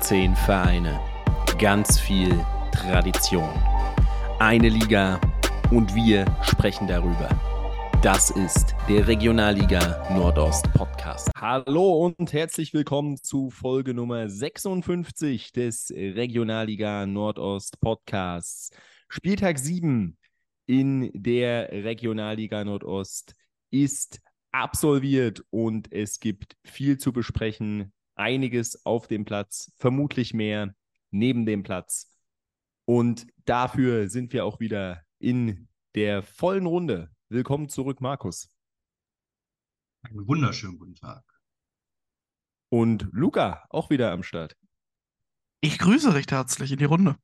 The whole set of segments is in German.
10 Vereine, ganz viel Tradition. Eine Liga und wir sprechen darüber. Das ist der Regionalliga Nordost Podcast. Hallo und herzlich willkommen zu Folge Nummer 56 des Regionalliga Nordost Podcasts. Spieltag 7 in der Regionalliga Nordost ist absolviert und es gibt viel zu besprechen. Einiges auf dem Platz, vermutlich mehr neben dem Platz. Und dafür sind wir auch wieder in der vollen Runde. Willkommen zurück, Markus. Einen wunderschönen guten Tag. Und Luca, auch wieder am Start. Ich grüße recht herzlich in die Runde.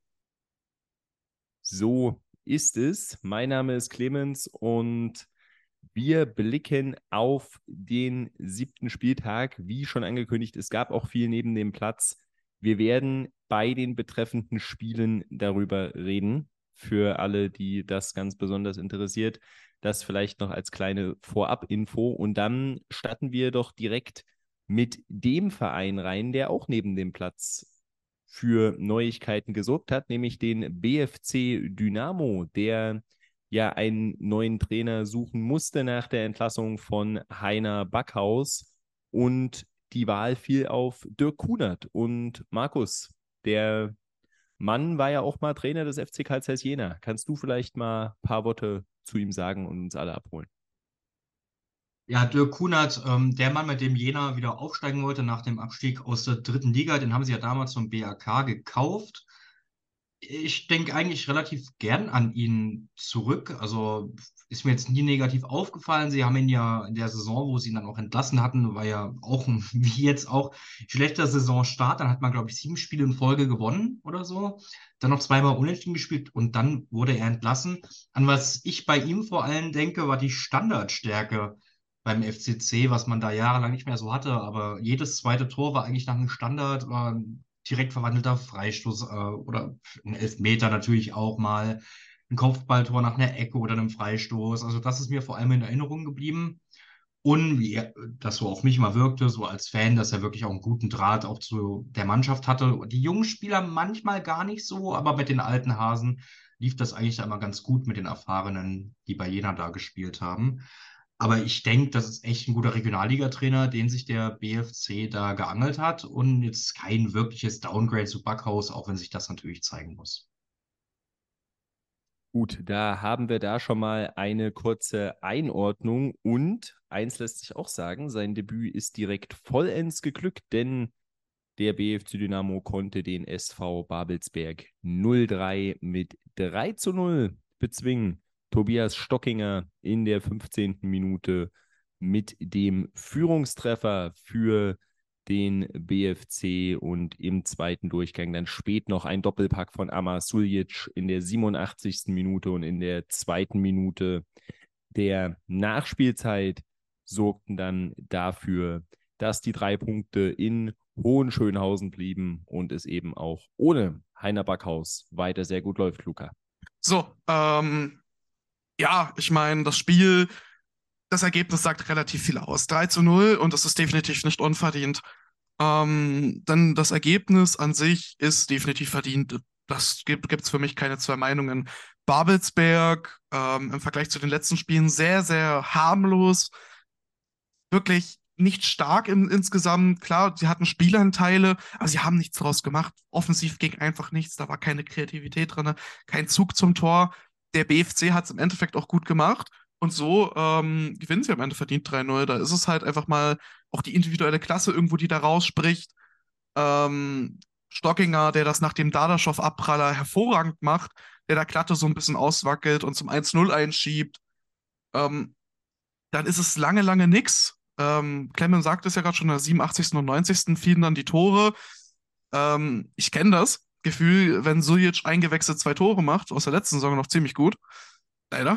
So ist es. Mein Name ist Clemens und wir blicken auf den 7. Spieltag. Wie schon angekündigt, es gab auch viel neben dem Platz. Wir werden bei den betreffenden Spielen darüber reden. Für alle, die das ganz besonders interessiert, das vielleicht noch als kleine Vorab-Info. Und dann starten wir doch direkt mit dem Verein rein, der auch neben dem Platz für Neuigkeiten gesorgt hat, nämlich den BFC Dynamo, der ja einen neuen Trainer suchen musste nach der Entlassung von Heiner Backhaus. Und die Wahl fiel auf Dirk Kunert. Und Markus, der Mann war ja auch mal Trainer des FC Carl Zeiss Jena. Kannst du vielleicht mal ein paar Worte zu ihm sagen und uns alle abholen? Ja, Dirk Kunert, der Mann, mit dem Jena wieder aufsteigen wollte nach dem Abstieg aus der 3. Liga, den haben sie ja damals vom BAK gekauft. Ich denke eigentlich relativ gern an ihn zurück. Also ist mir jetzt nie negativ aufgefallen. Sie haben ihn ja in der Saison, wo sie ihn dann auch entlassen hatten, war ja auch, wie jetzt auch, schlechter Saisonstart. Dann hat man, glaube ich, 7 Spiele in Folge gewonnen oder so. Dann noch zweimal unentschieden gespielt und dann wurde er entlassen. An was ich bei ihm vor allem denke, war die Standardstärke beim FCC, was man da jahrelang nicht mehr so hatte. Aber jedes zweite Tor war eigentlich nach einem Standard, war ein direkt verwandelter Freistoß oder ein Elfmeter natürlich auch mal, ein Kopfballtor nach einer Ecke oder einem Freistoß. Also das ist mir vor allem in Erinnerung geblieben. Und wie er, das so auf mich mal wirkte, so als Fan, dass er wirklich auch einen guten Draht auch zu der Mannschaft hatte. Die jungen Spieler manchmal gar nicht so, aber mit den alten Hasen lief das eigentlich da immer ganz gut mit den Erfahrenen, die bei Jena da gespielt haben. Aber ich denke, das ist echt ein guter Regionalligatrainer, den sich der BFC da geangelt hat und jetzt kein wirkliches Downgrade zu Backhaus, auch wenn sich das natürlich zeigen muss. Gut, da haben wir da schon mal eine kurze Einordnung und eins lässt sich auch sagen, sein Debüt ist direkt vollends geglückt, denn der BFC Dynamo konnte den SV Babelsberg 03 mit 3:0 bezwingen. Tobias Stockinger in der 15. Minute mit dem Führungstreffer für den BFC und im zweiten Durchgang dann spät noch ein Doppelpack von Amar Suljic in der 87. Minute und in der 2. Minute der Nachspielzeit sorgten dann dafür, dass die 3 Punkte in Hohenschönhausen blieben und es eben auch ohne Heiner Backhaus weiter sehr gut läuft, Luca. So, ja, ich meine, das Ergebnis sagt relativ viel aus. 3:0 und das ist definitiv nicht unverdient. Dann das Ergebnis an sich ist definitiv verdient. Das gibt's für mich keine zwei Meinungen. Babelsberg im Vergleich zu den letzten Spielen sehr, sehr harmlos. Wirklich nicht stark insgesamt. Klar, sie hatten Spielanteile, aber sie haben nichts draus gemacht. Offensiv ging einfach nichts. Da war keine Kreativität drin, kein Zug zum Tor. Der BFC hat es im Endeffekt auch gut gemacht. Und so gewinnen sie am Ende verdient 3:0. Da ist es halt einfach mal auch die individuelle Klasse irgendwo, die da rausspricht. Stockinger, der das nach dem Dardaschow-Abpraller hervorragend macht, der da Klatte so ein bisschen auswackelt und zum 1:0 einschiebt. Ähm, Dann ist es lange, lange nix. Clemens sagt es ja gerade schon, in der 87. und 90. fielen dann die Tore. Ich kenne das Gefühl, wenn Suljic eingewechselt 2 Tore macht, aus der letzten Saison noch ziemlich gut. Leider.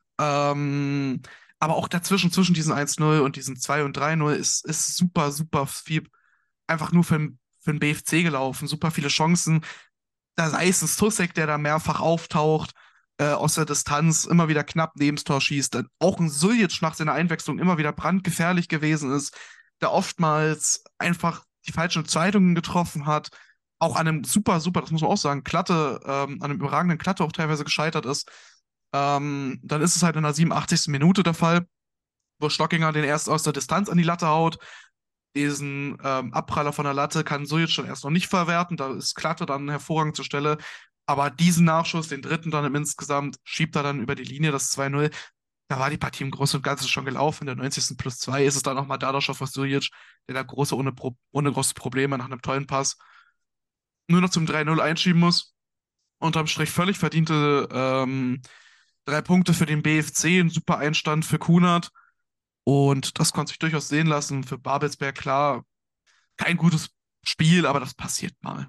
Aber auch dazwischen, zwischen diesen 1:0 und diesen 2 und 3:0 ist super, super viel einfach nur für den BFC gelaufen. Super viele Chancen. Da sei es ein Stussek, der da mehrfach auftaucht, aus der Distanz immer wieder knapp neben das Tor schießt. Dann auch ein Suljic nach seiner Einwechslung immer wieder brandgefährlich gewesen ist, der oftmals einfach die falschen Entscheidungen getroffen hat. auch an einem super, das muss man auch sagen, an einem überragenden Klatte auch teilweise gescheitert ist. Dann ist es halt in der 87. Minute der Fall, wo Stockinger den erst aus der Distanz an die Latte haut. Diesen Abpraller von der Latte kann Sujic dann erst noch nicht verwerten. Da ist Klatte dann hervorragend zur Stelle. Aber diesen Nachschuss, den dritten dann insgesamt, schiebt er dann über die Linie, das 2-0. Da war die Partie im Großen und Ganzen schon gelaufen. In der 90. plus 2 ist es dann nochmal Dardaschow auf Sujic, der da ohne große Probleme nach einem tollen Pass nur noch zum 3-0 einschieben muss. Unterm Strich völlig verdiente 3 Punkte für den BFC, ein super Einstand für Kunert. Und das konnte sich durchaus sehen lassen. Für Babelsberg, klar, kein gutes Spiel, aber das passiert mal.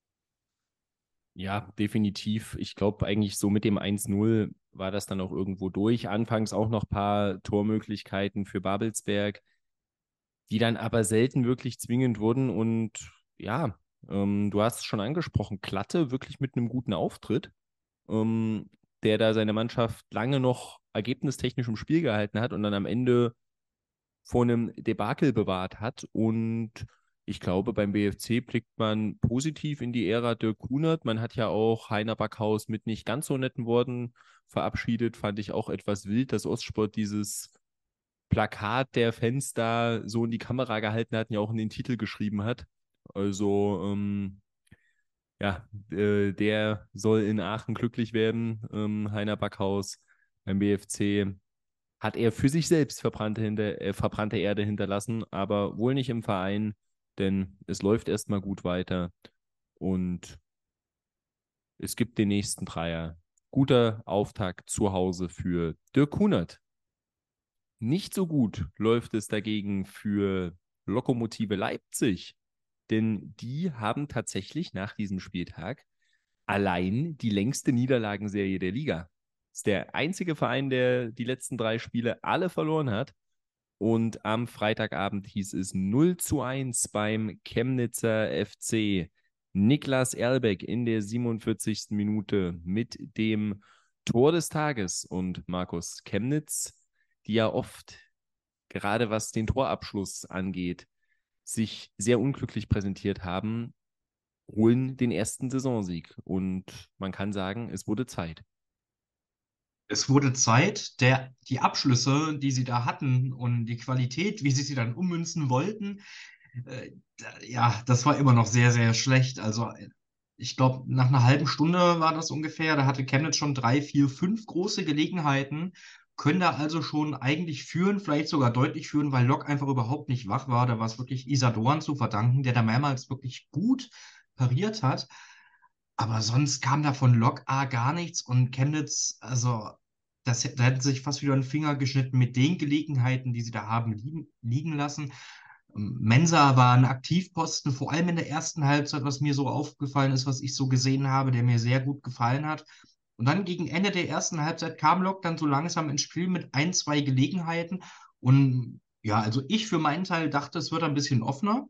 Ja, definitiv. Ich glaube, eigentlich so mit dem 1-0 war das dann auch irgendwo durch. Anfangs auch noch ein paar Tormöglichkeiten für Babelsberg, die dann aber selten wirklich zwingend wurden. Und ja, du hast es schon angesprochen, Klatte wirklich mit einem guten Auftritt, der da seine Mannschaft lange noch ergebnistechnisch im Spiel gehalten hat und dann am Ende vor einem Debakel bewahrt hat. Und ich glaube, beim BFC blickt man positiv in die Ära Dirk Kunert. Man hat ja auch Heiner Backhaus mit nicht ganz so netten Worten verabschiedet. Fand ich auch etwas wild, dass Ostsport dieses Plakat der Fans da so in die Kamera gehalten hat und ja auch in den Titel geschrieben hat. Also, ja, der soll in Aachen glücklich werden, Heiner Backhaus. Beim BFC hat er für sich selbst verbrannte Erde hinterlassen, aber wohl nicht im Verein, denn es läuft erstmal gut weiter und es gibt den nächsten Dreier. Guter Auftakt zu Hause für Dirk Kunert. Nicht so gut läuft es dagegen für Lokomotive Leipzig, denn die haben tatsächlich nach diesem Spieltag allein die längste Niederlagenserie der Liga. Das ist der einzige Verein, der die letzten 3 Spiele alle verloren hat. Und am Freitagabend hieß es 0-1 beim Chemnitzer FC. Niklas Erlbeck in der 47. Minute mit dem Tor des Tages. Und Markus, Chemnitz, die ja oft, gerade was den Torabschluss angeht, sich sehr unglücklich präsentiert haben, holen den ersten Saisonsieg. Und man kann sagen, es wurde Zeit. Es wurde Zeit, die Abschlüsse, die sie da hatten und die Qualität, wie sie dann ummünzen wollten, ja, das war immer noch sehr, sehr schlecht. Also ich glaube, nach einer halben Stunde war das ungefähr. Da hatte Chemnitz schon 3, 4, 5 große Gelegenheiten, können da also schon eigentlich führen, vielleicht sogar deutlich führen, weil Lok einfach überhaupt nicht wach war. Da war es wirklich Isadorn zu verdanken, der da mehrmals wirklich gut pariert hat. Aber sonst kam da von Lok A gar nichts und Chemnitz, also da hätten sie sich fast wieder einen Finger geschnitten mit den Gelegenheiten, die sie da haben liegen lassen. Mensah war ein Aktivposten, vor allem in der ersten Halbzeit, was mir so aufgefallen ist, was ich so gesehen habe, der mir sehr gut gefallen hat. Und dann gegen Ende der ersten Halbzeit kam Lok dann so langsam ins Spiel mit ein, zwei Gelegenheiten. Und ja, also ich für meinen Teil dachte, es wird ein bisschen offener.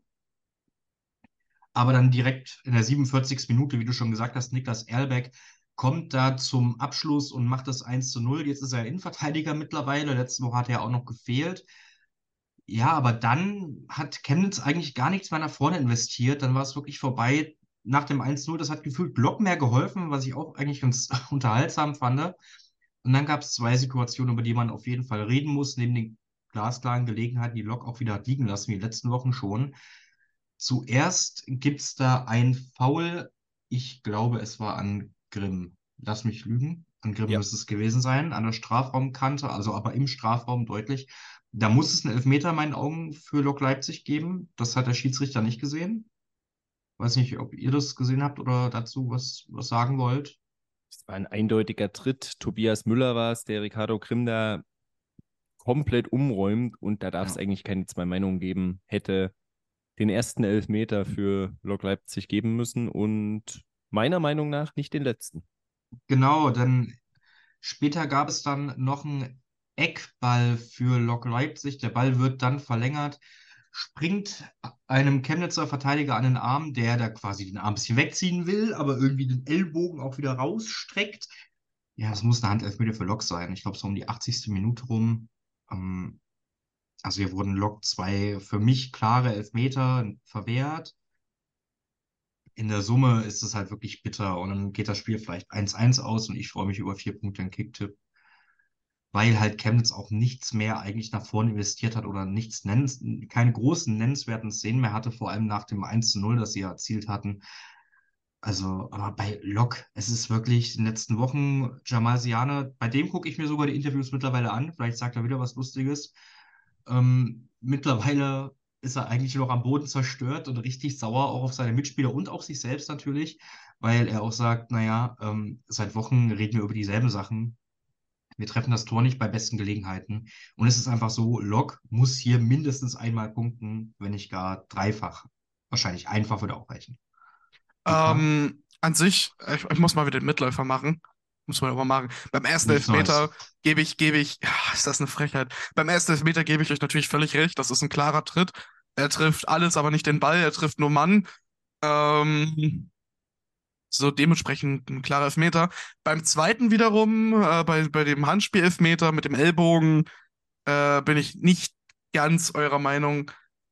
Aber dann direkt in der 47. Minute, wie du schon gesagt hast, Niklas Erlbeck kommt da zum Abschluss und macht das 1-0. Jetzt ist er Innenverteidiger mittlerweile. Letzte Woche hat er auch noch gefehlt. Ja, aber dann hat Chemnitz eigentlich gar nichts mehr nach vorne investiert. Dann war es wirklich vorbei. Nach dem 1-0, das hat gefühlt Block mehr geholfen, was ich auch eigentlich ganz unterhaltsam fand. Und dann gab es 2 Situationen, über die man auf jeden Fall reden muss, neben den glasklaren Gelegenheiten, die Lok auch wieder hat liegen lassen, wie in den letzten Wochen schon. Zuerst gibt es da ein Foul. Ich glaube, es war an Grimm. Lass mich lügen. An Grimm Ja. müsste es gewesen sein, an der Strafraumkante, also aber im Strafraum deutlich. Da muss es einen Elfmeter in meinen Augen für Lok Leipzig geben. Das hat der Schiedsrichter nicht gesehen. Weiß nicht, ob ihr das gesehen habt oder dazu was sagen wollt. Es war ein eindeutiger Tritt. Tobias Müller war es, der Ricardo Grimm da komplett umräumt und da darf es Ja. eigentlich keine 2 Meinungen geben. Hätte den ersten Elfmeter für Lok Leipzig geben müssen und meiner Meinung nach nicht den letzten. Genau, denn später gab es dann noch einen Eckball für Lok Leipzig. Der Ball wird dann verlängert, springt einem Chemnitzer Verteidiger an den Arm, der da quasi den Arm ein bisschen wegziehen will, aber irgendwie den Ellbogen auch wieder rausstreckt. Ja, es muss eine Handelfmeter für Lok sein. Ich glaube, so um die 80. Minute rum. Ähm, also hier wurden Lok 2 für mich klare Elfmeter verwehrt. in der Summe ist es halt wirklich bitter und dann geht das Spiel vielleicht 1-1 aus und ich freue mich über 4 Punkte in Kicktipp, weil halt Chemnitz auch nichts mehr eigentlich nach vorne investiert hat oder keine großen nennenswerten Szenen mehr hatte, vor allem nach dem 1:0, das sie erzielt hatten. Also, aber bei Lok, es ist wirklich in den letzten Wochen Jamal Siane, bei dem gucke ich mir sogar die Interviews mittlerweile an. Vielleicht sagt er wieder was Lustiges. Mittlerweile ist er eigentlich noch am Boden zerstört und richtig sauer auch auf seine Mitspieler und auf sich selbst natürlich, weil er auch sagt, naja, seit Wochen reden wir über dieselben Sachen. Wir treffen das Tor nicht bei besten Gelegenheiten. Und es ist einfach so, Lok muss hier mindestens einmal punkten, wenn nicht gar dreifach. Wahrscheinlich einfach würde auch reichen. Dietmar, An sich, ich muss mal wieder den Mitläufer machen. Muss man aber machen. Beim ersten nichts Elfmeter Neues. ja, ist das eine Frechheit. Beim ersten Elfmeter gebe ich euch natürlich völlig recht. Das ist ein klarer Tritt. Er trifft alles, aber nicht den Ball. Er trifft nur Mann. Ähm, so dementsprechend ein klarer Elfmeter. Beim zweiten wiederum, bei dem Handspiel-Elfmeter mit dem Ellbogen, bin ich nicht ganz eurer Meinung.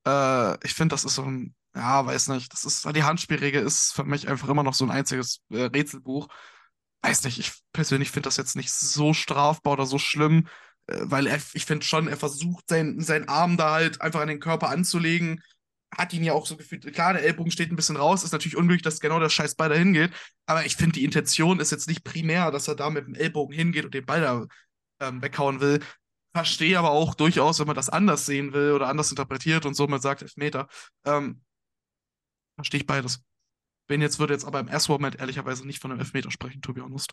Ich finde, das ist so ein, ja, weiß nicht, die Handspielregel ist für mich einfach immer noch so ein einziges Rätselbuch. Weiß nicht, ich persönlich finde das jetzt nicht so strafbar oder so schlimm, weil ich finde schon, er versucht, seinen Arm da halt einfach an den Körper anzulegen. Hat ihn ja auch so gefühlt, klar, der Ellbogen steht ein bisschen raus, ist natürlich unglücklich, dass genau der scheiß Ball da hingeht, aber ich finde, die Intention ist jetzt nicht primär, dass er da mit dem Ellbogen hingeht und den Ball da weghauen will. Verstehe aber auch durchaus, wenn man das anders sehen will oder anders interpretiert und so man sagt Elfmeter. Ähm, Verstehe ich beides. Würde jetzt aber im ersten Moment ehrlicherweise nicht von einem Elfmeter sprechen, to be honest.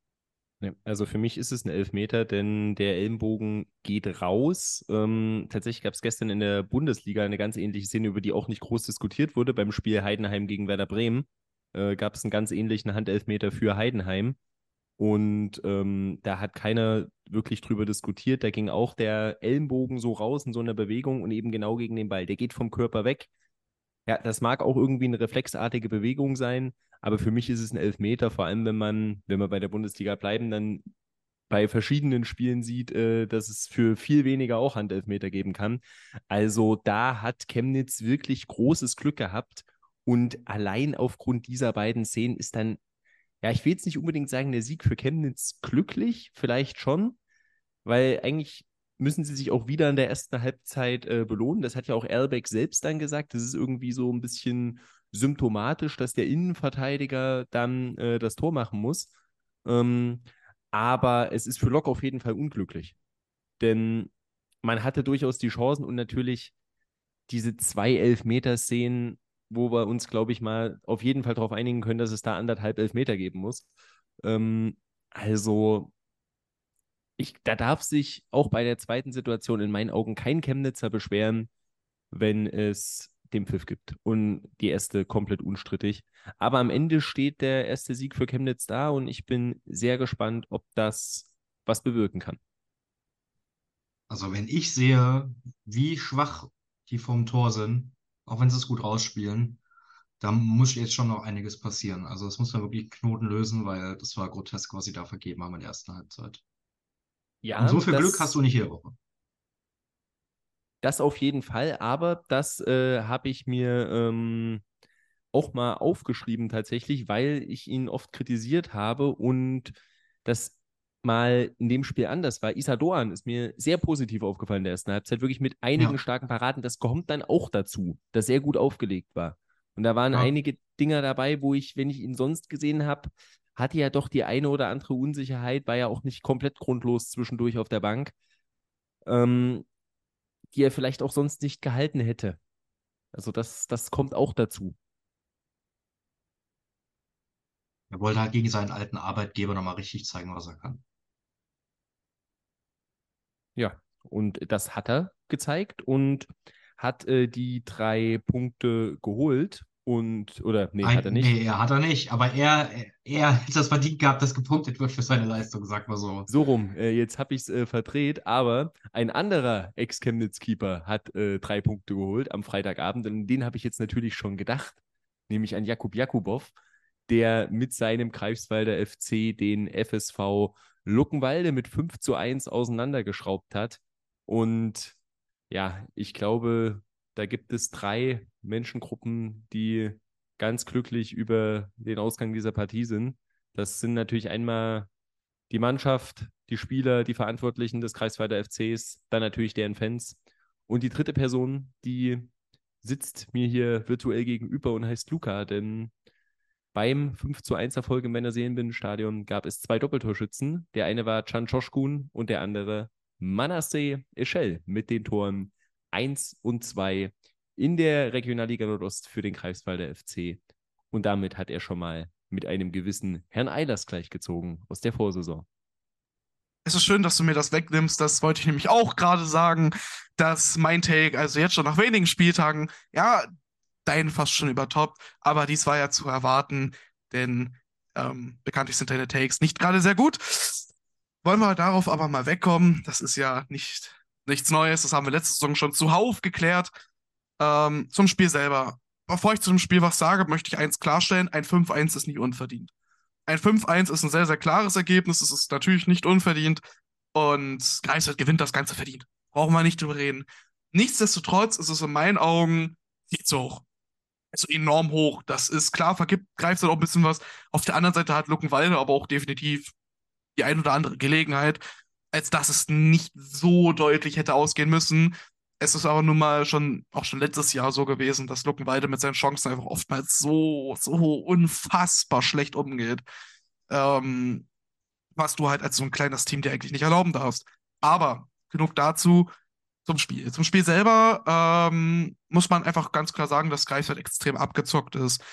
Nee, also für mich ist es ein Elfmeter, denn der Ellenbogen geht raus. Tatsächlich gab es gestern in der Bundesliga eine ganz ähnliche Szene, über die auch nicht groß diskutiert wurde. Beim Spiel Heidenheim gegen Werder Bremen gab es einen ganz ähnlichen Handelfmeter für Heidenheim. Und da hat keiner wirklich drüber diskutiert. Da ging auch der Ellenbogen so raus in so einer Bewegung und eben genau gegen den Ball. Der geht vom Körper weg. Ja, das mag auch irgendwie eine reflexartige Bewegung sein, aber für mich ist es ein Elfmeter, vor allem wenn wir bei der Bundesliga bleiben, dann bei verschiedenen Spielen sieht, dass es für viel weniger auch Handelfmeter geben kann. Also da hat Chemnitz wirklich großes Glück gehabt und allein aufgrund dieser beiden Szenen ist dann, ja, ich will jetzt nicht unbedingt sagen, der Sieg für Chemnitz glücklich, vielleicht schon, weil eigentlich müssen sie sich auch wieder in der ersten Halbzeit belohnen. Das hat ja auch Erlbeck selbst dann gesagt. Das ist irgendwie so ein bisschen symptomatisch, dass der Innenverteidiger dann das Tor machen muss. Ähm, aber es ist für Lok auf jeden Fall unglücklich. Denn man hatte durchaus die Chancen und natürlich diese 2 Elfmeter-Szenen, wo wir uns, glaube ich, mal auf jeden Fall darauf einigen können, dass es da 1,5 Elfmeter geben muss. Also da darf sich auch bei der zweiten Situation in meinen Augen kein Chemnitzer beschweren, wenn es den Pfiff gibt. Und die erste komplett unstrittig. Aber am Ende steht der erste Sieg für Chemnitz da und ich bin sehr gespannt, ob das was bewirken kann. Also wenn ich sehe, wie schwach die vom Tor sind, auch wenn sie es gut rausspielen, da muss jetzt schon noch einiges passieren. Also es muss man wirklich Knoten lösen, weil das war grotesk, was sie da vergeben haben in der ersten Halbzeit. Und Ja, so viel Glück hast du nicht jede Woche. das auf jeden Fall, aber das habe ich mir auch mal aufgeschrieben tatsächlich, weil ich ihn oft kritisiert habe und das mal in dem Spiel anders war. Issa Doan ist mir sehr positiv aufgefallen in der ersten Halbzeit, wirklich mit einigen Ja, starken Paraden. Das kommt dann auch dazu, dass er gut aufgelegt war. Und da waren ja. einige Dinger dabei, wo ich, wenn ich ihn sonst gesehen habe, hatte ja doch die eine oder andere Unsicherheit, war ja auch nicht komplett grundlos zwischendurch auf der Bank, ähm, die er vielleicht auch sonst nicht gehalten hätte. Also das kommt auch dazu. Er wollte halt gegen seinen alten Arbeitgeber nochmal richtig zeigen, was er kann. Ja, und das hat er gezeigt und hat die 3 Punkte geholt oder nee, hat er nicht. Nee, er hat er nicht, aber er hätte das verdient gehabt, dass gepunktet wird für seine Leistung, sag mal so. So rum, jetzt habe ich es verdreht, aber ein anderer Ex-Chemnitz-Keeper hat 3 Punkte geholt am Freitagabend und den habe ich jetzt natürlich schon gedacht, nämlich an Jakub Jakubow, der mit seinem Greifswalder FC den FSV Luckenwalde mit 5:1 auseinandergeschraubt hat. Und ja, ich glaube, da gibt es 3 Menschengruppen, die ganz glücklich über den Ausgang dieser Partie sind. Das sind natürlich einmal die Mannschaft, die Spieler, die Verantwortlichen des Greifswalder FCs, dann natürlich deren Fans. Und die dritte Person, die sitzt mir hier virtuell gegenüber und heißt Luca, denn beim 5:1 Erfolg im Männer-Seelenbindenstadion gab es 2 Doppeltorschützen. Der eine war Can Çoşkun und der andere Manasseh Eschel mit den Toren 1 und 2 in der Regionalliga Nordost für den Greifswalder FC. Und damit hat er schon mal mit einem gewissen Herrn Eilers gleichgezogen aus der Vorsaison. Es ist schön, dass du mir das wegnimmst. Das wollte ich nämlich auch gerade sagen, dass mein Take, also jetzt schon nach wenigen Spieltagen, ja, dein fast schon übertoppt, aber dies war ja zu erwarten, denn bekanntlich sind deine Takes nicht gerade sehr gut. Wollen wir darauf aber mal wegkommen. Das ist ja nichts Neues, das haben wir letzte Saison schon zuhauf geklärt. Zum Spiel selber. Bevor ich zu dem Spiel was sage, möchte ich eins klarstellen: ein 5:1 ist nicht unverdient. Ein 5:1 ist ein sehr, sehr klares Ergebnis. Es ist natürlich nicht unverdient. Und Greifswald gewinnt das Ganze verdient. Brauchen wir nicht drüber reden. Nichtsdestotrotz ist es in meinen Augen viel zu hoch. Also enorm hoch. Das ist klar, vergibt Greifswald auch ein bisschen was. Auf der anderen Seite hat Luckenwalde aber auch definitiv die ein oder andere Gelegenheit, als dass es nicht so deutlich hätte ausgehen müssen. Es ist aber nun mal auch schon letztes Jahr so gewesen, dass Luckenwalde mit seinen Chancen einfach oftmals so unfassbar schlecht umgeht. Ähm, Was du halt als so ein kleines Team dir eigentlich nicht erlauben darfst. Aber genug dazu zum Spiel. Zum Spiel selber muss man einfach ganz klar sagen, dass Greifswald extrem abgezockt ist.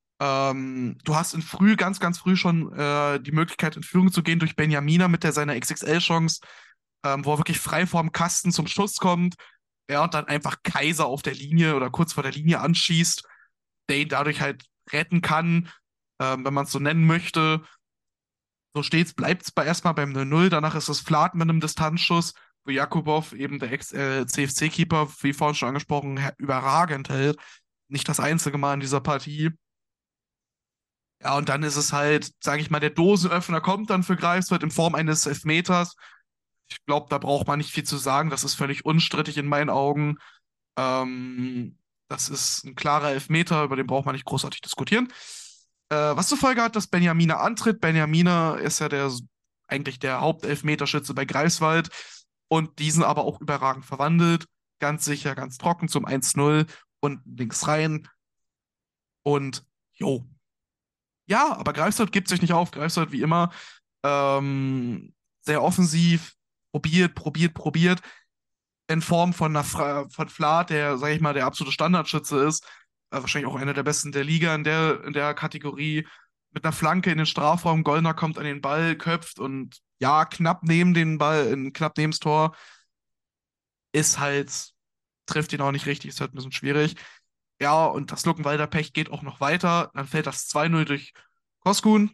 Du hast ganz früh schon die Möglichkeit, in Führung zu gehen durch Benjamina mit seiner XXL-Chance, wo er wirklich frei vorm Kasten zum Schuss kommt. Ja, und dann einfach Kaiser auf der Linie oder kurz vor der Linie anschießt, der ihn dadurch halt retten kann, wenn man es so nennen möchte. So bleibt es erstmal beim 0:0. Danach ist es Flath mit einem Distanzschuss, wo Jakubow, eben der Ex-CFC-Keeper, wie vorhin schon angesprochen, überragend hält. Nicht das einzige Mal in dieser Partie. Ja, und dann ist es halt, sage ich mal, der Dosenöffner kommt dann für Greifswald in Form eines Elfmeters. Ich glaube, da braucht man nicht viel zu sagen. Das ist völlig unstrittig in meinen Augen. Ähm, Das ist ein klarer Elfmeter, über den braucht man nicht großartig diskutieren. Was zur Folge hat, dass Benjamina antritt. Benjamina ist ja eigentlich der Hauptelfmeterschütze bei Greifswald und diesen aber auch überragend verwandelt. Ganz sicher, ganz trocken zum 1:0 und links rein. Und jo. Ja, aber Greifswald gibt sich nicht auf. Greifswald wie immer sehr offensiv, probiert. In Form von von Flath, der, sag ich mal, der absolute Standardschütze ist. Wahrscheinlich auch einer der besten der Liga in der Kategorie. Mit einer Flanke in den Strafraum. Gollner kommt an den Ball, köpft und ja, knapp neben den Ball, knapp neben das Tor. Ist halt, trifft ihn auch nicht richtig, ist halt ein bisschen schwierig. Ja, und das Luckenwalder Pech geht auch noch weiter. Dann fällt das 2:0 durch Koskun.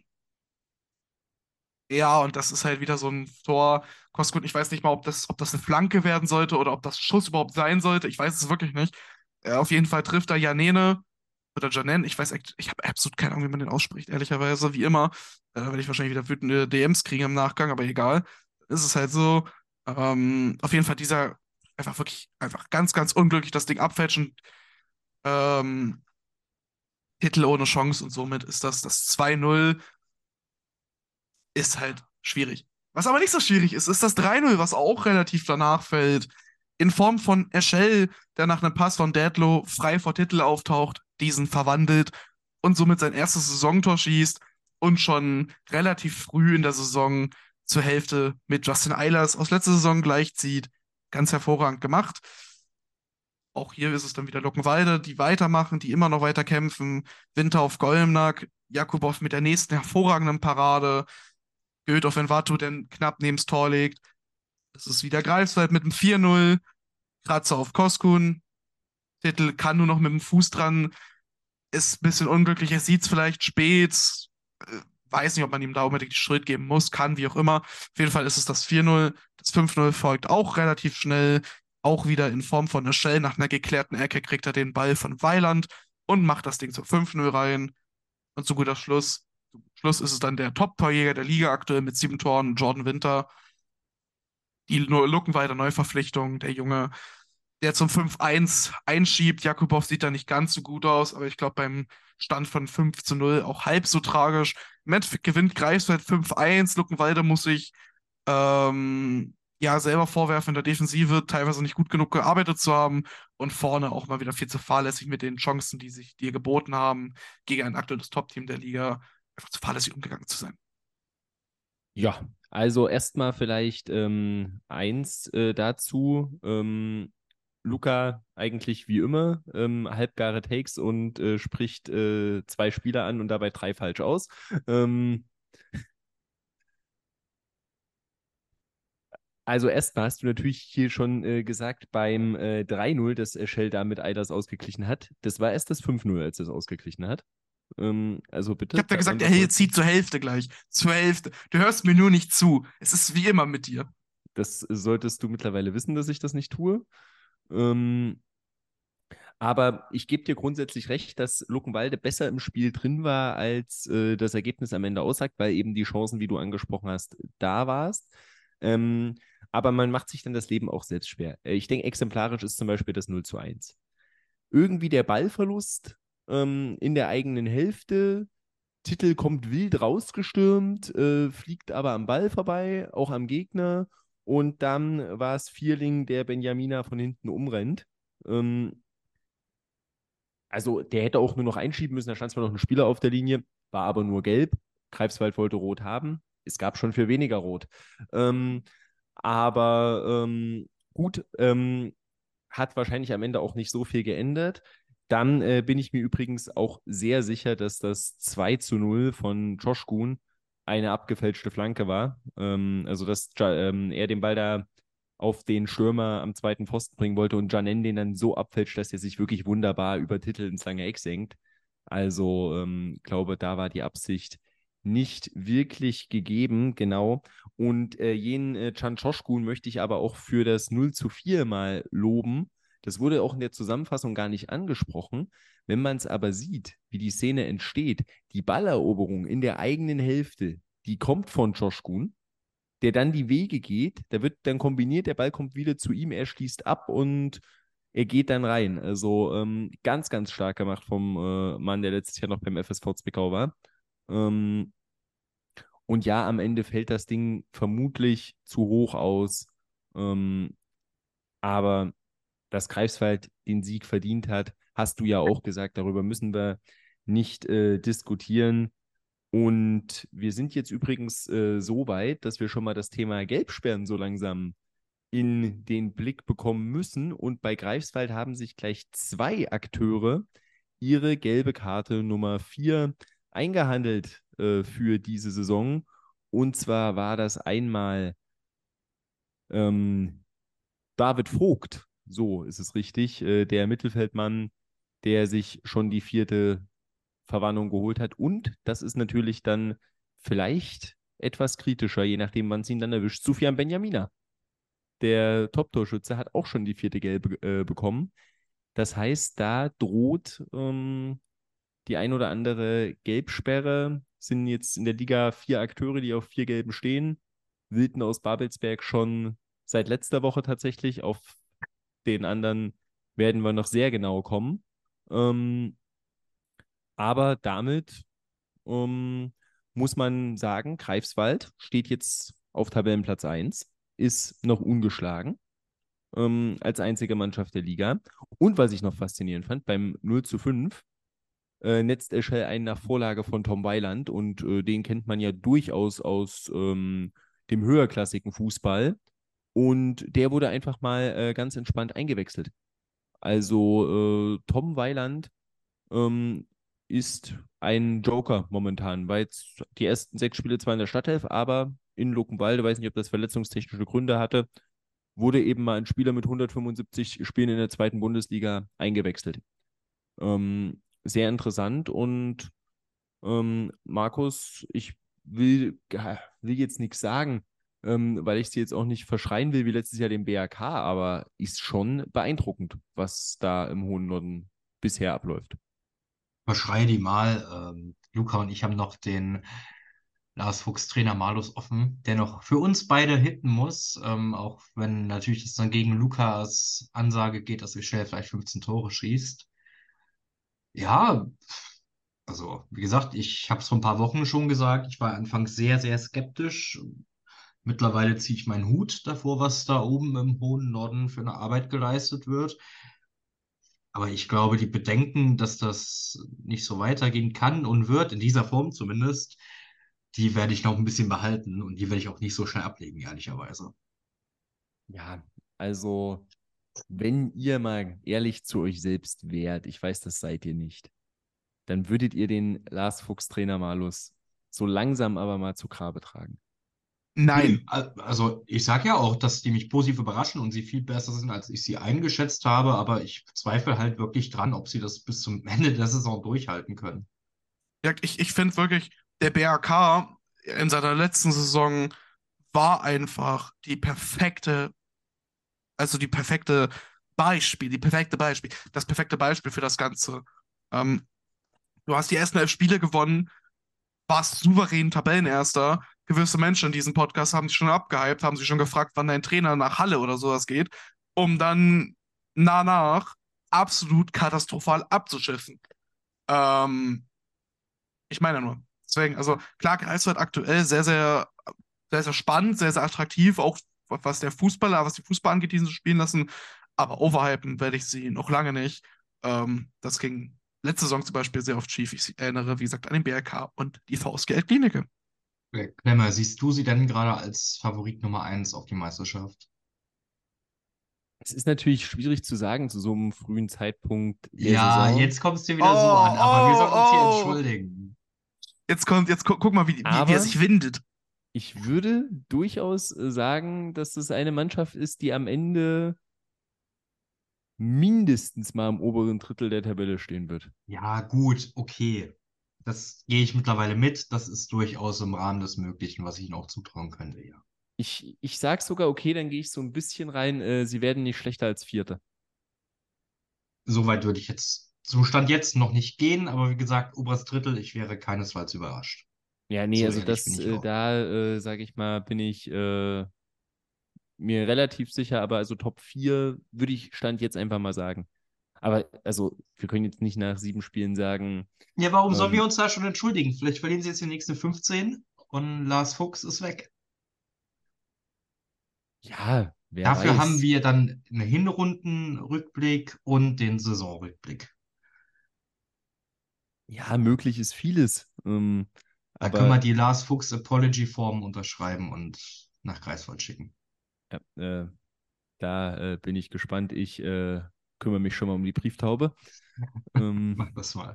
Ja, und das ist halt wieder so ein Tor. Koskun, ich weiß nicht mal, ob das eine Flanke werden sollte oder ob das Schuss überhaupt sein sollte. Ich weiß es wirklich nicht. Auf jeden Fall trifft er Janene oder Janen. Ich habe absolut keine Ahnung, wie man den ausspricht, ehrlicherweise, wie immer. Da werde ich wahrscheinlich wieder wütende DMs kriegen im Nachgang, aber egal. Ist es halt so. Auf jeden Fall dieser einfach wirklich einfach ganz, ganz unglücklich das Ding abfälschen. Ähm, Titel ohne Chance und somit ist das 2:0 ist halt schwierig. Was aber nicht so schwierig ist das 3:0, was auch relativ danach fällt. In Form von Eschel, der nach einem Pass von Dadlow frei vor Titel auftaucht, diesen verwandelt und somit sein erstes Saisontor schießt und schon relativ früh in der Saison zur Hälfte mit Justin Eilers aus letzter Saison gleichzieht. Ganz hervorragend gemacht. Auch hier ist es dann wieder Luckenwalde, die weitermachen, die immer noch weiter kämpfen. Winter auf Golmnack, Jakubow mit der nächsten hervorragenden Parade. Goeth auf Envato, der knapp neben das Tor legt. Es ist wieder Greifswald mit einem 4:0. Kratzer auf Koskun. Titel kann nur noch mit dem Fuß dran. Ist ein bisschen unglücklich. Er sieht es vielleicht spät. Weiß nicht, ob man ihm da unbedingt die Schuld geben muss. Kann, wie auch immer. Auf jeden Fall ist es das 4:0. Das 5:0 folgt auch relativ schnell. Auch wieder in Form von einer Shell. Nach einer geklärten Ecke kriegt er den Ball von Weiland und macht das Ding zu 5:0 rein. Und zu guter Schluss. Schluss ist es dann der Top-Torjäger der Liga aktuell mit 7 Toren, Jordan Winter. Die Luckenwalder Neuverpflichtung, der Junge, der zum 5-1 einschiebt. Jakubow sieht da nicht ganz so gut aus, aber ich glaube beim Stand von 5-0 auch halb so tragisch. Im Endeffekt gewinnt Greifswald 5-1. Luckenwalde muss sich ja selber vorwerfen, in der Defensive teilweise nicht gut genug gearbeitet zu haben und vorne auch mal wieder viel zu fahrlässig mit den Chancen, die sich dir geboten haben, gegen ein aktuelles Top-Team der Liga einfach zu fahrlässig umgegangen zu sein. Ja, also erstmal vielleicht eins dazu. Luca eigentlich wie immer halbgare Takes und spricht 2 Spieler an und dabei 3 falsch aus. Ähm, also erstmal hast du natürlich hier schon gesagt beim 3-0, dass Shell da mit Eilers ausgeglichen hat. Das war erst das 5-0, als er es ausgeglichen hat. Also Ich bitte, habe da sag mal, gesagt, was hey, wolltest jetzt du? zieh zur Hälfte gleich. Zur Hälfte. Du hörst mir nur nicht zu. Es ist wie immer mit dir. Das solltest du mittlerweile wissen, dass ich das nicht tue. Ähm, Aber ich gebe dir grundsätzlich recht, dass Luckenwalde besser im Spiel drin war, als das Ergebnis am Ende aussagt, weil eben die Chancen, wie du angesprochen hast, da warst. Ähm, aber man macht sich dann das Leben auch selbst schwer. Ich denke, exemplarisch ist zum Beispiel das 0-1. Irgendwie der Ballverlust in der eigenen Hälfte. Titel kommt wild rausgestürmt, fliegt aber am Ball vorbei, auch am Gegner. Und dann war es Vierling, der Benjamina von hinten umrennt. Ähm, also der hätte auch nur noch einschieben müssen, da stand zwar noch ein Spieler auf der Linie, war aber nur gelb. Greifswald wollte rot haben. Es gab schon für weniger rot. Ähm, aber gut, hat wahrscheinlich am Ende auch nicht so viel geändert. Dann bin ich mir übrigens auch sehr sicher, dass das 2-0 von Josh Kuhn eine abgefälschte Flanke war. Also, dass er den Ball da auf den Stürmer am zweiten Pfosten bringen wollte und Janen den dann so abfälscht, dass er sich wirklich wunderbar über Titel ins lange Eck senkt. Also, glaube, da war die Absicht nicht wirklich gegeben, genau. Und jenen Can Çoşkun möchte ich aber auch für das 0-4 mal loben. Das wurde auch in der Zusammenfassung gar nicht angesprochen. Wenn man es aber sieht, wie die Szene entsteht, die Balleroberung in der eigenen Hälfte, die kommt von Çoşkun, der dann die Wege geht, da wird dann kombiniert, der Ball kommt wieder zu ihm, er schließt ab und er geht dann rein. Also ganz, ganz stark gemacht vom Mann, der letztes Jahr noch beim FSV Zwickau war. Ähm, und ja, am Ende fällt das Ding vermutlich zu hoch aus. Ähm, aber dass Greifswald den Sieg verdient hat, hast du ja auch gesagt. Darüber müssen wir nicht diskutieren. Und wir sind jetzt übrigens so weit, dass wir schon mal das Thema Gelbsperren so langsam in den Blick bekommen müssen. Und bei Greifswald haben sich gleich 2 Akteure ihre gelbe Karte Nummer 4 eingehandelt für diese Saison. Und zwar war das einmal ähm, David Vogt, so ist es richtig, der Mittelfeldmann, der sich schon die 4. Verwarnung geholt hat. Und das ist natürlich dann vielleicht etwas kritischer, je nachdem, wann es ihn dann erwischt. Sufjan Benjamina, der Top-Torschütze, hat auch schon die 4. Gelbe bekommen. Das heißt, da droht die ein oder andere Gelbsperre. Sind jetzt in der Liga 4 Akteure, die auf 4 Gelben stehen. Wilden aus Babelsberg schon seit letzter Woche tatsächlich. Auf den anderen werden wir noch sehr genau kommen. Ähm, aber damit muss man sagen, Greifswald steht jetzt auf Tabellenplatz 1, ist noch ungeschlagen als einzige Mannschaft der Liga. Und was ich noch faszinierend fand, beim 0-5 netzt Eschel einen nach Vorlage von Tom Weiland und den kennt man ja durchaus aus dem höherklassigen Fußball. Und der wurde einfach mal ganz entspannt eingewechselt. Also Tom Weiland ähm, ist ein Joker momentan, weil jetzt die ersten 6 Spiele zwar in der Stadtelf, aber in Luckenwalde, weiß nicht, ob das verletzungstechnische Gründe hatte, wurde eben mal ein Spieler mit 175 Spielen in der zweiten Bundesliga eingewechselt. Sehr interessant und Markus, ich will jetzt nichts sagen, weil ich sie jetzt auch nicht verschreien will wie letztes Jahr den BAK, aber ist schon beeindruckend, was da im hohen Norden bisher abläuft. Verschreie die mal. Luca und ich haben noch Lars Fuchs Trainer Malus offen, der noch für uns beide hitten muss, auch wenn natürlich es dann gegen Lukas Ansage geht, dass er schnell vielleicht 15 Tore schießt. Ja, also wie gesagt, ich habe es vor ein paar Wochen schon gesagt, ich war anfangs sehr, sehr skeptisch. Mittlerweile ziehe ich meinen Hut davor, was da oben im hohen Norden für eine Arbeit geleistet wird. Aber ich glaube, die Bedenken, dass das nicht so weitergehen kann und wird, in dieser Form zumindest, die werde ich noch ein bisschen behalten und die werde ich auch nicht so schnell ablegen, ehrlicherweise. Ja, also wenn ihr mal ehrlich zu euch selbst wärt, ich weiß, das seid ihr nicht, dann würdet ihr den Lars Fuchs Trainer Malus so langsam aber mal zu Grabe tragen. Nee, Nein. also ich sage ja auch, dass die mich positiv überraschen und sie viel besser sind, als ich sie eingeschätzt habe, aber ich zweifle halt wirklich dran, ob sie das bis zum Ende der Saison durchhalten können. Ja, ich finde wirklich, der BRK in seiner letzten Saison war einfach die perfekte das perfekte Beispiel für das Ganze. Ähm, Du hast die ersten 11 Spiele gewonnen, warst souverän Tabellenerster. Gewisse Menschen in diesem Podcast haben sich schon abgehypt, haben sich schon gefragt, wann dein Trainer nach Halle oder sowas geht, um dann nach absolut katastrophal abzuschiffen. Ähm, Ich meine nur. Deswegen, also klar, Greifswald aktuell sehr, sehr spannend, sehr, sehr attraktiv, auch was die Fußball angeht, die sie spielen lassen. Aber overhypen werde ich sie noch lange nicht. Das ging letzte Saison zum Beispiel sehr oft schief. Ich erinnere, wie gesagt, an den BRK und die VSG Klinike. Klemmer, siehst du sie denn gerade als Favorit Nummer eins auf die Meisterschaft? Es ist natürlich schwierig zu sagen zu so einem frühen Zeitpunkt der Ja, Saison, jetzt kommst du wieder so Oh, an, aber wir oh, sollten uns hier oh. entschuldigen. Guck mal, wie er aber sich windet. ich würde durchaus sagen, dass es eine Mannschaft ist, die am Ende mindestens mal im oberen Drittel der Tabelle stehen wird. Ja, gut, okay. Das gehe ich mittlerweile mit. Das ist durchaus im Rahmen des Möglichen, was ich ihnen auch zutrauen könnte, ja. Ich sage sogar, okay, dann gehe ich so ein bisschen rein, sie werden nicht schlechter als Vierter. Soweit würde ich jetzt zum Stand jetzt noch nicht gehen, aber wie gesagt, oberes Drittel, ich wäre keinesfalls überrascht. Ja, nee, So also ehrlich bin das, ich auch. da, sage ich mal, bin ich mir relativ sicher, aber also Top 4 würde ich Stand jetzt einfach mal sagen. Aber also, wir können jetzt nicht nach 7 Spielen sagen, Ja, warum sollen wir ähm, uns da schon entschuldigen? Vielleicht verlieren sie jetzt die nächsten 15 und Lars Fuchs ist weg. ja, wer Dafür haben weiß. wir dann einen Hinrundenrückblick und den Saisonrückblick. Ja, möglich ist vieles. Da können wir Aber die Lars Fuchs Apology Form unterschreiben und nach Greifswald schicken. ja, da bin ich gespannt. Ich kümmere mich schon mal um die Brieftaube. Mach Ähm, das mal.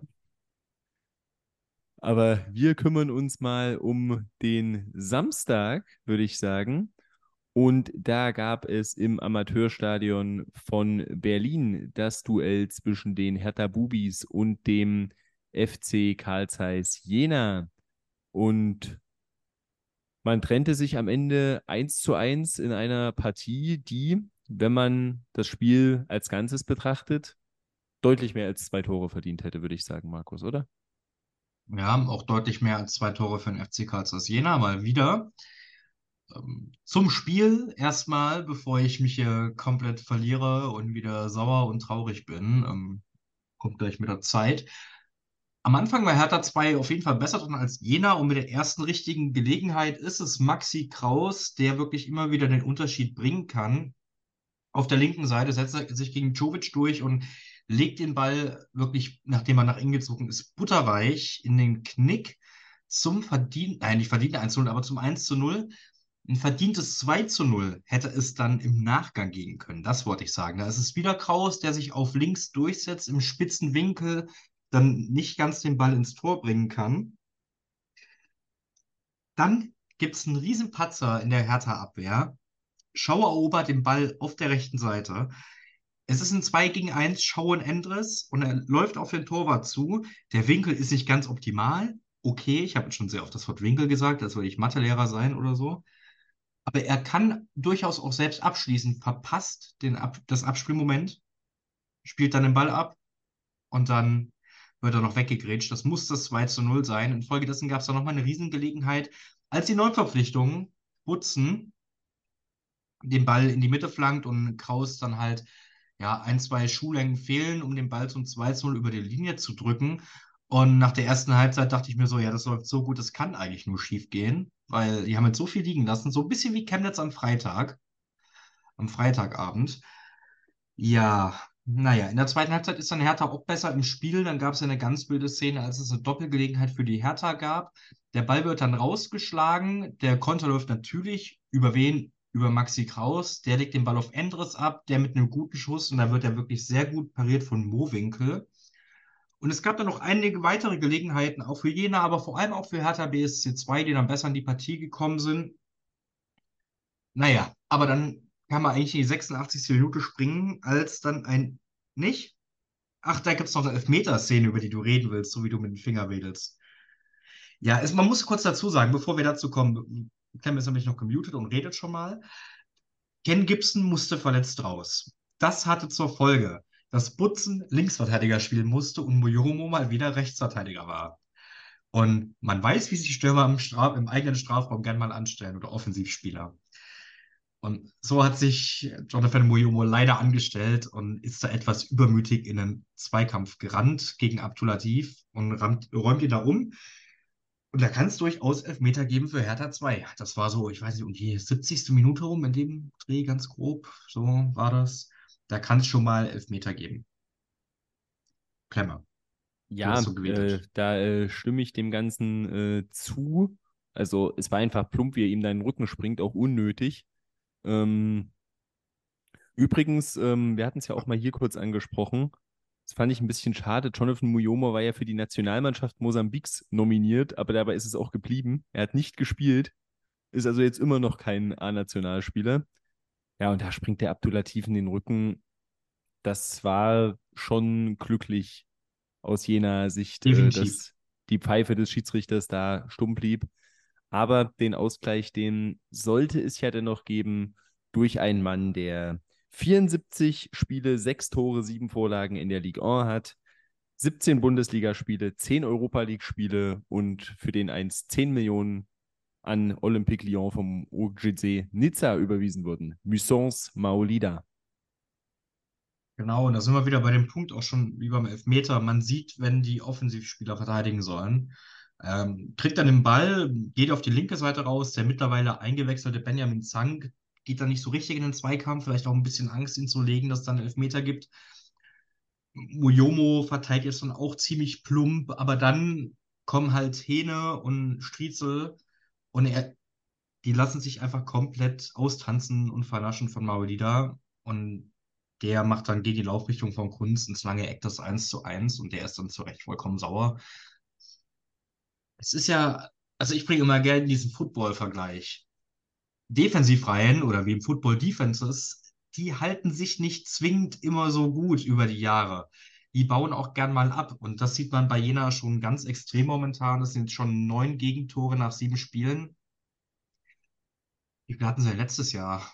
aber wir kümmern uns mal um den Samstag, würde ich sagen. Und da gab es im Amateurstadion von Berlin das Duell zwischen den Hertha Bubis und dem FC Carl Zeiss Jena. Und man trennte sich am Ende 1:1 in einer Partie, die, wenn man das Spiel als Ganzes betrachtet, deutlich mehr als 2 Tore verdient hätte, würde ich sagen, Markus, oder? Wir haben auch deutlich mehr als 2 Tore für den FC Karlsruhe Jena mal wieder. Zum Spiel erstmal, bevor ich mich hier komplett verliere und wieder sauer und traurig bin. Kommt gleich mit der Zeit. Am Anfang war Hertha 2 auf jeden Fall besser dran als Jena und mit der ersten richtigen Gelegenheit ist es Maxi Kraus, der wirklich immer wieder den Unterschied bringen kann. Auf der linken Seite setzt er sich gegen Jovic durch und legt den Ball wirklich, nachdem er nach innen gezogen ist, butterweich in den Knick zum verdienten, nein, nicht verdienten 1:0, aber zum 1:0. Ein verdientes 2:0 hätte es dann im Nachgang gehen können. Das wollte ich sagen. Da ist es wieder Kraus, der sich auf links durchsetzt, im spitzen Winkel, dann nicht ganz den Ball ins Tor bringen kann. Dann gibt es einen riesen Patzer in der Hertha-Abwehr. Schauer erobert den Ball auf der rechten Seite. Es ist ein 2 gegen 1 Schau und Endres und er läuft auf den Torwart zu. Der Winkel ist nicht ganz optimal. Okay, ich habe jetzt schon sehr oft das Wort Winkel gesagt, als würde ich Mathelehrer sein oder so. Aber er kann durchaus auch selbst abschließen, verpasst das Abspielmoment, spielt dann den Ball ab und dann wird er noch weggegrätscht. Das muss das 2:0 sein. Infolgedessen gab es dann nochmal eine Riesengelegenheit, als die Neuverpflichtung Butzen den Ball in die Mitte flankt und Kraus dann halt ja, ein, zwei Schuhlängen fehlen, um den Ball zum 2:0 über die Linie zu drücken. Und nach der ersten Halbzeit dachte ich mir so, ja, das läuft so gut, das kann eigentlich nur schief gehen, weil die haben jetzt so viel liegen lassen, so ein bisschen wie Chemnitz am Freitagabend. Ja, naja, in der zweiten Halbzeit ist dann Hertha auch besser im Spiel. Dann gab es ja eine ganz wilde Szene, als es eine Doppelgelegenheit für die Hertha gab. Der Ball wird dann rausgeschlagen. Der Konter läuft natürlich über wen? Über Maxi Kraus. Der legt den Ball auf Endres ab, der mit einem guten Schuss. Und da wird er wirklich sehr gut pariert von Mowinckel. Und es gab dann noch einige weitere Gelegenheiten, auch für Jena, aber vor allem auch für Hertha BSC 2, die dann besser in die Partie gekommen sind. Naja, aber dann kann man eigentlich in die 86. Minute springen, als dann ein, nicht? Ach, da gibt es noch eine Elfmeterszene, über die du reden willst, so wie du mit dem Finger wedelst. Ja, man muss kurz dazu sagen, bevor wir dazu kommen, Clem ist nämlich noch gemutet und redet schon mal. Ken Gibson musste verletzt raus. Das hatte zur Folge, dass Butzen Linksverteidiger spielen musste und Muyomo mal wieder Rechtsverteidiger war. Und man weiß, wie sich Stürmer im eigenen Strafraum gern mal anstellen oder Offensivspieler. Und so hat sich Jonathan Muyomo leider angestellt und ist da etwas übermütig in einen Zweikampf gerannt gegen Abdulatif und räumt ihn da um. Und da kann es durchaus Elfmeter geben für Hertha 2. Das war so, ich weiß nicht, um die 70. Minute rum in dem Dreh, ganz grob. So war das. Da kann es schon mal Elfmeter geben. Klemmer, du hast Ja, so gewedelt. da stimme ich dem Ganzen zu. Also es war einfach plump, wie er ihm da in den Rücken springt, auch unnötig. Ähm, Übrigens, wir hatten es ja auch mal hier kurz angesprochen. Das fand ich ein bisschen schade. Jonathan Muyomo war ja für die Nationalmannschaft Mosambiks nominiert, aber dabei ist es auch geblieben. Er hat nicht gespielt, ist also jetzt immer noch kein A-Nationalspieler. Ja, und da springt der Abdulatif in den Rücken. Das war schon glücklich aus jener Sicht, Definitiv. dass die Pfeife des Schiedsrichters da stumm blieb. Aber den Ausgleich, den sollte es ja dennoch geben durch einen Mann, der 74 Spiele, 6 Tore, 7 Vorlagen in der Ligue 1 hat, 17 Bundesligaspiele, 10 Europa League-Spiele und für den einst 10 Millionen an Olympique Lyon vom OGC Nizza überwiesen wurden. Mussons Maolida. Genau, und da sind wir wieder bei dem Punkt auch schon wie beim Elfmeter. Man sieht, wenn die Offensivspieler verteidigen sollen, kriegt dann den Ball, geht auf die linke Seite raus. Der mittlerweile eingewechselte Benjamin Zank geht dann nicht so richtig in den Zweikampf, vielleicht auch ein bisschen Angst, ihn zu legen, dass es dann Elfmeter gibt. Muyomo verteidigt es dann auch ziemlich plump, aber dann kommen halt Hähne und Striezel und die lassen sich einfach komplett austanzen und vernaschen von Maolida. Und der macht dann gegen die Laufrichtung von Kunz ins lange Eck das 1:1 und der ist dann zu Recht vollkommen sauer. Es ist ja, also ich bringe immer gerne diesen Football-Vergleich. Defensivreihen oder wie im Football Defenses, die halten sich nicht zwingend immer so gut über die Jahre. Die bauen auch gern mal ab. Und das sieht man bei Jena schon ganz extrem momentan. Das sind schon 9 Gegentore nach 7 Spielen. Wie viel hatten sie denn letztes Jahr?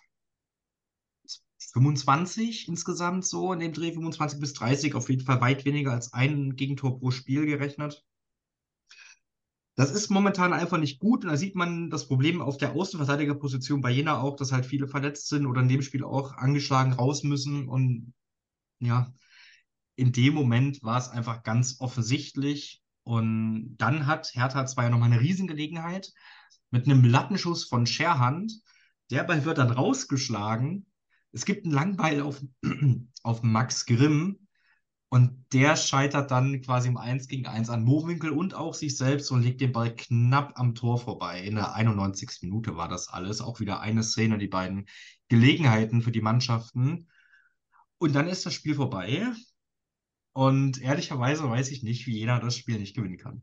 25 insgesamt so in dem Dreh, 25 bis 30, auf jeden Fall weit weniger als ein Gegentor pro Spiel gerechnet. Das ist momentan einfach nicht gut und da sieht man das Problem auf der Außenverteidigerposition bei Jena auch, dass halt viele verletzt sind oder in dem Spiel auch angeschlagen raus müssen und ja, in dem Moment war es einfach ganz offensichtlich und dann hat Hertha zwar ja nochmal eine Riesengelegenheit mit einem Lattenschuss von Scherhand, der Ball wird dann rausgeschlagen. Es gibt einen Langball auf Max Grimm und der scheitert dann quasi im 1 gegen 1 an Mohrwinkel und auch sich selbst und legt den Ball knapp am Tor vorbei. In der 91. Minute war das alles. Auch wieder eine Szene, die beiden Gelegenheiten für die Mannschaften. Und dann ist das Spiel vorbei. Und ehrlicherweise weiß ich nicht, wie jeder das Spiel nicht gewinnen kann.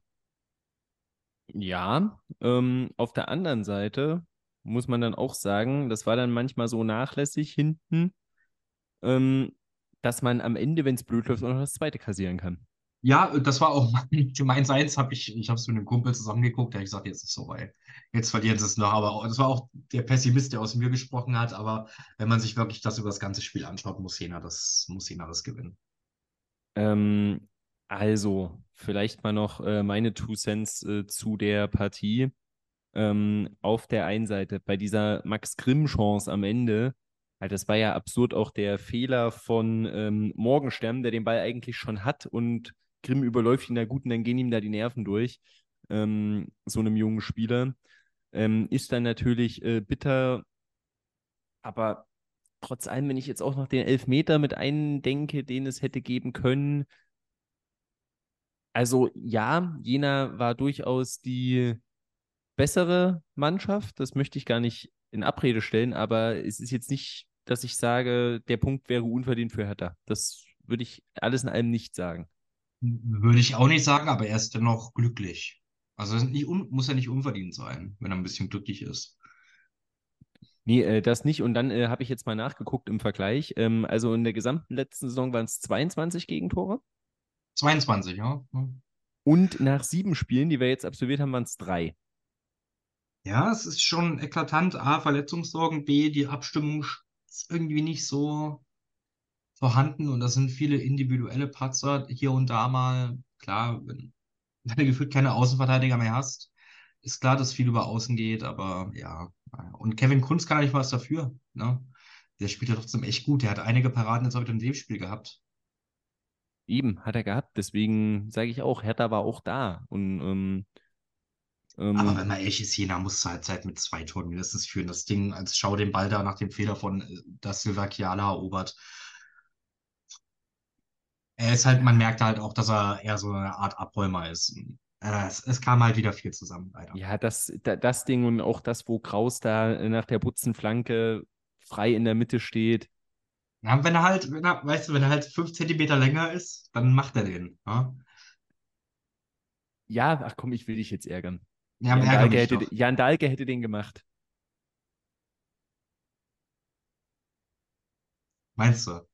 Ja, auf der anderen Seite muss man dann auch sagen, das war dann manchmal so nachlässig hinten, ähm, dass man am Ende, wenn es blöd läuft, auch noch das zweite kassieren kann. Ja, das war auch mein Seins, ich habe es mit einem Kumpel zusammengeguckt, der hat gesagt, jetzt ist es vorbei. Jetzt verlieren sie es noch. Aber das war auch der Pessimist, der aus mir gesprochen hat. Aber wenn man sich wirklich das über das ganze Spiel anschaut, muss Jena das gewinnen. Ähm, also, vielleicht mal noch meine Two Cents zu der Partie. Auf der einen Seite, bei dieser Max-Grimm-Chance am Ende, halt, das war ja absurd auch der Fehler von Morgenstern, der den Ball eigentlich schon hat und Grimm überläuft ihn da gut und dann gehen ihm da die Nerven durch, so einem jungen Spieler. Ist dann natürlich bitter, aber trotz allem, wenn ich jetzt auch noch den Elfmeter mit eindenke, den es hätte geben können, also ja, Jena war durchaus die bessere Mannschaft, das möchte ich gar nicht in Abrede stellen, aber es ist jetzt nicht, dass ich sage, der Punkt wäre unverdient für Hertha. Das würde ich alles in allem nicht sagen. Würde ich auch nicht sagen, aber er ist dennoch glücklich. Also muss ja nicht unverdient sein, wenn er ein bisschen glücklich ist. Nee, das nicht. Und dann habe ich jetzt mal nachgeguckt im Vergleich. Also in der gesamten letzten Saison waren es 22 Gegentore. 22, ja. Und nach 7 Spielen, die wir jetzt absolviert haben, waren es 3. Ja, es ist schon eklatant. A, Verletzungssorgen, B, die Abstimmung ist irgendwie nicht so vorhanden und das sind viele individuelle Patzer hier und da mal. Klar, wenn du gefühlt keine Außenverteidiger mehr hast, ist klar, dass viel über Außen geht, aber ja. Und Kevin Kunz kann ja nicht was dafür, ne? Der spielt ja trotzdem echt gut. Der hat einige Paraden jetzt heute im Spiel gehabt. Eben, hat er gehabt. Deswegen sage ich auch, Hertha war auch da. Und Aber ähm, wenn man ehrlich ist, Jena muss zur Halbzeit mit 2 Toren mindestens führen. Das Ding, als Schau den Ball da nach dem Fehler von da Silva Kiala erobert. Er ist halt, man merkt halt auch, dass er eher so eine Art Abräumer ist. Es kam halt wieder viel zusammen, leider. ja, das Ding und auch das, wo Kraus da nach der Butzenflanke frei in der Mitte steht. Ja, weißt du, wenn er halt 5 Zentimeter länger ist, dann macht er den. Ja, Ja, ach komm, ich will dich jetzt ärgern. ja ärgere mich doch. Jan Dahlke hätte den gemacht. Meinst du?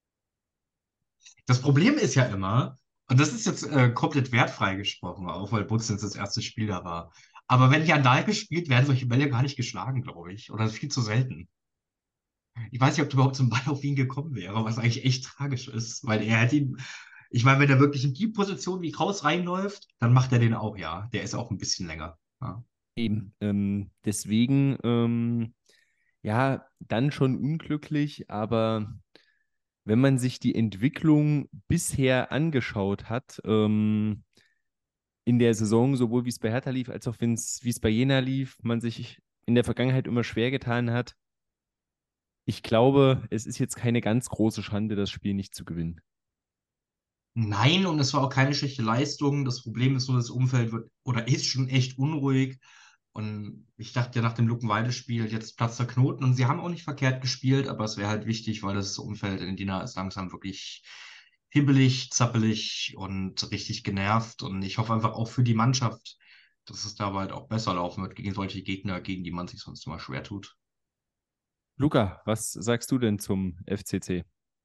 Das Problem ist ja immer, und das ist jetzt komplett wertfrei gesprochen, auch weil Butzens das erste Spiel da war. Aber wenn Jan Dahlke spielt, werden solche Bälle gar nicht geschlagen, glaube ich. Oder viel zu selten. Ich weiß nicht, ob du überhaupt zum Ball auf ihn gekommen wäre, was eigentlich echt tragisch ist, weil er hätte ihn, ich meine, wenn er wirklich in die Position wie Kraus reinläuft, dann macht er den auch, ja. Der ist auch ein bisschen länger. Ja. Eben. Deswegen, ja, dann schon unglücklich, aber wenn man sich die Entwicklung bisher angeschaut hat, in der Saison, sowohl wie es bei Hertha lief, als auch wie es bei Jena lief, man sich in der Vergangenheit immer schwer getan hat. Ich glaube, es ist jetzt keine ganz große Schande, das Spiel nicht zu gewinnen. Nein, und es war auch keine schlechte Leistung. Das Problem ist nur, das Umfeld wird oder ist schon echt unruhig. Und ich dachte ja nach dem Luckenwalde-Spiel, jetzt platzt der Knoten. Und sie haben auch nicht verkehrt gespielt, aber es wäre halt wichtig, weil das Umfeld in Dina ist langsam wirklich hibbelig, zappelig und richtig genervt. Und ich hoffe einfach auch für die Mannschaft, dass es da bald auch besser laufen wird gegen solche Gegner, gegen die man sich sonst immer schwer tut. Luca, was sagst du denn zum FCC?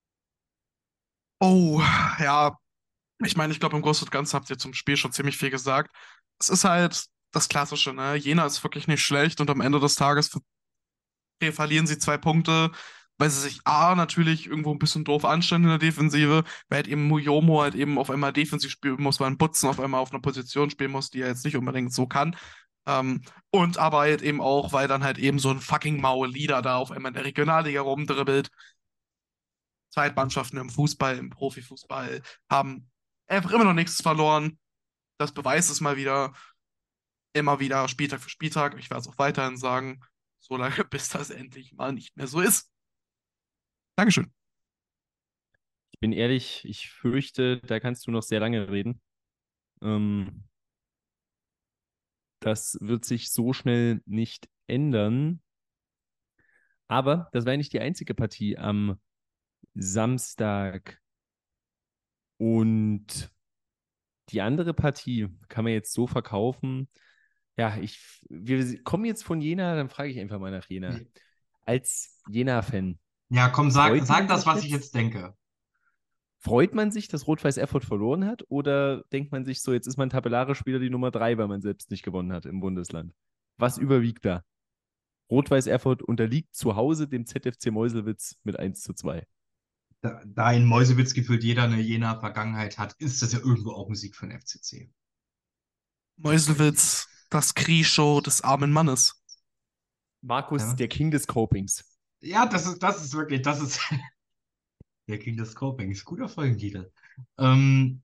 Oh, ja, ich meine, ich glaube, im Großen und Ganzen habt ihr zum Spiel schon ziemlich viel gesagt. Es ist halt das Klassische, ne? Jena ist wirklich nicht schlecht und am Ende des Tages verlieren sie 2 Punkte, weil sie sich A, natürlich irgendwo ein bisschen doof anstellen in der Defensive, weil halt eben Muyomo halt eben auf einmal defensiv spielen muss, weil ein Butzen auf einmal auf einer Position spielen muss, die er jetzt nicht unbedingt so kann. Und aber halt eben auch, weil dann halt eben so ein fucking Maul Leader da auf einmal in der Regionalliga rumdribbelt. Zweitmannschaften im Fußball, im Profifußball haben einfach immer noch nichts verloren. Das beweist es mal wieder, immer wieder, Spieltag für Spieltag. Ich werde es auch weiterhin sagen, solange bis das endlich mal nicht mehr so ist. Dankeschön. Ich bin ehrlich, ich fürchte, da kannst du noch sehr lange reden. Ähm, Das wird sich so schnell nicht ändern. Aber das war ja nicht die einzige Partie am Samstag. Und die andere Partie kann man jetzt so verkaufen. Ja, wir kommen jetzt von Jena, dann frage ich einfach mal nach Jena. Als Jena-Fan, Ja, komm, freut sag man das, sich was ich jetzt? jetzt denke. Freut man sich, dass Rot-Weiß Erfurt verloren hat? Oder denkt man sich so, jetzt ist man tabellarisch wieder die Nummer 3, weil man selbst nicht gewonnen hat im Bundesland? Was überwiegt da? Rot-Weiß Erfurt unterliegt zu Hause dem ZFC Meuselwitz mit 1:2. Da in Meuselwitz gefühlt jeder eine Jena-Vergangenheit hat, ist das ja irgendwo auch Musik für den FCC. Meuselwitz, das Creeshow des armen Mannes. Markus, Ja, der King des Copings. ja, das ist wirklich, das ist der King des Copings. Guter Folgentitel. Ähm,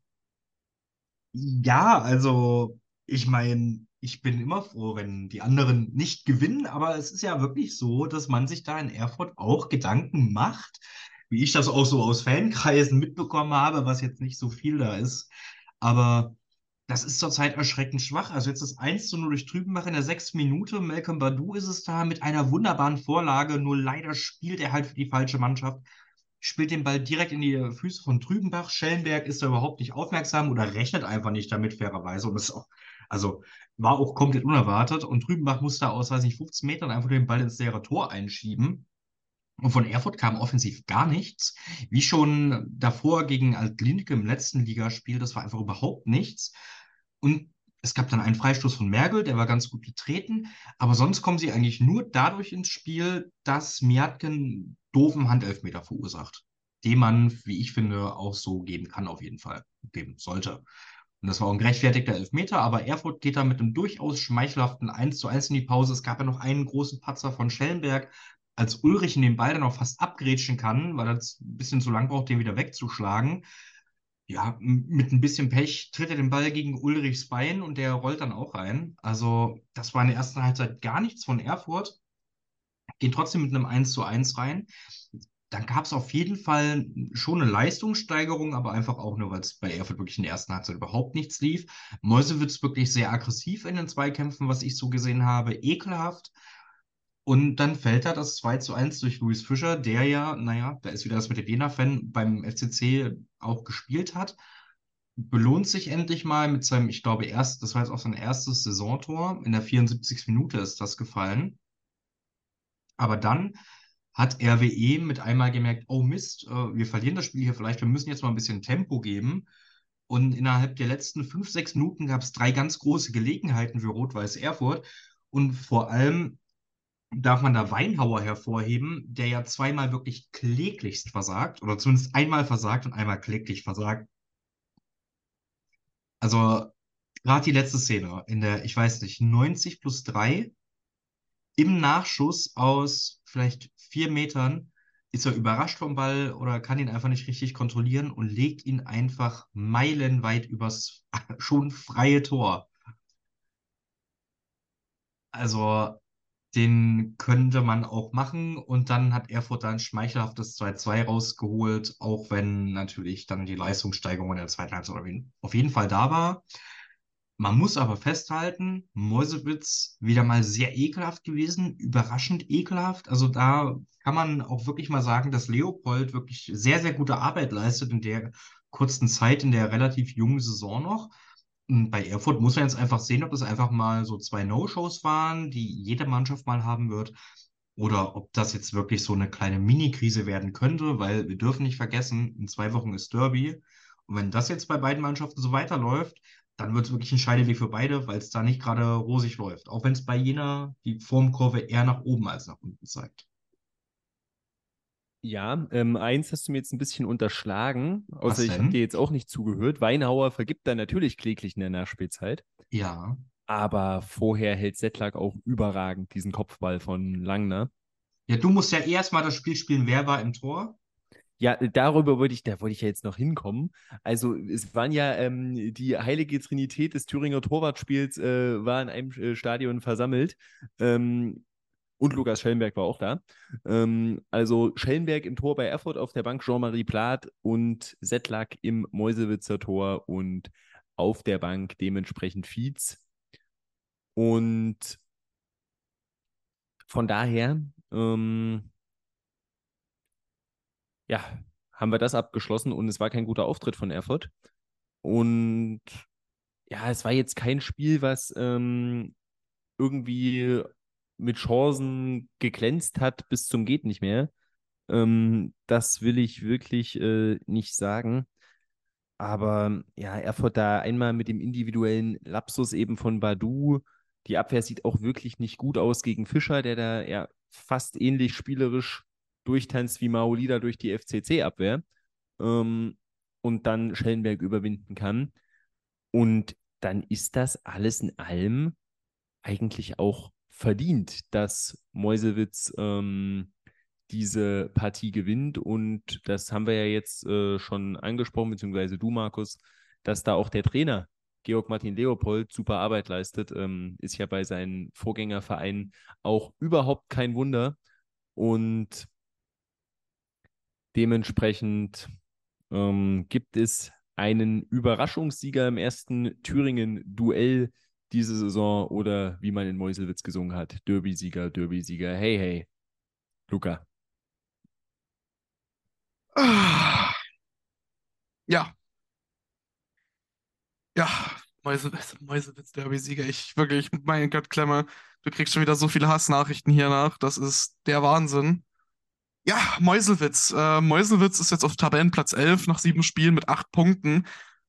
ja, also, ich meine, ich bin immer froh, wenn die anderen nicht gewinnen, aber es ist ja wirklich so, dass man sich da in Erfurt auch Gedanken macht, wie ich das auch so aus Fankreisen mitbekommen habe, was jetzt nicht so viel da ist. Aber das ist zurzeit erschreckend schwach. Also jetzt das 1:0 durch Trübenbach in der 6. Minute. Malcolm Badou ist es da mit einer wunderbaren Vorlage. Nur leider spielt er halt für die falsche Mannschaft. Spielt den Ball direkt in die Füße von Trübenbach. Schellenberg ist da überhaupt nicht aufmerksam oder rechnet einfach nicht damit, fairerweise. Und das ist auch, also war auch komplett unerwartet. Und Trübenbach musste aus, weiß nicht, 15 Metern einfach den Ball ins leere Tor einschieben. Und von Erfurt kam offensiv gar nichts. Wie schon davor gegen Alt-Linke im letzten Ligaspiel, das war einfach überhaupt nichts. Und es gab dann einen Freistoß von Mergel, der war ganz gut getreten. Aber sonst kommen sie eigentlich nur dadurch ins Spiel, dass Miatken einen doofen Handelfmeter verursacht. Den man, wie ich finde, auch so geben kann, auf jeden Fall. Geben sollte. Und das war auch ein gerechtfertigter Elfmeter, aber Erfurt geht da mit einem durchaus schmeichelhaften 1:1 in die Pause. Es gab ja noch einen großen Patzer von Schellenberg, als Ulrich in den Ball dann auch fast abgrätschen kann, weil er es ein bisschen zu lang braucht, den wieder wegzuschlagen. Ja, mit ein bisschen Pech tritt er den Ball gegen Ulrichs Bein und der rollt dann auch rein. Also, das war in der ersten Halbzeit gar nichts von Erfurt. Gehen trotzdem mit einem 1:1 rein. Dann gab es auf jeden Fall schon eine Leistungssteigerung, aber einfach auch nur, weil es bei Erfurt wirklich in der ersten Halbzeit überhaupt nichts lief. Meuselwitz wirklich sehr aggressiv in den Zweikämpfen, was ich so gesehen habe, ekelhaft. Und dann fällt da das 2:1 durch Luis Fischer, der ja, naja, da ist wieder das mit dem Jena-Fan beim FCC auch gespielt hat. Belohnt sich endlich mal mit seinem, ich glaube, das war jetzt auch sein erstes Saisontor. In der 74. Minute ist das gefallen. Aber dann hat RWE mit einmal gemerkt, oh Mist, wir verlieren das Spiel hier vielleicht, wir müssen jetzt mal ein bisschen Tempo geben. Und innerhalb der letzten 5, 6 Minuten gab es 3 ganz große Gelegenheiten für Rot-Weiß Erfurt. Und vor allem darf man da Weinhauer hervorheben, der ja zweimal wirklich kläglichst versagt, oder zumindest einmal versagt und einmal kläglich versagt. Also gerade die letzte Szene in der, ich weiß nicht, 90+3 im Nachschuss aus vielleicht 4 Metern ist er überrascht vom Ball oder kann ihn einfach nicht richtig kontrollieren und legt ihn einfach meilenweit übers schon freie Tor. Also, den könnte man auch machen und dann hat Erfurt da ein schmeichelhaftes 2:2 rausgeholt, auch wenn natürlich dann die Leistungssteigerung in der zweiten Halbzeit auf jeden Fall da war. Man muss aber festhalten, Meuselwitz wieder mal sehr ekelhaft gewesen, überraschend ekelhaft. Also da kann man auch wirklich mal sagen, dass Leopold wirklich sehr, sehr gute Arbeit leistet in der kurzen Zeit, in der relativ jungen Saison noch. Und bei Erfurt muss man jetzt einfach sehen, ob das einfach mal so 2 No-Shows waren, die jede Mannschaft mal haben wird, oder ob das jetzt wirklich so eine kleine Mini-Krise werden könnte, weil wir dürfen nicht vergessen, in 2 Wochen ist Derby. Und wenn das jetzt bei beiden Mannschaften so weiterläuft, dann wird es wirklich ein Scheideweg für beide, weil es da nicht gerade rosig läuft. Auch wenn es bei Jena die Formkurve eher nach oben als nach unten zeigt. Ja, eins hast du mir jetzt ein bisschen unterschlagen, außer Was ich habe dir denn? jetzt auch nicht zugehört. Weinhauer vergibt da natürlich kläglich in der Nachspielzeit, Ja. aber vorher hält Settlak auch überragend diesen Kopfball von Langner. Ja, du musst ja erst mal das Spiel spielen, wer war im Tor? Ja, da wollte ich ja jetzt noch hinkommen. Also es waren ja die heilige Trinität des Thüringer Torwartspiels war in einem Stadion versammelt. Und Lukas Schellenberg war auch da. Also Schellenberg im Tor bei Erfurt auf der Bank, Jean-Marie Plath und Settlak im Meuselwitzer Tor und auf der Bank dementsprechend Fietz. Und von daher, ja, haben wir das abgeschlossen und es war kein guter Auftritt von Erfurt. Und ja, es war jetzt kein Spiel, was irgendwie mit Chancen geglänzt hat bis zum geht nicht mehr. Das will ich wirklich nicht sagen. Aber ja, Erfurt da einmal mit dem individuellen Lapsus eben von Badu. Die Abwehr sieht auch wirklich nicht gut aus gegen Fischer, der da ja fast ähnlich spielerisch durchtanzt wie Maolida durch die FCC-Abwehr und dann Schellenberg überwinden kann. Und dann ist das alles in allem eigentlich auch verdient, dass Meuselwitz diese Partie gewinnt. Und das haben wir ja jetzt schon angesprochen, beziehungsweise du, Markus, dass da auch der Trainer Georg Martin Leopold super Arbeit leistet. Ist ja bei seinen Vorgängervereinen auch überhaupt kein Wunder. Und dementsprechend gibt es einen Überraschungssieger im ersten Thüringen-Duell diese Saison oder wie man in Meuselwitz gesungen hat, Derby-Sieger, Derby-Sieger. Hey, hey, Luca. Ja, ja, Mäusewitz Derby-Sieger. Ich wirklich, mein Gott, Klemme, du kriegst schon wieder so viele Hassnachrichten hier nach. Das ist der Wahnsinn. Ja, Meuselwitz. Meuselwitz ist jetzt auf Tabellenplatz 11 nach 7 Spielen mit 8 Punkten.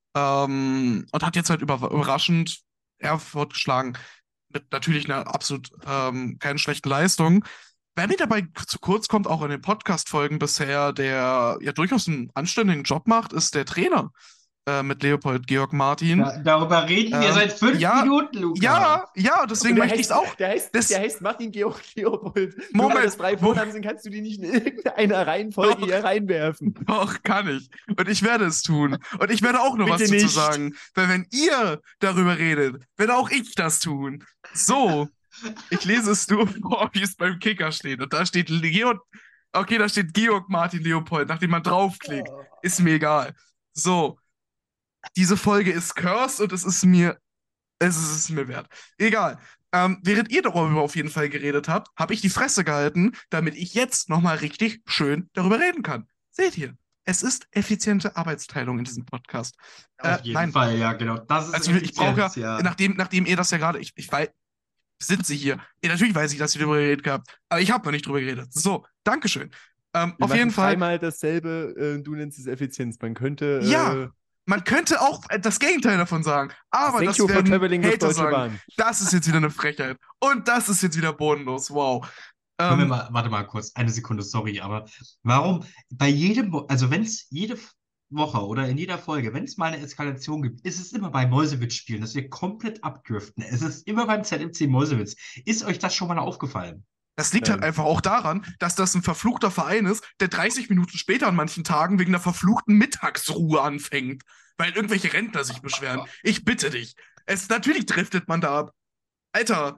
Und hat jetzt halt überraschend Erfurt geschlagen. Mit natürlich einer absolut keinen schlechten Leistung. Wer mir dabei zu kurz kommt, auch in den Podcast-Folgen bisher, der ja durchaus einen anständigen Job macht, ist der Trainer mit Leopold Georg Martin. Darüber reden wir seit 5 Ja, Minuten, Luca. ja, deswegen möchte ich es auch. Der heißt Martin Georg Leopold. Nur Moment, weil das freie Vornamen sind, kannst du die nicht in irgendeiner Reihenfolge hier reinwerfen. Doch, kann ich. Und ich werde es tun. Und ich werde auch noch was Bitte dazu nicht. sagen. Weil wenn ihr darüber redet, werde auch ich das tun. So, ich lese es nur vor, wie es beim Kicker steht. Und da steht okay, da steht Georg Martin Leopold, nachdem man draufklickt. Ist mir egal. So, diese Folge ist cursed und es ist mir wert. Egal. Während ihr darüber auf jeden Fall geredet habt, habe ich die Fresse gehalten, damit ich jetzt nochmal richtig schön darüber reden kann. Seht ihr? Es ist effiziente Arbeitsteilung in diesem Podcast. Auf jeden Nein. Fall, ja, genau. Das ist Also ich brauche ja. nachdem ihr das ja gerade, ich weiß, sitze hier. Natürlich weiß ich, dass ihr darüber geredet habt, aber ich habe noch nicht drüber geredet. So, Dankeschön. Wir Auf jeden machen Fall. dreimal dasselbe, du nennst es Effizienz. Man könnte. Ja, man könnte auch das Gegenteil davon sagen, aber Thank das you for werden traveling with Hater Deutsche sagen. Bahn. Das ist jetzt wieder eine Frechheit. Und das ist jetzt wieder bodenlos. Wow. Warte mal kurz, eine Sekunde, sorry, aber warum bei jedem, also wenn es jede Woche oder in jeder Folge, wenn es mal eine Eskalation gibt, ist es immer bei Meuselwitz-Spielen, dass wir komplett abdriften. Es ist immer beim ZMC Meuselwitz. Ist euch das schon mal aufgefallen? Das liegt halt einfach auch daran, dass das ein verfluchter Verein ist, der 30 Minuten später an manchen Tagen wegen einer verfluchten Mittagsruhe anfängt, weil irgendwelche Rentner sich beschweren. Ich bitte dich. Natürlich driftet man da ab. Alter,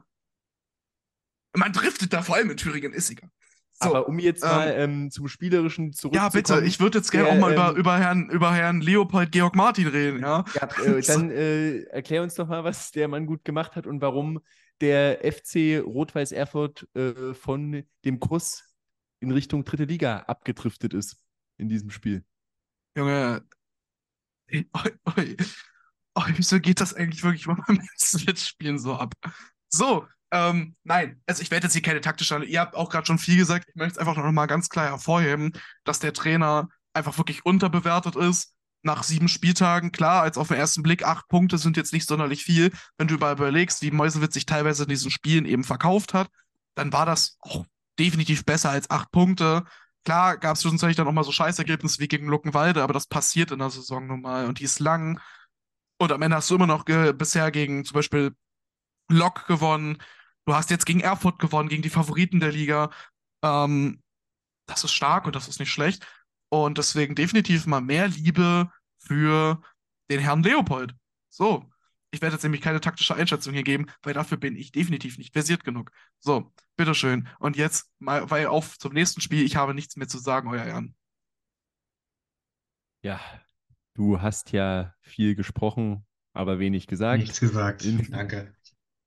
man driftet da vor allem in Thüringen, ist egal. So, aber um jetzt mal zum Spielerischen zurückzukommen. Ja, bitte, ich würde jetzt gerne auch mal über Herrn Leopold Georg Martin reden, ja. Dann erklär uns doch mal, was der Mann gut gemacht hat und warum der FC Rot-Weiß Erfurt von dem Kurs in Richtung dritte Liga abgedriftet ist in diesem Spiel. Junge, wieso geht das eigentlich wirklich beim Switch-Spielen so ab? So, nein, also ich werde jetzt hier keine taktische, ihr habt auch gerade schon viel gesagt, ich möchte es einfach noch mal ganz klar hervorheben, dass der Trainer einfach wirklich unterbewertet ist. Nach 7 Spieltagen, klar, als auf den ersten Blick 8 Punkte sind jetzt nicht sonderlich viel. Wenn du überlegst, wie Meuselwitz sich teilweise in diesen Spielen eben verkauft hat, dann war das auch definitiv besser als 8 Punkte. Klar gab es zwischenzeitlich dann auch mal so Scheißergebnisse wie gegen Luckenwalde, aber das passiert in der Saison nun mal und die ist lang. Und am Ende hast du immer noch bisher gegen zum Beispiel Lok gewonnen. Du hast jetzt gegen Erfurt gewonnen, gegen die Favoriten der Liga. Das ist stark und das ist nicht schlecht. Und deswegen definitiv mal mehr Liebe für den Herrn Leopold. So, ich werde jetzt nämlich keine taktische Einschätzung hier geben, weil dafür bin ich definitiv nicht versiert genug. So, bitteschön. Und jetzt mal, weil auf zum nächsten Spiel, ich habe nichts mehr zu sagen, euer Herrn. Ja, du hast ja viel gesprochen, aber wenig gesagt. Nichts gesagt. Danke.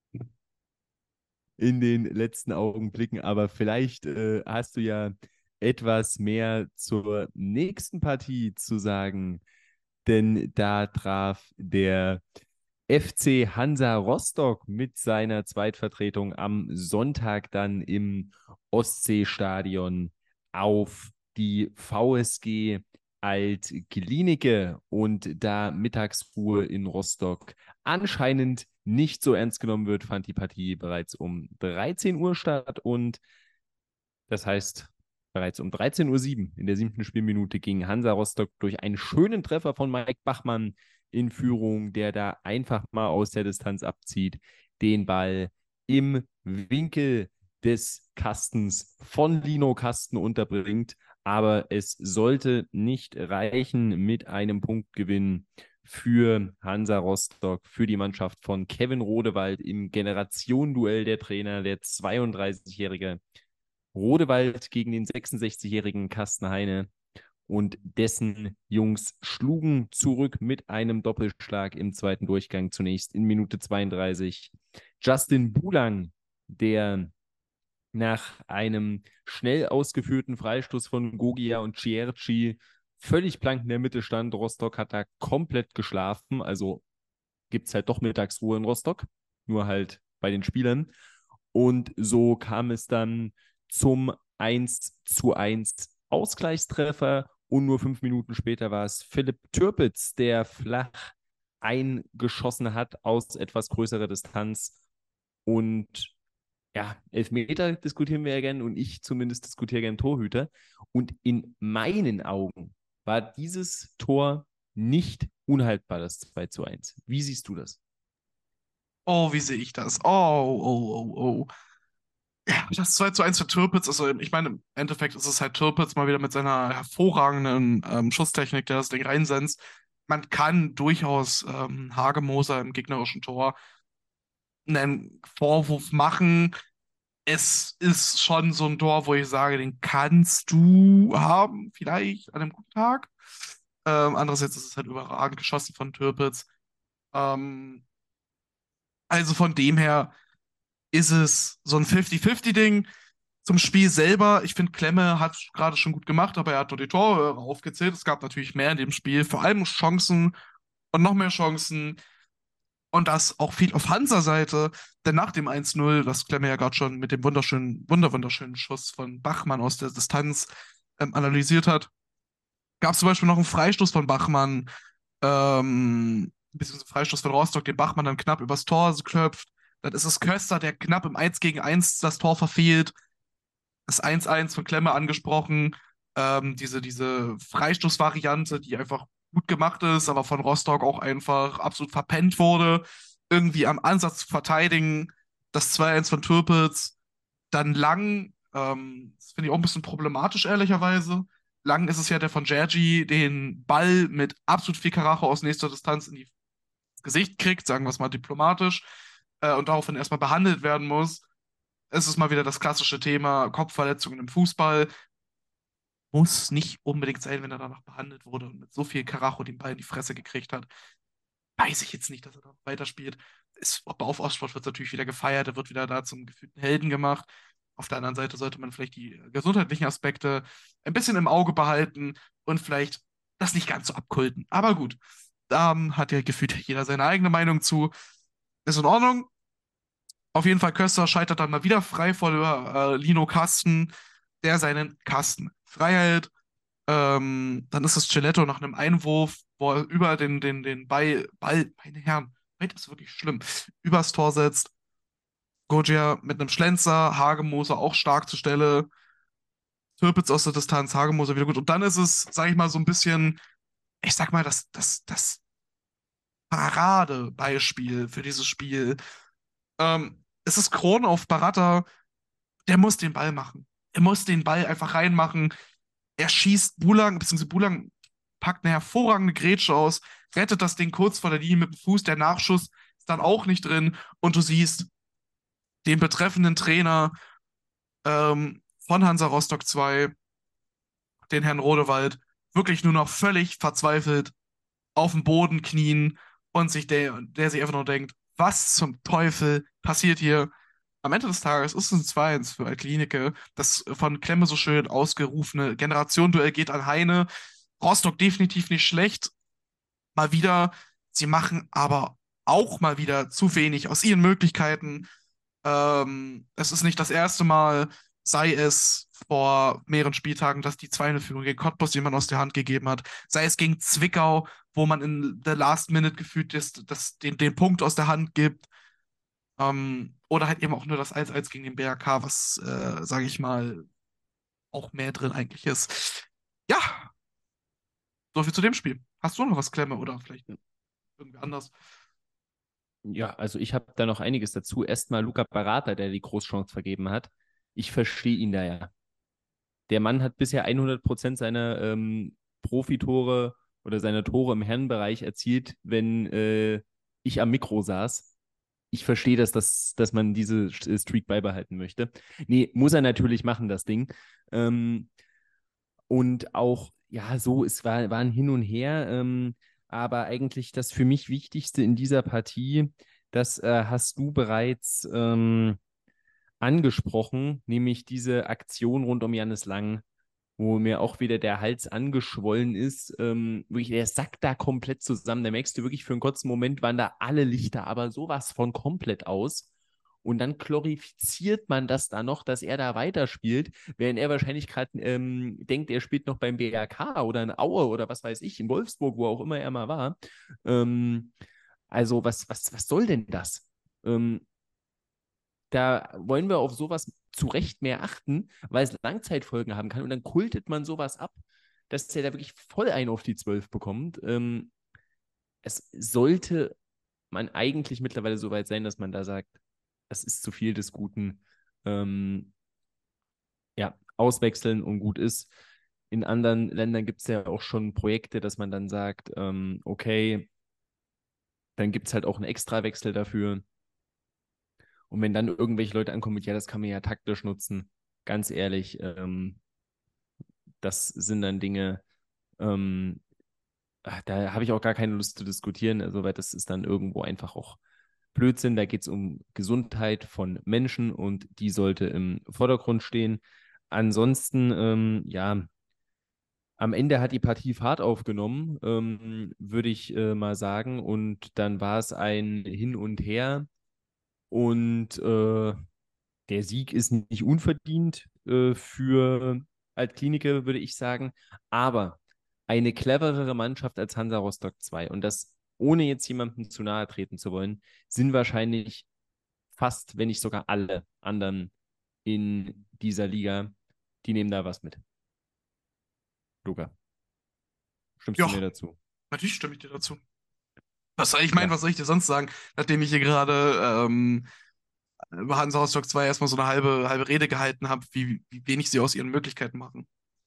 In den letzten Augenblicken, aber vielleicht hast du ja etwas mehr zur nächsten Partie zu sagen, denn da traf der FC Hansa Rostock mit seiner Zweitvertretung am Sonntag dann im Ostseestadion auf die VSG Alt-Glienicke und da Mittagsruhe in Rostock anscheinend nicht so ernst genommen wird, fand die Partie bereits um 13 Uhr statt und das heißt, Bereits um 13:07 Uhr in der 7. Spielminute ging Hansa Rostock durch einen schönen Treffer von Mike Bachmann in Führung, der da einfach mal aus der Distanz abzieht, den Ball im Winkel des Kastens von Lino Kasten unterbringt. Aber es sollte nicht reichen mit einem Punktgewinn für Hansa Rostock, für die Mannschaft von Kevin Rodewald im Generationenduell der Trainer, der 32-jährige Rodewald gegen den 66-jährigen Carsten Heine, und dessen Jungs schlugen zurück mit einem Doppelschlag im zweiten Durchgang, zunächst in Minute 32. Justin Bulang, der nach einem schnell ausgeführten Freistoß von Gogia und Cierci völlig blank in der Mitte stand. Rostock hat da komplett geschlafen, also gibt es halt doch Mittagsruhe in Rostock, nur halt bei den Spielern. Und so kam es dann zum 1:1 Ausgleichstreffer, und nur 5 Minuten später war es Philipp Türpitz, der flach eingeschossen hat aus etwas größerer Distanz. Und ja, Elfmeter diskutieren wir ja gern, und ich zumindest diskutiere gern Torhüter. Und in meinen Augen war dieses Tor nicht unhaltbar, das 2:1. Wie siehst du das? Oh, wie sehe ich das? Oh. Ja, das 2:1 für Türpitz, also ich meine, im Endeffekt ist es halt Türpitz mal wieder mit seiner hervorragenden Schusstechnik, der das Ding reinsenzt. Man kann durchaus Hagemoser im gegnerischen Tor einen Vorwurf machen. Es ist schon so ein Tor, wo ich sage, den kannst du haben, vielleicht an einem guten Tag. Andererseits ist es halt überragend geschossen von Türpitz. Ähm, also von dem her ist es so ein 50-50-Ding. Zum Spiel selber, ich finde, Klemme hat gerade schon gut gemacht, aber er hat nur die Tore aufgezählt. Es gab natürlich mehr in dem Spiel, vor allem Chancen und noch mehr Chancen. Und das auch viel auf Hansa-Seite, denn nach dem 1:0, das Klemme ja gerade schon mit dem wunderschönen Schuss von Bachmann aus der Distanz analysiert hat, gab es zum Beispiel noch einen Freistoß von Bachmann, beziehungsweise Freistoß von Rostock, den Bachmann dann knapp übers Tor klopft. Dann ist es Köster, der knapp im 1 gegen 1 das Tor verfehlt. Das 1:1 von Klemme angesprochen. Diese Freistoßvariante, die einfach gut gemacht ist, aber von Rostock auch einfach absolut verpennt wurde. Irgendwie am Ansatz zu verteidigen. Das 2:1 von Türpitz. Dann Lang, das finde ich auch ein bisschen problematisch, ehrlicherweise. Lang ist es ja, der von Gergi den Ball mit absolut viel Karacho aus nächster Distanz in die Gesicht kriegt, sagen wir es mal diplomatisch, und daraufhin erstmal behandelt werden muss. Es ist mal wieder das klassische Thema Kopfverletzungen im Fußball. Muss nicht unbedingt sein, wenn er danach behandelt wurde und mit so viel Karacho den Ball in die Fresse gekriegt hat. Weiß ich jetzt nicht, dass er da weiterspielt. Auf Ostsport wird es natürlich wieder gefeiert, er wird wieder da zum gefühlten Helden gemacht. Auf der anderen Seite sollte man vielleicht die gesundheitlichen Aspekte ein bisschen im Auge behalten und vielleicht das nicht ganz so abkulten. Aber gut, da hat ja gefühlt jeder seine eigene Meinung zu. Ist in Ordnung. Auf jeden Fall, Köster scheitert dann mal wieder frei vor Lino Kasten, der seinen Kasten frei hält. Dann ist es Celetto nach einem Einwurf, wo er über den Ball, meine Herren, heute ist wirklich schlimm, übers Tor setzt. Goggia mit einem Schlenzer, Hagemoser auch stark zur Stelle. Türpitz aus der Distanz, Hagemoser wieder gut. Und dann ist es, sag ich mal, so ein bisschen, ich sag mal, das Paradebeispiel für dieses Spiel. Es ist Krone auf Baratta, der muss den Ball machen. Er muss den Ball einfach reinmachen. Er schießt Bulang, beziehungsweise Bulang packt eine hervorragende Grätsche aus, rettet das Ding kurz vor der Linie mit dem Fuß. Der Nachschuss ist dann auch nicht drin. Und du siehst den betreffenden Trainer von Hansa Rostock 2, den Herrn Rodewald, wirklich nur noch völlig verzweifelt auf dem Boden knien und der sich einfach nur denkt, was zum Teufel passiert hier? Am Ende des Tages ist es ein 2:1 für Altlinike. Das von Klemme so schön ausgerufene Generationenduell geht an Heine. Rostock definitiv nicht schlecht. Mal wieder. Sie machen aber auch mal wieder zu wenig aus ihren Möglichkeiten. Es ist nicht das erste Mal, sei es vor mehreren Spieltagen, dass die 2:0-Führung gegen Cottbus jemand aus der Hand gegeben hat, sei es gegen Zwickau, wo man in der Last Minute gefühlt den Punkt aus der Hand gibt. Oder halt eben auch nur das 1:1 gegen den BRK, was, sage ich mal, auch mehr drin eigentlich ist. Ja, soviel zu dem Spiel. Hast du noch was, Klemme, oder vielleicht irgendwie anders? Ja, also ich habe da noch einiges dazu. Erstmal Luca Barata, der die Großchance vergeben hat. Ich verstehe ihn da ja. Der Mann hat bisher 100% seiner Profitore oder seiner Tore im Herrenbereich erzielt, wenn ich am Mikro saß. Ich verstehe, dass man diese Streak beibehalten möchte. Nee, muss er natürlich machen, das Ding. Ähm, und auch, ja, so, war ein Hin und Her. Aber eigentlich das für mich Wichtigste in dieser Partie, das hast du bereits angesprochen, nämlich diese Aktion rund um Jannis Lang, wo mir auch wieder der Hals angeschwollen ist. Wirklich, der sackt da komplett zusammen. Da merkst du wirklich, für einen kurzen Moment waren da alle Lichter aber sowas von komplett aus. Und dann glorifiziert man das da noch, dass er da weiterspielt, während er wahrscheinlich gerade denkt, er spielt noch beim BRK oder in Aue oder was weiß ich, in Wolfsburg, wo auch immer er mal war. Ähm, also, was soll denn das? Da wollen wir auf sowas zu Recht mehr achten, weil es Langzeitfolgen haben kann. Und dann kultet man sowas ab, dass der da wirklich voll einen auf die 12 bekommt. Es sollte man eigentlich mittlerweile so weit sein, dass man da sagt, das ist zu viel des Guten. Ähm, ja, auswechseln und gut ist. In anderen Ländern gibt es ja auch schon Projekte, dass man dann sagt, okay, dann gibt es halt auch einen Extrawechsel dafür. Und wenn dann irgendwelche Leute ankommen mit, ja, das kann man ja taktisch nutzen, ganz ehrlich, das sind dann Dinge, ähm, da habe ich auch gar keine Lust zu diskutieren, also, weil das ist dann irgendwo einfach auch Blödsinn. Da geht es um Gesundheit von Menschen und die sollte im Vordergrund stehen. Ansonsten, ja, am Ende hat die Partie Fahrt aufgenommen, würde ich mal sagen. Und dann war es ein Hin und Her. Und der Sieg ist nicht unverdient für Altkliniker, würde ich sagen. Aber eine cleverere Mannschaft als Hansa Rostock 2 und das ohne jetzt jemandem zu nahe treten zu wollen, sind wahrscheinlich fast, wenn nicht sogar alle anderen in dieser Liga, die nehmen da was mit. Luca, stimmst du Ja, mir dazu? natürlich stimme ich dir dazu. Ich meine, Ja, was soll ich dir sonst sagen, nachdem ich hier gerade über Hansa Rostock 2 erstmal so eine halbe Rede gehalten habe, wie wenig sie aus ihren Möglichkeiten machen.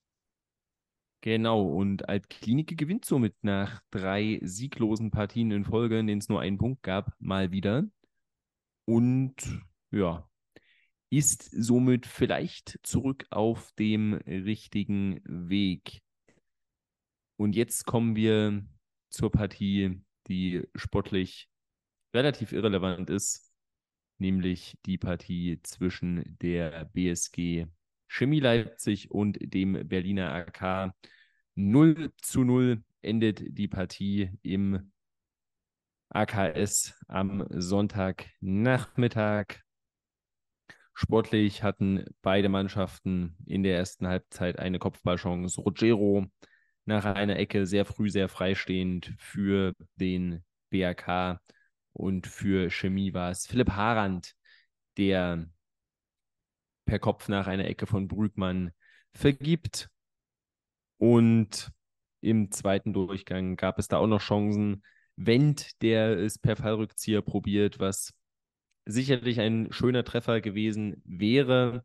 genau. Und Altklinike gewinnt somit nach 3 sieglosen Partien in Folge, in denen es nur einen Punkt gab, mal wieder. Und ja, ist somit vielleicht zurück auf dem richtigen Weg. Und jetzt kommen wir zur Partie, die sportlich relativ irrelevant ist, nämlich die Partie zwischen der BSG Chemie Leipzig und dem Berliner AK. 0:0 endet die Partie im AKS am Sonntagnachmittag. Sportlich hatten beide Mannschaften in der ersten Halbzeit eine Kopfballchance. Rogero nach einer Ecke sehr früh, sehr freistehend für den BRK und für Chemie war es Philipp Harand, der per Kopf nach einer Ecke von Brügmann vergibt. Und im zweiten Durchgang gab es da auch noch Chancen. Wendt, der es per Fallrückzieher probiert, was sicherlich ein schöner Treffer gewesen wäre.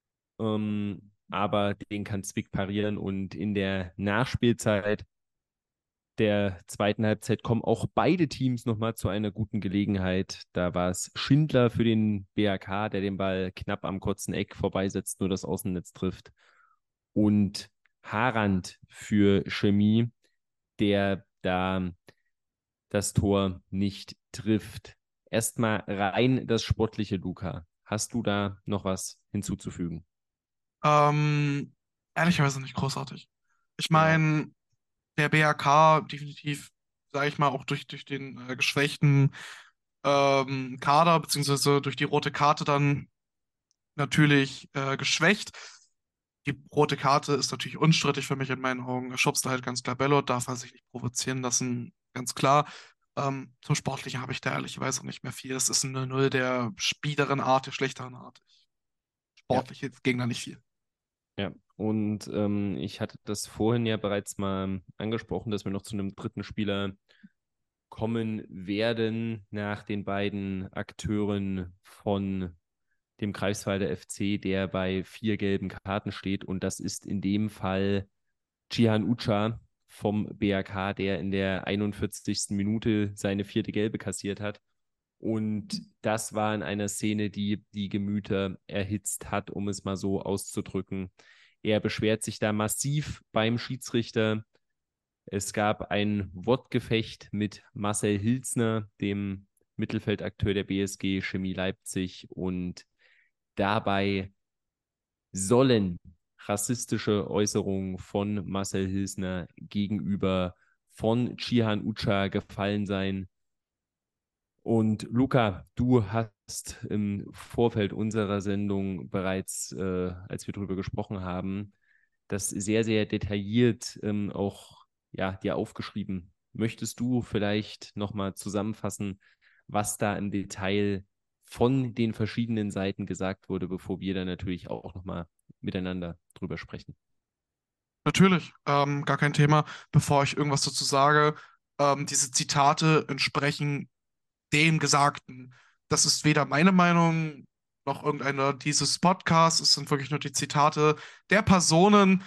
Aber den kann Zwick parieren und in der Nachspielzeit der zweiten Halbzeit kommen auch beide Teams nochmal zu einer guten Gelegenheit. Da war es Schindler für den BAK, der den Ball knapp am kurzen Eck vorbeisetzt, nur das Außennetz trifft. Und Harand für Chemie, der da das Tor nicht trifft. Erstmal rein das sportliche, Luca. Hast du da noch was hinzuzufügen? Ähm, Ehrlicherweise nicht großartig. Ich Ja, meine, der BHK definitiv, sage ich mal, auch durch den geschwächten Kader, beziehungsweise durch die rote Karte dann natürlich geschwächt. Die rote Karte ist natürlich unstrittig für mich in meinen Augen. Er schubst halt ganz klar Bellot, darf er sich nicht provozieren lassen, ganz klar. Zum Sportlichen habe ich da ehrlicherweise auch nicht mehr viel. Es ist eine Null der biederen Art, der schlechteren Art. ja, Sportlich jetzt ging da nicht viel. ja. Und ich hatte das vorhin ja bereits mal angesprochen, dass wir noch zu einem dritten Spieler kommen werden nach den beiden Akteuren von dem Greifswalder FC, der bei 4 gelben Karten steht. Und das ist in dem Fall Cihan Uça vom BAK, der in der 41. Minute seine 4. Gelbe kassiert hat. Und das war in einer Szene, die die Gemüter erhitzt hat, um es mal so auszudrücken. Er beschwert sich da massiv beim Schiedsrichter. Es gab ein Wortgefecht mit Marcel Hilsner, dem Mittelfeldakteur der BSG Chemie Leipzig. Und dabei sollen rassistische Äußerungen von Marcel Hilsner gegenüber von Cihan Uça gefallen sein. Und Luca, du hast im Vorfeld unserer Sendung bereits, als wir darüber gesprochen haben, das sehr, sehr detailliert auch ja, dir aufgeschrieben. Möchtest du vielleicht nochmal zusammenfassen, was da im Detail von den verschiedenen Seiten gesagt wurde, bevor wir dann natürlich auch nochmal miteinander drüber sprechen? Natürlich, gar kein Thema. Bevor ich irgendwas dazu sage, diese Zitate entsprechen dem Gesagten. Das ist weder meine Meinung noch irgendeiner dieses Podcasts. Es sind wirklich nur die Zitate der Personen.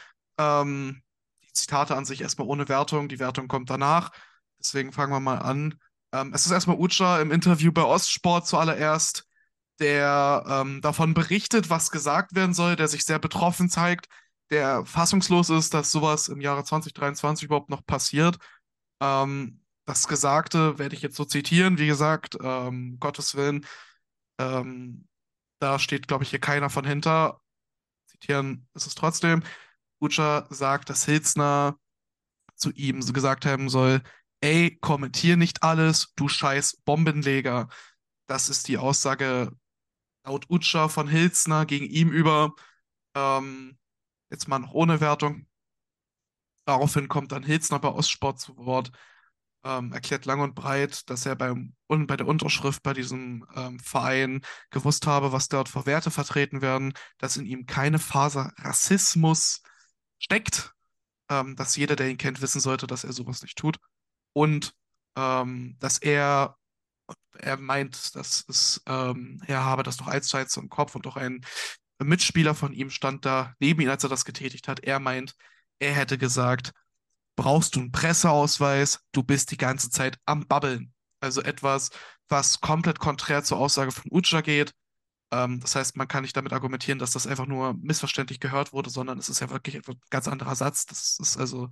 Die Zitate an sich erstmal ohne Wertung. Die Wertung kommt danach. Deswegen fangen wir mal an. Es ist erstmal Uca im Interview bei Ostsport zuallererst, der davon berichtet, was gesagt werden soll, der sich sehr betroffen zeigt, der fassungslos ist, dass sowas im Jahre 2023 überhaupt noch passiert. Das Gesagte werde ich jetzt so zitieren. Wie gesagt, Gottes Willen, ähm, da steht, glaube ich, hier keiner von hinter. Zitieren ist es trotzdem. Uca sagt, dass Hilsner zu ihm so gesagt haben soll: Ey, kommentier nicht alles, du scheiß Bombenleger. Das ist die Aussage laut Uca von Hilsner gegen ihm über. Ähm, Jetzt mal noch ohne Wertung. Daraufhin kommt dann Hilsner bei Ostsport zu Wort, erklärt lang und breit, dass er bei der Unterschrift bei diesem Verein gewusst habe, was dort für Werte vertreten werden, dass in ihm keine Faser Rassismus steckt, dass jeder, der ihn kennt, wissen sollte, dass er sowas nicht tut. Und dass er meint, er habe das doch allzeit so im Kopf und doch ein Mitspieler von ihm stand da neben ihm, als er das getätigt hat. Er meint, er hätte gesagt, brauchst du einen Presseausweis, du bist die ganze Zeit am Babbeln. Also etwas, was komplett konträr zur Aussage von Uca geht. Das heißt, man kann nicht damit argumentieren, dass das einfach nur missverständlich gehört wurde, sondern es ist ja wirklich ein ganz anderer Satz. Das ist also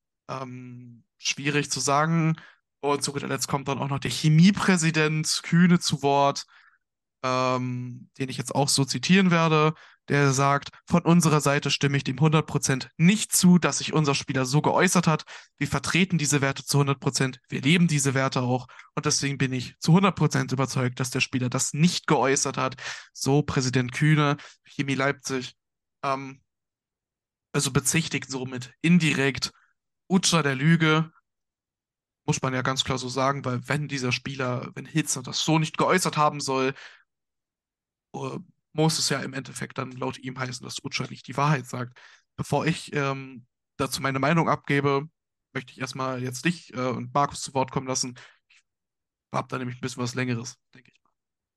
schwierig zu sagen. Und zu guter Letzt kommt dann auch noch der Chemiepräsident Kühne zu Wort, den ich jetzt auch so zitieren werde, der sagt: Von unserer Seite stimme ich dem 100% nicht zu, dass sich unser Spieler so geäußert hat. Wir vertreten diese Werte zu 100%, wir leben diese Werte auch und deswegen bin ich zu 100% überzeugt, dass der Spieler das nicht geäußert hat. So Präsident Kühne, Chemie Leipzig, ähm, also bezichtigt somit indirekt Uca der Lüge. Muss man ja ganz klar so sagen, weil wenn Hitzner das so nicht geäußert haben soll, äh, muss es ja im Endeffekt dann laut ihm heißen, dass Uca nicht die Wahrheit sagt. Bevor ich dazu meine Meinung abgebe, möchte ich erstmal jetzt dich und Markus zu Wort kommen lassen. Ich habe da nämlich ein bisschen was Längeres, denke ich.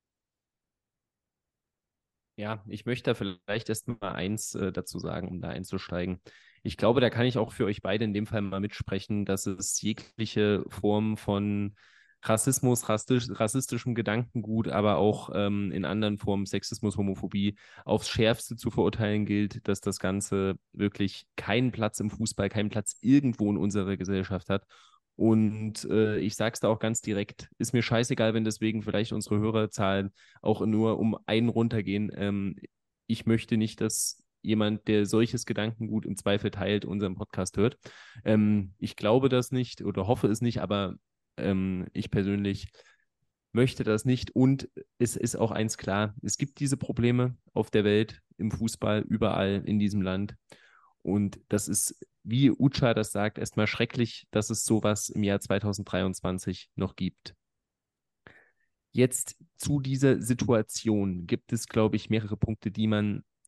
Ja, ich möchte da vielleicht erst mal eins dazu sagen, um da einzusteigen. Ich glaube, da kann ich auch für euch beide in dem Fall mal mitsprechen, dass es jegliche Form von Rassismus, rassistischem Gedankengut, aber auch in anderen Formen Sexismus, Homophobie aufs Schärfste zu verurteilen gilt, dass das Ganze wirklich keinen Platz im Fußball, keinen Platz irgendwo in unserer Gesellschaft hat. Und ich sage es da auch ganz direkt, ist mir scheißegal, wenn deswegen vielleicht unsere Hörerzahlen auch nur um einen runtergehen. Ich möchte nicht, dass jemand, der solches Gedankengut im Zweifel teilt, unseren Podcast hört. Ich glaube das nicht oder hoffe es nicht, aber ich persönlich möchte das nicht. Und es ist auch eins klar, es gibt diese Probleme auf der Welt, im Fußball, überall in diesem Land. Und das ist, wie Uca das sagt, erstmal schrecklich, dass es sowas im Jahr 2023 noch gibt. Jetzt zu dieser Situation gibt es, glaube ich, mehrere Punkte, die man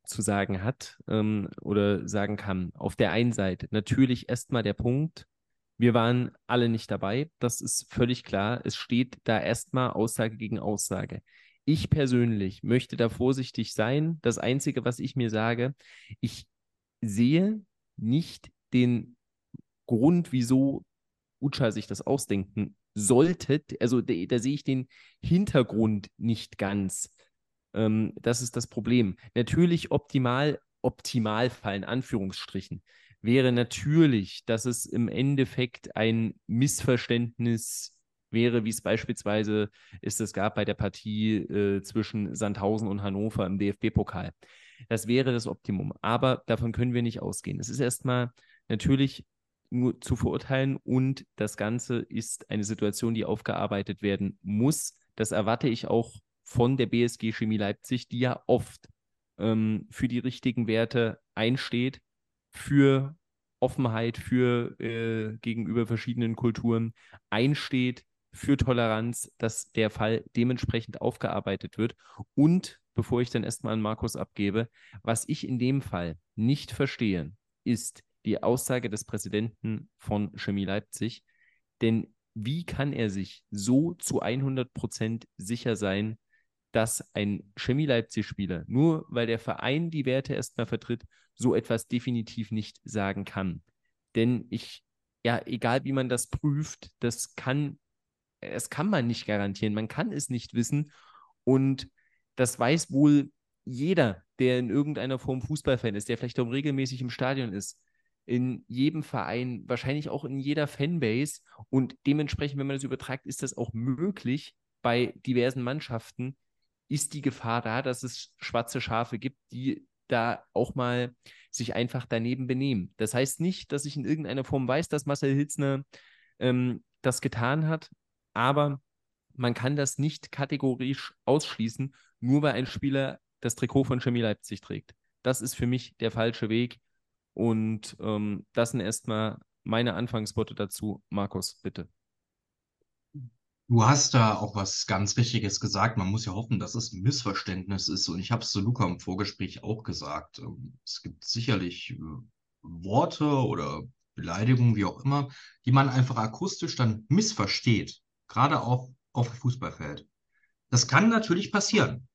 zu sagen hat oder sagen kann. Auf der einen Seite natürlich erstmal der Punkt, wir waren alle nicht dabei, das ist völlig klar. Es steht da erstmal Aussage gegen Aussage. Ich persönlich möchte da vorsichtig sein. Das Einzige, was ich mir sage, ich sehe nicht den Grund, wieso Ucha sich das ausdenken sollte. Also da sehe ich den Hintergrund nicht ganz. Das ist das Problem. Natürlich Optimalfall in Anführungsstrichen wäre natürlich, dass es im Endeffekt ein Missverständnis wäre, wie es beispielsweise es gab bei der Partie zwischen Sandhausen und Hannover im DFB-Pokal. Das wäre das Optimum. Aber davon können wir nicht ausgehen. Es ist erstmal natürlich nur zu verurteilen und das Ganze ist eine Situation, die aufgearbeitet werden muss. Das erwarte ich auch von der BSG Chemie Leipzig, die ja oft für die richtigen Werte einsteht, für Offenheit, für gegenüber verschiedenen Kulturen einsteht, für Toleranz, dass der Fall dementsprechend aufgearbeitet wird. Und bevor ich dann erstmal an Markus abgebe, was ich in dem Fall nicht verstehe, ist die Aussage des Präsidenten von Chemie Leipzig. Denn wie kann er sich so zu 100% sicher sein, dass ein Chemie Leipzig-Spieler, nur weil der Verein die Werte erstmal vertritt, so etwas definitiv nicht sagen kann? Denn ja, egal wie man das prüft, das kann man nicht garantieren. Man kann es nicht wissen. Und das weiß wohl jeder, der in irgendeiner Form Fußballfan ist, der vielleicht auch regelmäßig im Stadion ist, in jedem Verein, wahrscheinlich auch in jeder Fanbase. Und dementsprechend, wenn man das übertragt, ist das auch möglich bei diversen Mannschaften, ist die Gefahr da, dass es schwarze Schafe gibt, die da auch mal sich einfach daneben benehmen. Das heißt nicht, dass ich in irgendeiner Form weiß, dass Marcel Hilsner das getan hat, aber man kann das nicht kategorisch ausschließen, nur weil ein Spieler das Trikot von Chemie Leipzig trägt. Das ist für mich der falsche Weg. Und das sind erstmal meine Anfangsworte dazu. Markus, bitte. Du hast da auch was ganz Richtiges gesagt. Man muss ja hoffen, dass es ein Missverständnis ist. Und ich habe es zu Luca im Vorgespräch auch gesagt. Es gibt sicherlich Worte oder Beleidigungen, wie auch immer, die man einfach akustisch dann missversteht. Gerade auch auf dem Fußballfeld. Das kann natürlich passieren.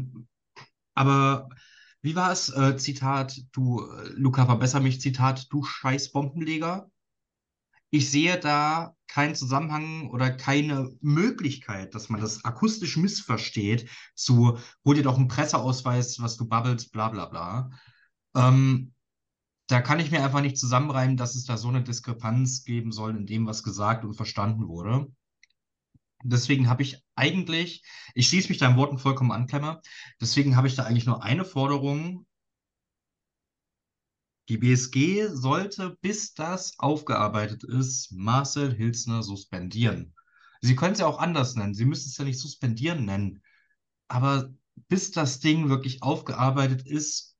Aber wie war es? Zitat, Luca, verbessere mich, Zitat, du scheiß Bombenleger. Ich sehe da keinen Zusammenhang oder keine Möglichkeit, dass man das akustisch missversteht, hol dir doch einen Presseausweis, was du babbelst, bla bla bla. Ähm, Da kann ich mir einfach nicht zusammenreimen, dass es da so eine Diskrepanz geben soll in dem, was gesagt und verstanden wurde. Deswegen habe ich eigentlich, ich schließe mich deinen Worten vollkommen an, Klemmer, deswegen habe ich da eigentlich nur eine Forderung. Die BSG sollte, bis das aufgearbeitet ist, Marcel Hilsner suspendieren. Sie können es ja auch anders nennen. Sie müssen es ja nicht suspendieren nennen. Aber bis das Ding wirklich aufgearbeitet ist,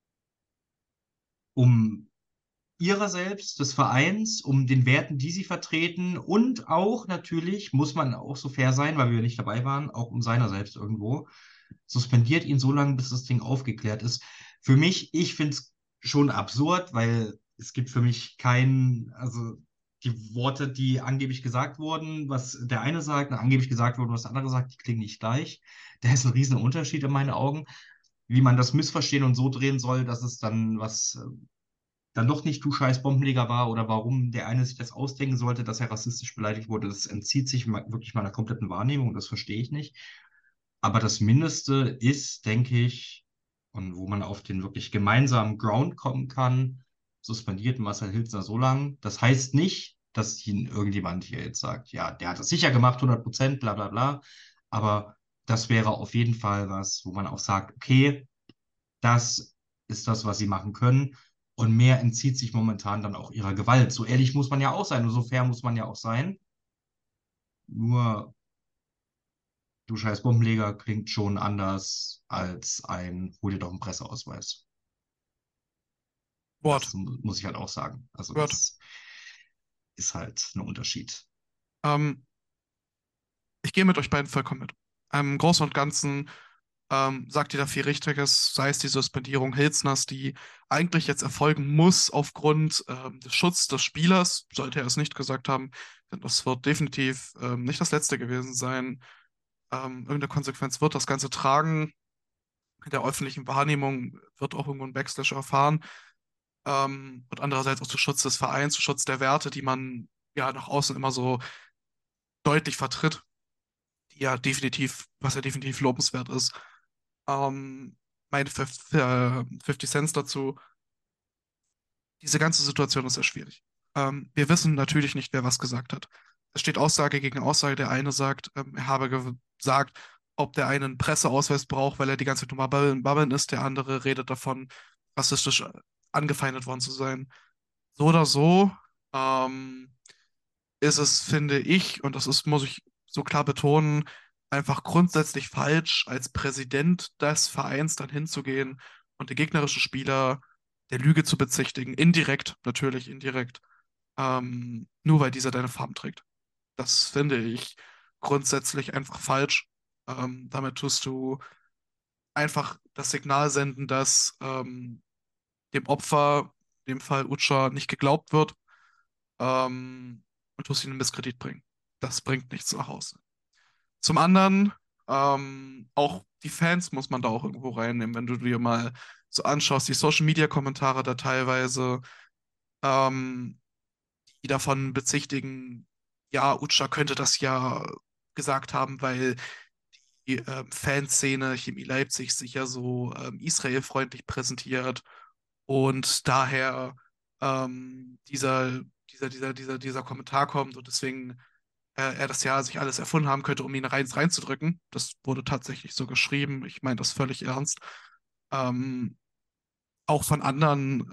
um ihrer selbst, des Vereins, um den Werten, die sie vertreten und auch natürlich, muss man auch so fair sein, weil wir nicht dabei waren, auch um seiner selbst irgendwo, suspendiert ihn so lange, bis das Ding aufgeklärt ist. Für mich, ich finde es schon absurd, weil es gibt für mich also die Worte, die angeblich gesagt wurden, was der eine sagt, und angeblich gesagt wurde, was der andere sagt, die klingen nicht gleich. Da ist ein riesen Unterschied in meinen Augen, wie man das missverstehen und so drehen soll, dass es dann dann doch nicht du scheiß Bombenleger war oder warum der eine sich das ausdenken sollte, dass er rassistisch beleidigt wurde, das entzieht sich wirklich meiner kompletten Wahrnehmung, das verstehe ich nicht. Aber das Mindeste ist, denke ich, und wo man auf den wirklich gemeinsamen Ground kommen kann, suspendiert Marcel Hilsner so lang. Das heißt nicht, dass ihn irgendjemand hier jetzt sagt, ja, der hat das sicher gemacht, 100%, bla bla bla. Aber das wäre auf jeden Fall was, wo man auch sagt, okay, das ist das, was sie machen können. Und mehr entzieht sich momentan dann auch ihrer Gewalt. So ehrlich muss man ja auch sein und so fair muss man ja auch sein. Nur du scheiß Bombenleger klingt schon anders als hol dir doch einen Presseausweis. Wort, Das muss ich halt auch sagen. Also Wort. das ist halt ein Unterschied. Ich gehe mit euch beiden vollkommen mit. Im Großen und Ganzen sagt dir da viel Richtiges, sei es die Suspendierung Hilsners, die eigentlich jetzt erfolgen muss aufgrund des Schutzes des Spielers, sollte er es nicht gesagt haben, denn das wird definitiv nicht das Letzte gewesen sein. Irgendeine Konsequenz wird das Ganze tragen. In der öffentlichen Wahrnehmung wird auch irgendwo ein Backslash erfahren. Und andererseits auch zu Schutz des Vereins, zu Schutz der Werte, die man ja nach außen immer so deutlich vertritt, die ja definitiv, was ja definitiv lobenswert ist. Meine 50 Cents dazu, diese ganze Situation ist sehr schwierig. Wir wissen natürlich nicht, wer was gesagt hat. Es steht Aussage gegen Aussage. Der eine sagt, er habe gesagt, ob der eine einen Presseausweis braucht, weil er die ganze Zeit nur mal babbeln ist. Der andere redet davon, rassistisch angefeindet worden zu sein. So oder so ähm, ist es, finde ich, und das ist, muss ich so klar betonen, einfach grundsätzlich falsch, als Präsident des Vereins dann hinzugehen und den gegnerischen Spieler der Lüge zu bezichtigen, indirekt, natürlich indirekt, nur weil dieser deine Farben trägt. Das finde ich grundsätzlich einfach falsch. Damit tust du einfach das Signal senden, dass dem Opfer, in dem Fall Utscha, nicht geglaubt wird, und tust ihn in Misskredit bringen. Das bringt nichts nach Hause. Zum anderen, auch die Fans muss man da auch irgendwo reinnehmen, wenn du dir mal so anschaust, die Social-Media-Kommentare da teilweise, ähm, die davon bezichtigen, ja, Utscha könnte das ja gesagt haben, weil die Fanszene Chemie Leipzig sich ja so israelfreundlich präsentiert und daher dieser Kommentar kommt und deswegen er das ja sich alles erfunden haben könnte, um ihn reinzudrücken. Das wurde tatsächlich so geschrieben. Ich meine das völlig ernst. Ähm, auch von anderen,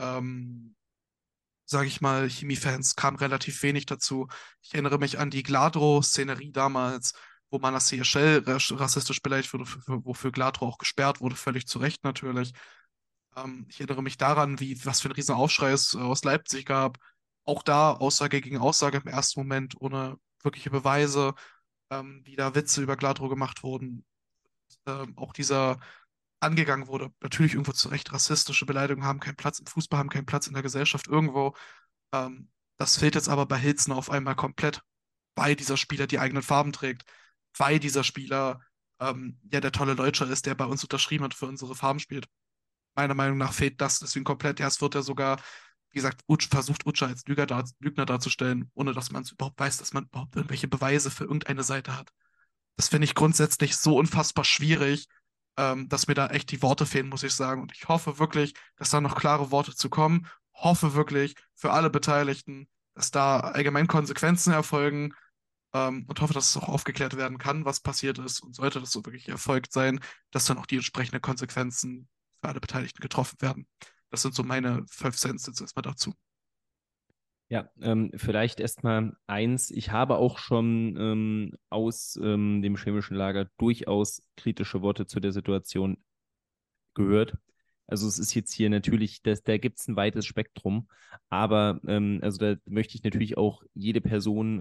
sage ich mal, Chemie-Fans kam relativ wenig dazu. Ich erinnere mich an die Gladro-Szenerie damals, wo Manasseh Echel rassistisch beleidigt wurde, wofür Gladro auch gesperrt wurde, völlig zu Recht natürlich. Ich erinnere mich daran, was für ein Riesenaufschrei es aus Leipzig gab. Auch da Aussage gegen Aussage im ersten Moment ohne wirkliche Beweise, wie da Witze über Gladro gemacht wurden. Auch dieser angegangen wurde. Natürlich irgendwo zu Recht, rassistische Beleidigungen haben keinen Platz im Fußball, haben keinen Platz in der Gesellschaft irgendwo. Das fehlt jetzt aber bei Hilzen auf einmal komplett, weil dieser Spieler die eigenen Farben trägt, weil dieser Spieler ja der tolle Deutscher ist, der bei uns unterschrieben hat, für unsere Farben spielt. Meiner Meinung nach fehlt das deswegen komplett. Ja, es wird ja sogar, wie gesagt, versucht Utscha als Lügner darzustellen, ohne dass man es überhaupt weiß, dass man überhaupt irgendwelche Beweise für irgendeine Seite hat. Das finde ich grundsätzlich so unfassbar schwierig, dass mir da echt die Worte fehlen, muss ich sagen. Und ich hoffe wirklich, dass da noch klare Worte zu kommen. Hoffe wirklich für alle Beteiligten, dass da allgemein Konsequenzen erfolgen, und hoffe, dass es auch aufgeklärt werden kann, was passiert ist. Und sollte das so wirklich erfolgt sein, dass dann auch die entsprechenden Konsequenzen für alle Beteiligten getroffen werden. Das sind so meine 5 Cents jetzt erstmal dazu. Ja, vielleicht erstmal eins. Ich habe auch schon aus dem chemischen Lager durchaus kritische Worte zu der Situation gehört. Also es ist jetzt hier natürlich, da gibt es ein weites Spektrum, aber also da möchte ich natürlich auch jede Person,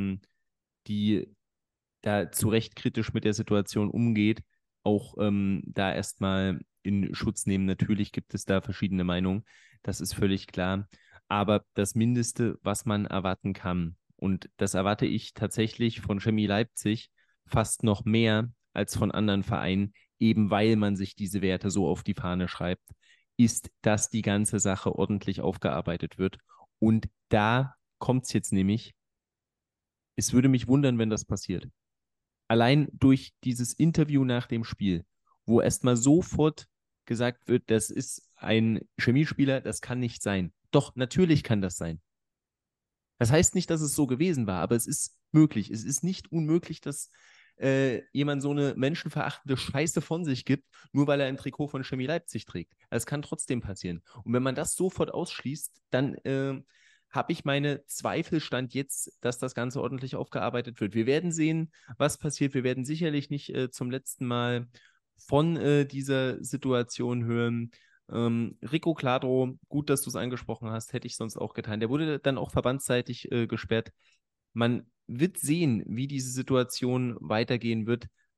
die da zu Recht kritisch mit der Situation umgeht, auch da erstmal in Schutz nehmen. Natürlich gibt es da verschiedene Meinungen, das ist völlig klar. Aber das Mindeste, was man erwarten kann, und das erwarte ich tatsächlich von Chemie Leipzig fast noch mehr als von anderen Vereinen, eben weil man sich diese Werte so auf die Fahne schreibt, ist, dass die ganze Sache ordentlich aufgearbeitet wird. Und da kommt es jetzt nämlich, es würde mich wundern, wenn das passiert. Allein durch dieses Interview nach dem Spiel, wo erstmal sofort gesagt wird, das ist ein Chemiespieler, das kann nicht sein. Doch, natürlich kann das sein. Das heißt nicht, dass es so gewesen war, aber es ist möglich. Es ist nicht unmöglich, dass jemand so eine menschenverachtende Scheiße von sich gibt, nur weil er ein Trikot von Chemie Leipzig trägt. Das kann trotzdem passieren. Und wenn man das sofort ausschließt, dann habe ich meine Zweifelstand jetzt, dass das Ganze ordentlich aufgearbeitet wird. Wir werden sehen, was passiert. Wir werden sicherlich nicht zum letzten Mal von dieser Situation hören. Rico Gladro, gut, dass du es angesprochen hast, hätte ich sonst auch getan. Der wurde dann auch verbandsseitig gesperrt. Man wird sehen, wie diese Situation weitergehen wird.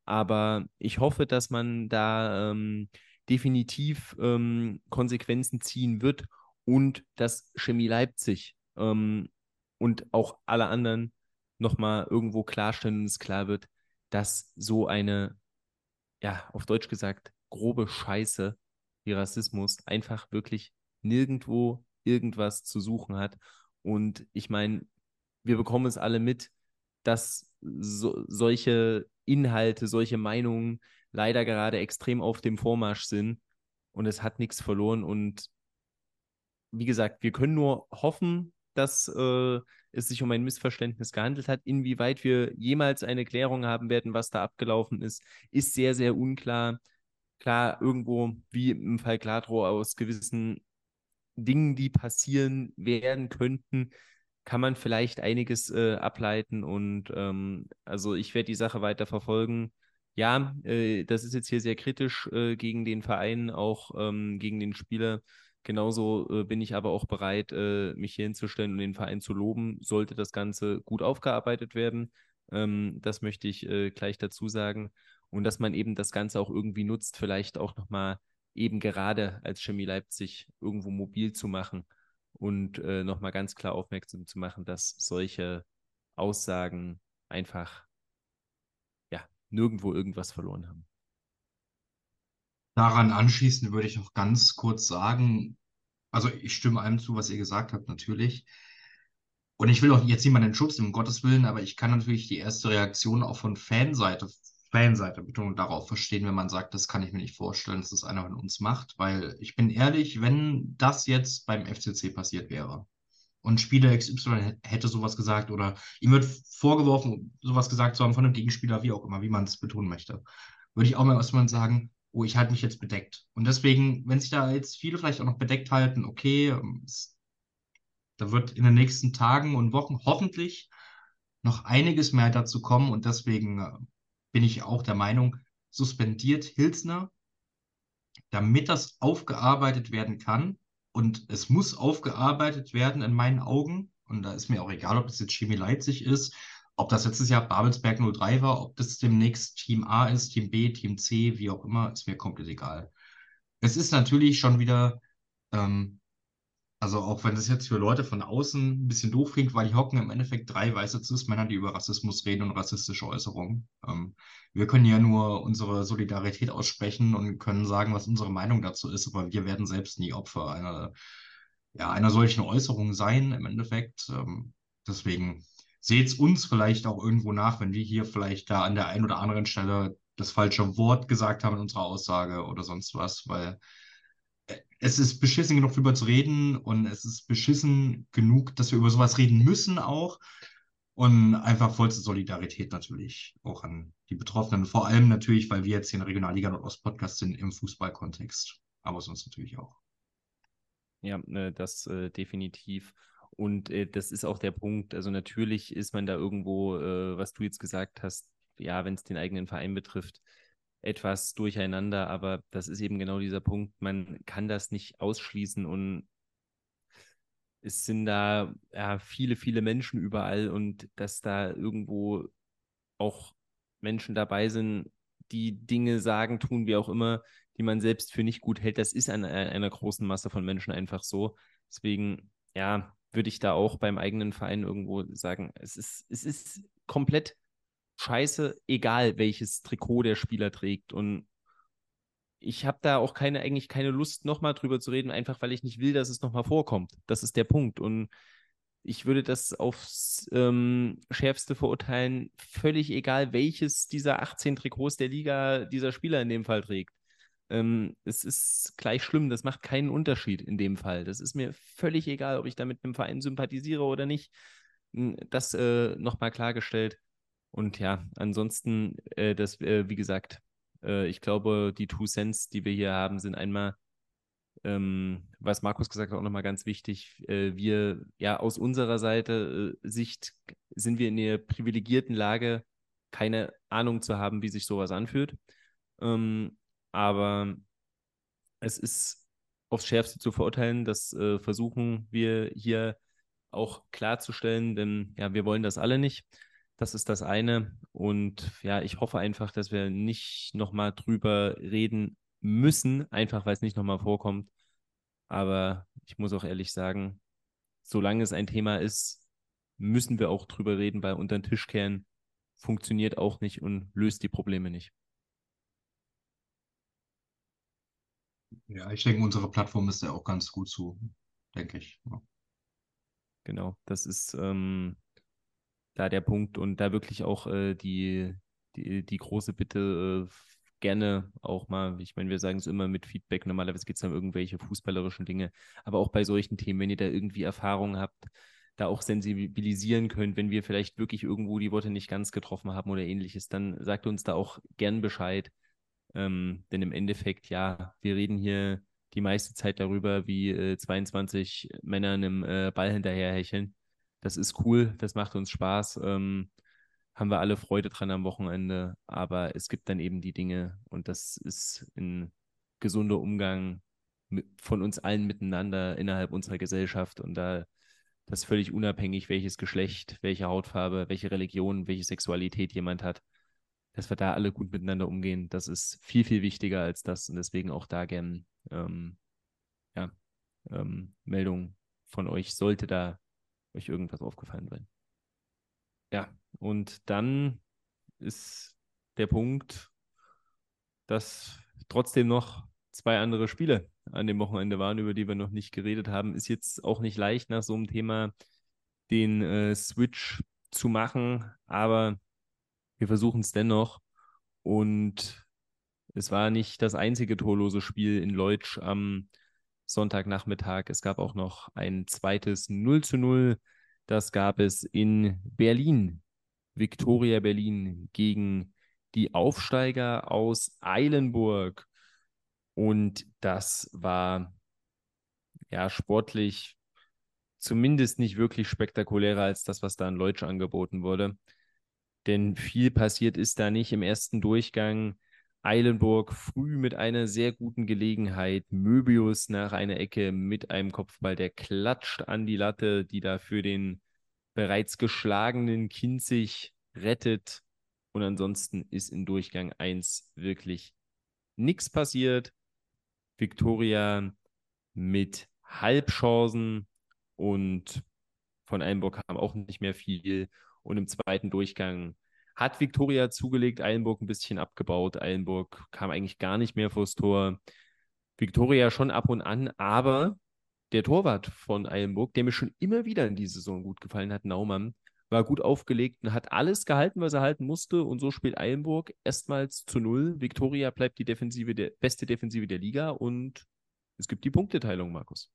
Aber ich hoffe, dass man da definitiv Konsequenzen ziehen wird und dass Chemie Leipzig und auch alle anderen nochmal irgendwo klarstellen und es klar wird, dass so eine, ja, auf Deutsch gesagt, grobe Scheiße wie Rassismus einfach wirklich nirgendwo irgendwas zu suchen hat. Und ich meine, wir bekommen es alle mit, dass solche Inhalte, solche Meinungen leider gerade extrem auf dem Vormarsch sind und es hat nichts verloren. Und wie gesagt, wir können nur hoffen, dass es sich um ein Missverständnis gehandelt hat. Inwieweit wir jemals eine Klärung haben werden, was da abgelaufen ist, ist sehr, sehr unklar. Klar, irgendwo, wie im Fall Gladrow, aus gewissen Dingen, die passieren werden könnten, kann man vielleicht einiges ableiten. Und also ich werde die Sache weiter verfolgen. Ja, das ist jetzt hier sehr kritisch gegen den Verein, auch gegen den Spieler. Genauso bin ich aber auch bereit, mich hier hinzustellen und den Verein zu loben, sollte das Ganze gut aufgearbeitet werden. Das möchte ich gleich dazu sagen. Und dass man eben das Ganze auch irgendwie nutzt, vielleicht auch nochmal eben gerade als Chemie Leipzig irgendwo mobil zu machen und nochmal ganz klar aufmerksam zu machen, dass solche Aussagen einfach ja nirgendwo irgendwas verloren haben. Daran anschließend würde ich noch ganz kurz sagen, also ich stimme allem zu, was ihr gesagt habt, natürlich. Und ich will auch jetzt niemanden schubsen, um Gottes Willen, aber ich kann natürlich die erste Reaktion auch von Fanseite, Betonung darauf verstehen, wenn man sagt, das kann ich mir nicht vorstellen, dass das einer von uns macht, weil ich bin ehrlich, wenn das jetzt beim FCC passiert wäre und Spieler XY hätte sowas gesagt oder ihm wird vorgeworfen, sowas gesagt zu haben von einem Gegenspieler, wie auch immer, wie man es betonen möchte, würde ich auch mal erstmal sagen, oh, ich halte mich jetzt bedeckt. Und deswegen, wenn sich da jetzt viele vielleicht auch noch bedeckt halten, okay, da wird in den nächsten Tagen und Wochen hoffentlich noch einiges mehr dazu kommen und deswegen bin ich auch der Meinung, suspendiert Hilsner, damit das aufgearbeitet werden kann. Und es muss aufgearbeitet werden in meinen Augen. Und da ist mir auch egal, ob das jetzt Chemie Leipzig ist, ob das letztes Jahr Babelsberg 03 war, ob das demnächst Team A ist, Team B, Team C, wie auch immer, ist mir komplett egal. Es ist natürlich schon wieder ähm, also auch wenn es jetzt für Leute von außen ein bisschen doof klingt, weil die hocken im Endeffekt drei weiße Cis-Männer, die über Rassismus reden und rassistische Äußerungen. Wir können ja nur unsere Solidarität aussprechen und können sagen, was unsere Meinung dazu ist, aber wir werden selbst nie Opfer einer solchen Äußerung sein im Endeffekt. Deswegen seht's uns vielleicht auch irgendwo nach, wenn wir hier vielleicht da an der einen oder anderen Stelle das falsche Wort gesagt haben in unserer Aussage oder sonst was, weil es ist beschissen genug, darüber zu reden und es ist beschissen genug, dass wir über sowas reden müssen auch. Und einfach vollste Solidarität natürlich auch an die Betroffenen. Vor allem natürlich, weil wir jetzt hier in der Regionalliga Nordost-Podcast sind im Fußballkontext. Aber sonst natürlich auch. Ja, das definitiv. Und das ist auch der Punkt. Also natürlich ist man da irgendwo, was du jetzt gesagt hast, ja, wenn es den eigenen Verein betrifft, etwas durcheinander, aber das ist eben genau dieser Punkt. Man kann das nicht ausschließen und es sind da ja, viele, viele Menschen überall und dass da irgendwo auch Menschen dabei sind, die Dinge sagen, tun, wie auch immer, die man selbst für nicht gut hält. Das ist an einer großen Masse von Menschen einfach so. Deswegen, ja, würde ich da auch beim eigenen Verein irgendwo sagen, es ist komplett scheiße, egal welches Trikot der Spieler trägt. Und ich habe da auch eigentlich keine Lust, nochmal drüber zu reden, einfach weil ich nicht will, dass es nochmal vorkommt. Das ist der Punkt. Und ich würde das aufs Schärfste verurteilen, völlig egal, welches dieser 18 Trikots der Liga dieser Spieler in dem Fall trägt. Es ist gleich schlimm, das macht keinen Unterschied in dem Fall. Das ist mir völlig egal, ob ich da mit einem Verein sympathisiere oder nicht. Das nochmal klargestellt. Und ja, ansonsten, wie gesagt, ich glaube, die Two Cents, die wir hier haben, sind einmal was Markus gesagt hat, auch nochmal ganz wichtig. Wir, ja, aus unserer Seite Sicht sind wir in der privilegierten Lage, keine Ahnung zu haben, wie sich sowas anfühlt. Aber es ist aufs Schärfste zu verurteilen. Das versuchen wir hier auch klarzustellen, denn ja, wir wollen das alle nicht. Das ist das eine. Und ja, ich hoffe einfach, dass wir nicht nochmal drüber reden müssen, einfach weil es nicht nochmal vorkommt. Aber ich muss auch ehrlich sagen, solange es ein Thema ist, müssen wir auch drüber reden, weil unter den Tisch kehren funktioniert auch nicht und löst die Probleme nicht. Ja, ich denke, unsere Plattform ist ja auch ganz gut zu, denke ich. Ja. Genau, das ist da der Punkt und da wirklich auch die große Bitte, gerne auch mal, ich meine, wir sagen es immer mit Feedback, normalerweise geht es um irgendwelche fußballerischen Dinge, aber auch bei solchen Themen, wenn ihr da irgendwie Erfahrungen habt, da auch sensibilisieren könnt, wenn wir vielleicht wirklich irgendwo die Worte nicht ganz getroffen haben oder ähnliches, dann sagt uns da auch gern Bescheid. Denn im Endeffekt, ja, wir reden hier die meiste Zeit darüber, wie 22 Männer einem Ball hinterherhecheln. Das ist cool, das macht uns Spaß. Haben wir alle Freude dran am Wochenende. Aber es gibt dann eben die Dinge und das ist ein gesunder Umgang von uns allen miteinander innerhalb unserer Gesellschaft und da das völlig unabhängig, welches Geschlecht, welche Hautfarbe, welche Religion, welche Sexualität jemand hat, dass wir da alle gut miteinander umgehen. Das ist viel, viel wichtiger als das und deswegen auch da gern ja, Meldung von euch, sollte da euch irgendwas aufgefallen sein. Ja, und dann ist der Punkt, dass trotzdem noch zwei andere Spiele an dem Wochenende waren, über die wir noch nicht geredet haben. Ist jetzt auch nicht leicht, nach so einem Thema den Switch zu machen, aber wir versuchen es dennoch. Und es war nicht das einzige torlose Spiel in Leutsch am Sonntagnachmittag. Es gab auch noch ein zweites 0:0. Das gab es in Berlin. Viktoria Berlin gegen die Aufsteiger aus Eilenburg. Und das war ja sportlich zumindest nicht wirklich spektakulärer als das, was da in Leutsch angeboten wurde. Denn viel passiert ist da nicht im ersten Durchgang. Eilenburg früh mit einer sehr guten Gelegenheit. Möbius nach einer Ecke mit einem Kopfball, der klatscht an die Latte, die da für den bereits geschlagenen Kinzig rettet. Und ansonsten ist in Durchgang 1 wirklich nichts passiert. Viktoria mit Halbchancen und von Eilenburg kam auch nicht mehr viel. Und im zweiten Durchgang hat Viktoria zugelegt, Eilenburg ein bisschen abgebaut. Eilenburg kam eigentlich gar nicht mehr vors Tor. Viktoria schon ab und an, aber der Torwart von Eilenburg, der mir schon immer wieder in dieser Saison gut gefallen hat, Naumann, war gut aufgelegt und hat alles gehalten, was er halten musste. Und so spielt Eilenburg erstmals zu 0. Viktoria bleibt die beste Defensive der Liga und es gibt die Punkteteilung, Markus.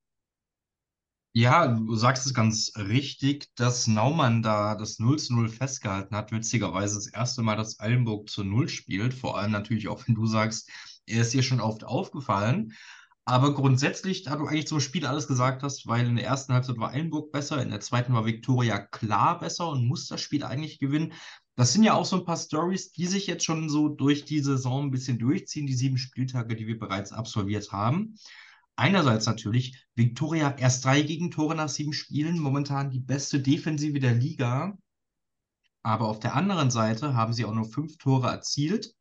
Ja, du sagst es ganz richtig, dass Naumann da das 0:0 festgehalten hat. Witzigerweise das erste Mal, dass Eilenburg zu 0 spielt. Vor allem natürlich auch, wenn du sagst, er ist dir schon oft aufgefallen. Aber grundsätzlich, da du eigentlich zum Spiel alles gesagt hast, weil in der ersten Halbzeit war Eilenburg besser, in der zweiten war Viktoria klar besser und muss das Spiel eigentlich gewinnen. Das sind ja auch so ein paar Stories, die sich jetzt schon so durch die Saison ein bisschen durchziehen, die 7 Spieltage, die wir bereits absolviert haben. Einerseits natürlich Viktoria erst 3 Gegentore nach 7 Spielen, momentan die beste Defensive der Liga. Aber auf der anderen Seite haben sie auch nur 5 Tore erzielt,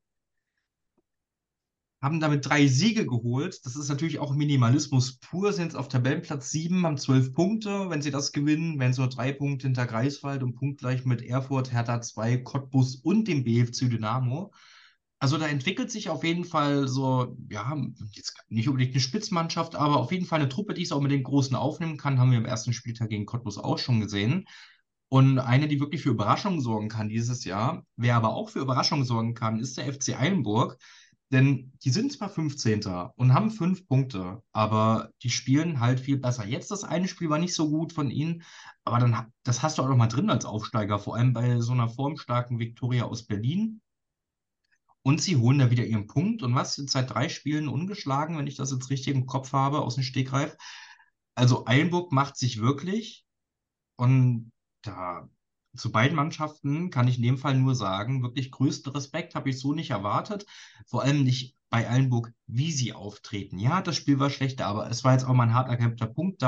haben damit 3 Siege geholt. Das ist natürlich auch Minimalismus pur, sind jetzt auf Tabellenplatz 7, haben 12 Punkte. Wenn sie das gewinnen, wären es nur 3 Punkte hinter Greifswald und punktgleich mit Erfurt, Hertha 2, Cottbus und dem BFC Dynamo. Also da entwickelt sich auf jeden Fall so, ja, jetzt nicht unbedingt eine Spitzmannschaft, aber auf jeden Fall eine Truppe, die es auch mit den Großen aufnehmen kann, haben wir im ersten Spieltag gegen Cottbus auch schon gesehen. Und eine, die wirklich für Überraschungen sorgen kann dieses Jahr, wer aber auch für Überraschungen sorgen kann, ist der FC Eilenburg. Denn die sind zwar 15. und haben 5 Punkte, aber die spielen halt viel besser. Jetzt das eine Spiel war nicht so gut von ihnen, aber dann, das hast du auch noch mal drin als Aufsteiger, vor allem bei so einer formstarken Viktoria aus Berlin. Und sie holen da wieder ihren Punkt. Und was? Jetzt seit 3 Spielen ungeschlagen, wenn ich das jetzt richtig im Kopf habe, aus dem Stegreif. Also Eilenburg macht sich wirklich. Und da zu beiden Mannschaften kann ich in dem Fall nur sagen, wirklich größten Respekt habe ich so nicht erwartet. Vor allem nicht bei Eilenburg, wie sie auftreten. Ja, das Spiel war schlechter, aber es war jetzt auch mal ein hart erkämpfter Punkt. Da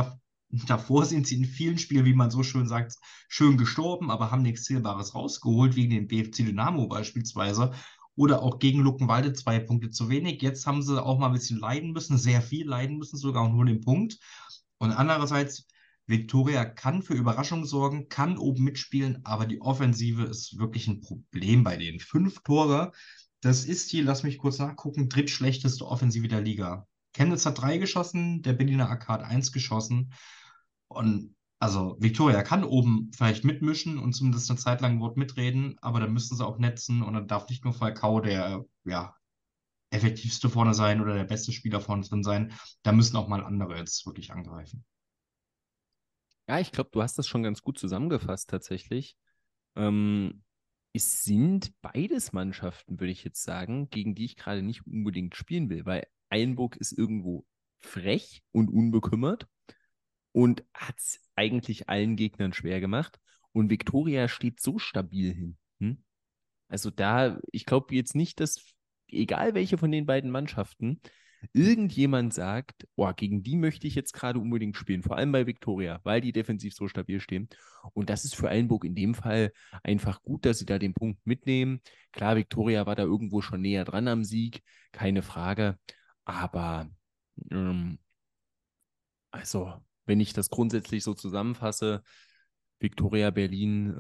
Davor sind sie in vielen Spielen, wie man so schön sagt, schön gestorben, aber haben nichts Zählbares rausgeholt, wegen dem BFC Dynamo beispielsweise. Oder auch gegen Luckenwalde 2 Punkte zu wenig. Jetzt haben sie auch mal ein bisschen leiden müssen, sehr viel leiden müssen, sogar nur den Punkt. Und andererseits, Viktoria kann für Überraschung sorgen, kann oben mitspielen, aber die Offensive ist wirklich ein Problem bei denen. 5 Tore, das ist die, lass mich kurz nachgucken, drittschlechteste Offensive der Liga. Chemnitz hat 3 geschossen, der Berliner AK hat 1 geschossen. Und also Viktoria kann oben vielleicht mitmischen und zumindest eine Zeit lang dort mitreden, aber dann müssen sie auch netzen und dann darf nicht nur Falcao der ja, effektivste vorne sein oder der beste Spieler vorne drin sein. Da müssen auch mal andere jetzt wirklich angreifen. Ja, ich glaube, du hast das schon ganz gut zusammengefasst tatsächlich. Ähm, Es sind beides Mannschaften, würde ich jetzt sagen, gegen die ich gerade nicht unbedingt spielen will, weil Eilenburg ist irgendwo frech und unbekümmert und hat es eigentlich allen Gegnern schwer gemacht. Und Viktoria steht so stabil hin. Hm? Also da, ich glaube jetzt nicht, dass, egal welche von den beiden Mannschaften, irgendjemand sagt, oh, gegen die möchte ich jetzt gerade unbedingt spielen, vor allem bei Viktoria, weil die defensiv so stabil stehen. Und das ist für Eilenburg in dem Fall einfach gut, dass sie da den Punkt mitnehmen. Klar, Viktoria war da irgendwo schon näher dran am Sieg, keine Frage. Aber ähm, also, wenn ich das grundsätzlich so zusammenfasse, Viktoria Berlin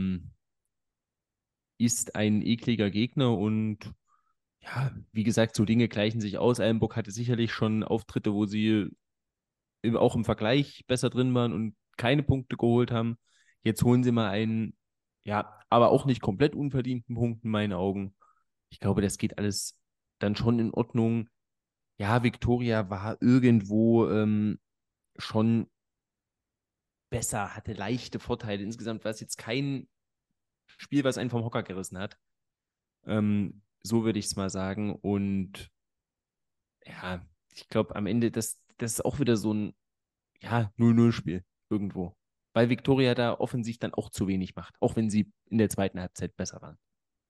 ist ein ekliger Gegner und ja, wie gesagt, so Dinge gleichen sich aus. Eilenburg hatte sicherlich schon Auftritte, wo sie auch im Vergleich besser drin waren und keine Punkte geholt haben. Jetzt holen sie mal einen, ja, aber auch nicht komplett unverdienten Punkt in meinen Augen. Ich glaube, das geht alles dann schon in Ordnung. Ja, Viktoria war irgendwo schon besser, hatte leichte Vorteile. Insgesamt war es jetzt kein Spiel, was einen vom Hocker gerissen hat. So würde ich es mal sagen. Und ja, ich glaube, am Ende, das ist auch wieder so ein ja, 0-0-Spiel irgendwo. Weil Viktoria da offensiv dann auch zu wenig macht, auch wenn sie in der zweiten Halbzeit besser waren.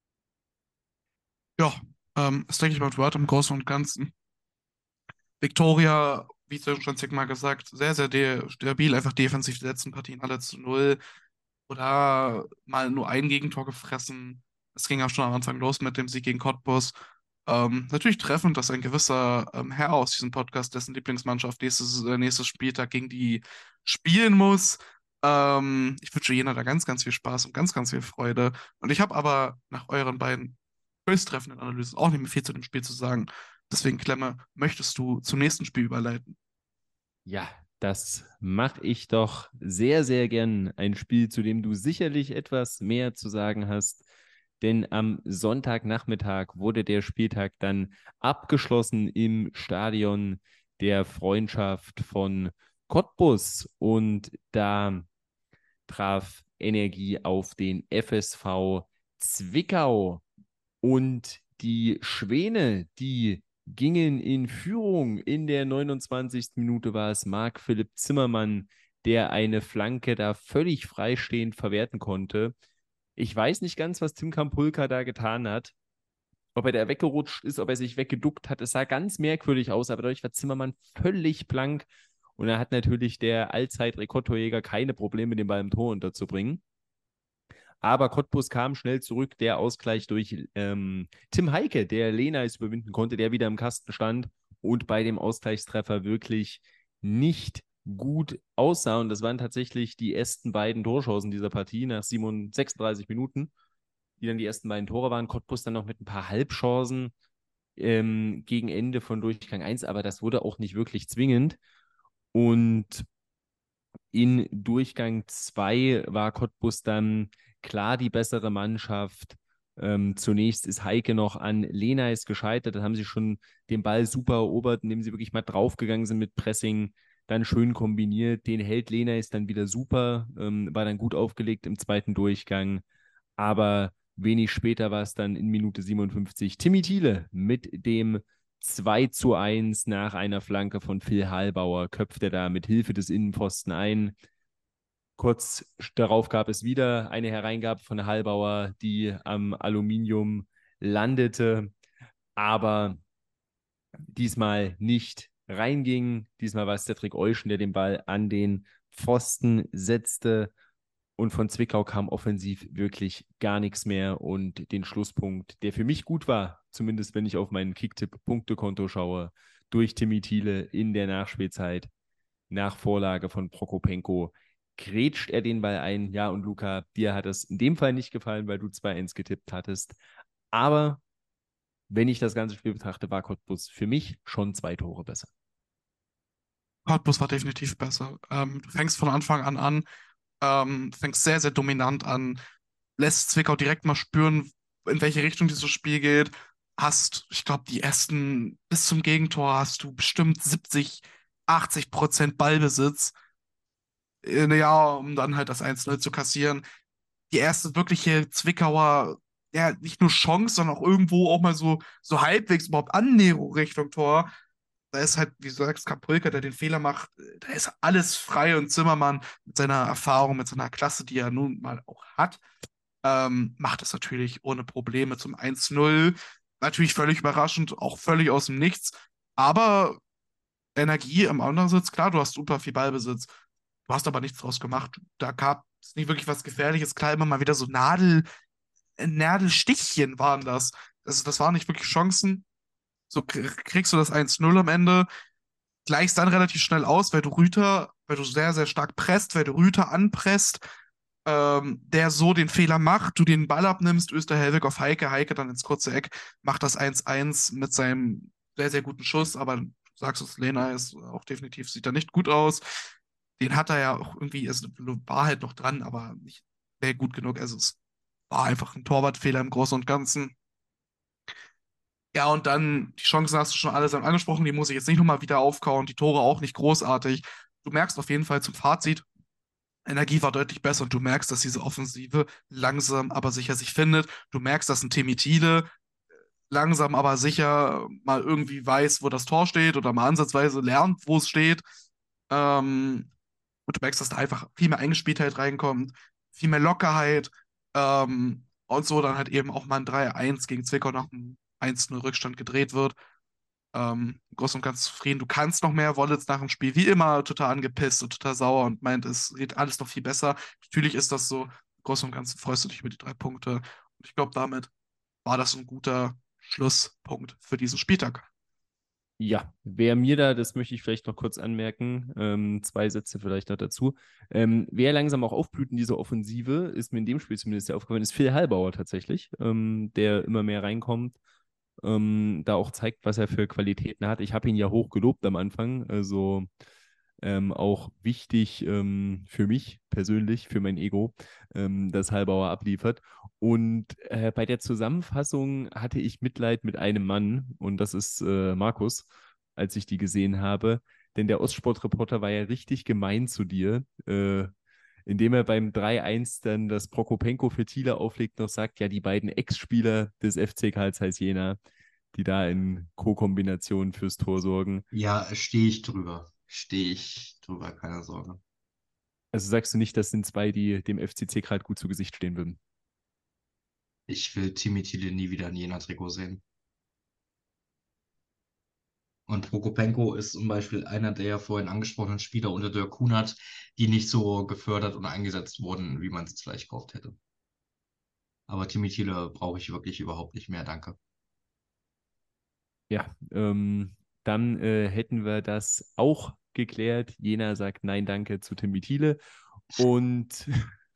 Ja, das denke ich mal, Wort im Großen und Ganzen. Victoria, wie schon zigmal gesagt, sehr, sehr stabil, einfach defensiv die letzten Partien alle zu null oder mal nur ein Gegentor gefressen. Es ging ja schon am Anfang los mit dem Sieg gegen Cottbus. Natürlich treffend, dass ein gewisser Herr aus diesem Podcast, dessen Lieblingsmannschaft nächstes Spieltag gegen die spielen muss. Ich wünsche Jena da ganz, ganz viel Spaß und ganz, ganz viel Freude. Und ich habe aber nach euren beiden höchst treffenden Analysen auch nicht mehr viel zu dem Spiel zu sagen. Deswegen, Klemme, möchtest du zum nächsten Spiel überleiten? Ja, das mache ich doch sehr, sehr gern. Ein Spiel, zu dem du sicherlich etwas mehr zu sagen hast. Denn am Sonntagnachmittag wurde der Spieltag dann abgeschlossen im Stadion der Freundschaft von Cottbus. Und da traf Energie auf den FSV Zwickau. Und die Schwäne, die gingen in Führung. In der 29. Minute war es Marc-Philipp Zimmermann, der eine Flanke da völlig freistehend verwerten konnte. Ich weiß nicht ganz, was Tim Kampulka da getan hat. Ob er da weggerutscht ist, ob er sich weggeduckt hat. Es sah ganz merkwürdig aus, aber dadurch war Zimmermann völlig blank. Und da hat natürlich der Allzeit-Rekordtorjäger keine Probleme, den Ball im Tor unterzubringen. Aber Cottbus kam schnell zurück, der Ausgleich durch Tim Heike, der Lenais überwinden konnte, der wieder im Kasten stand und bei dem Ausgleichstreffer wirklich nicht gut aussah. Und das waren tatsächlich die ersten beiden Torchancen dieser Partie nach 36 Minuten, die dann die ersten beiden Tore waren. Cottbus dann noch mit ein paar Halbchancen gegen Ende von Durchgang 1, aber das wurde auch nicht wirklich zwingend. Und in Durchgang 2 war Cottbus dann klar die bessere Mannschaft. Zunächst ist Heike noch an Lenais gescheitert. Dann haben sie schon den Ball super erobert, indem sie wirklich mal draufgegangen sind mit Pressing. Dann schön kombiniert. Den hält Lenais dann wieder super. War dann gut aufgelegt im zweiten Durchgang. Aber wenig später war es dann in Minute 57 Timmy Thiele mit dem 2:1 nach einer Flanke von Phil Halbauer köpft er da mit Hilfe des Innenpfosten ein. Kurz darauf gab es wieder eine Hereingabe von Halbauer, die am Aluminium landete, aber diesmal nicht reinging. Diesmal war es Cedric Euschen, der den Ball an den Pfosten setzte. Und von Zwickau kam offensiv wirklich gar nichts mehr. Und den Schlusspunkt, der für mich gut war, zumindest wenn ich auf mein Kicktipp-Punktekonto schaue, durch Timmy Thiele in der Nachspielzeit nach Vorlage von Prokopenko grätscht er den Ball ein. Ja, und Luca, dir hat es in dem Fall nicht gefallen, weil du 2-1 getippt hattest. Aber wenn ich das ganze Spiel betrachte, war Cottbus für mich schon 2 Tore besser. Cottbus war definitiv besser. Du fängst von Anfang an, fängst sehr, sehr dominant an, lässt Zwickau direkt mal spüren, in welche Richtung dieses Spiel geht. Ich glaube, die ersten bis zum Gegentor hast du bestimmt 70, 80% Ballbesitz. Ja, um dann halt das 1-0 zu kassieren. Die erste wirkliche Zwickauer, ja, nicht nur Chance, sondern auch irgendwo auch mal so halbwegs überhaupt Annäherung Richtung Tor. Da ist halt, wie du sagst, Kapulka, der den Fehler macht, da ist alles frei und Zimmermann mit seiner Erfahrung, mit seiner Klasse, die er nun mal auch hat, macht es natürlich ohne Probleme zum 1-0. Natürlich völlig überraschend, auch völlig aus dem Nichts. Aber Energie am anderen Sitz, klar, du hast super viel Ballbesitz. Du hast aber nichts draus gemacht. Da gab es nicht wirklich was Gefährliches. Klar, immer mal wieder so Nadelstichchen waren das. Also, das waren nicht wirklich Chancen. So kriegst du das 1-0 am Ende, gleichst dann relativ schnell aus, weil du sehr, sehr stark presst, weil du Rüther anpresst, der so den Fehler macht, du den Ball abnimmst, Österhellweg auf Heike, Heike dann ins kurze Eck, macht das 1-1 mit seinem sehr, sehr guten Schuss, aber du sagst es, Lena ist auch definitiv, sieht da nicht gut aus. Den hat er ja auch irgendwie, es war halt noch dran, aber nicht sehr gut genug. Also es war einfach ein Torwartfehler im Großen und Ganzen. Ja, und dann, die Chancen hast du schon alles angesprochen, die muss ich jetzt nicht nochmal wieder aufkauen, die Tore auch nicht großartig. Du merkst auf jeden Fall zum Fazit, Energie war deutlich besser und du merkst, dass diese Offensive langsam aber sicher sich findet. Du merkst, dass ein Timmy Thiele langsam aber sicher mal irgendwie weiß, wo das Tor steht oder mal ansatzweise lernt, wo es steht. Und du merkst, dass da einfach viel mehr Eingespieltheit reinkommt, viel mehr Lockerheit. Und so dann halt eben auch mal ein 3-1 gegen Zwickau nach einem 1-0 Rückstand gedreht wird. Groß und ganz zufrieden. Du kannst noch mehr. Wollitz nach dem Spiel wie immer total angepisst und total sauer und meint, es geht alles noch viel besser. Natürlich ist das so. Groß und ganz freust du dich über die 3 Punkte. Und ich glaube, damit war das ein guter Schlusspunkt für diesen Spieltag. Ja, wer mir da, das möchte ich vielleicht noch kurz anmerken, 2 Sätze vielleicht noch dazu. Wer langsam auch aufblüht in dieser Offensive, ist mir in dem Spiel zumindest sehr aufgefallen, ist Phil Hallbauer tatsächlich, der immer mehr reinkommt, da auch zeigt, was er für Qualitäten hat. Ich habe ihn ja hoch gelobt am Anfang, also auch wichtig für mich persönlich, für mein Ego, dass Hallbauer abliefert. Und bei der Zusammenfassung hatte ich Mitleid mit einem Mann und das ist Markus, als ich die gesehen habe. Denn der Ostsport-Reporter war ja richtig gemein zu dir, indem er beim 3-1 dann das Prokopenko für Thiele auflegt, noch sagt, ja, die beiden Ex-Spieler des FC Karl Zeiss Jena, die da in Co-Kombination fürs Tor sorgen. Ja, stehe ich drüber. Stehe ich drüber, keine Sorge. Also sagst du nicht, das sind 2, die dem FCC gerade gut zu Gesicht stehen würden? Ich will Timmy Thiele nie wieder in Jena-Trikot sehen. Und Prokopenko ist zum Beispiel einer der vorhin angesprochenen Spieler unter Dirk Kunert, die nicht so gefördert und eingesetzt wurden, wie man es vielleicht gehofft hätte. Aber Timmy Thiele brauche ich wirklich überhaupt nicht mehr, danke. Ja, dann hätten wir das auch geklärt. Jena sagt Nein, danke zu Timmy Thiele. Und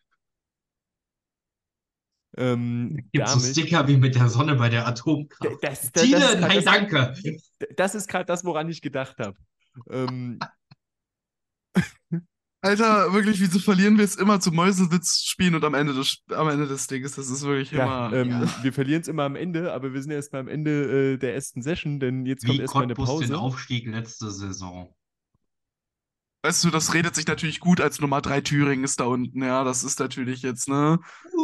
Gibt so damit, Sticker wie mit der Sonne bei der Atomkraft. das ist Thiele, gerade nein, danke. das ist gerade das, woran ich gedacht habe. Ähm, Alter, wirklich, wieso verlieren wir es immer zu Mäusewitz spielen und am Ende des Dings? Das ist wirklich ja, immer. Ja, wir verlieren es immer am Ende, aber wir sind erst mal am Ende der ersten Session, denn jetzt kommt wie erstmal eine Cottbus den Pause. Aufstieg letzte Saison. Weißt du, das redet sich natürlich gut als Nummer 3 Thüringen ist da unten. Ja, das ist natürlich jetzt, ne?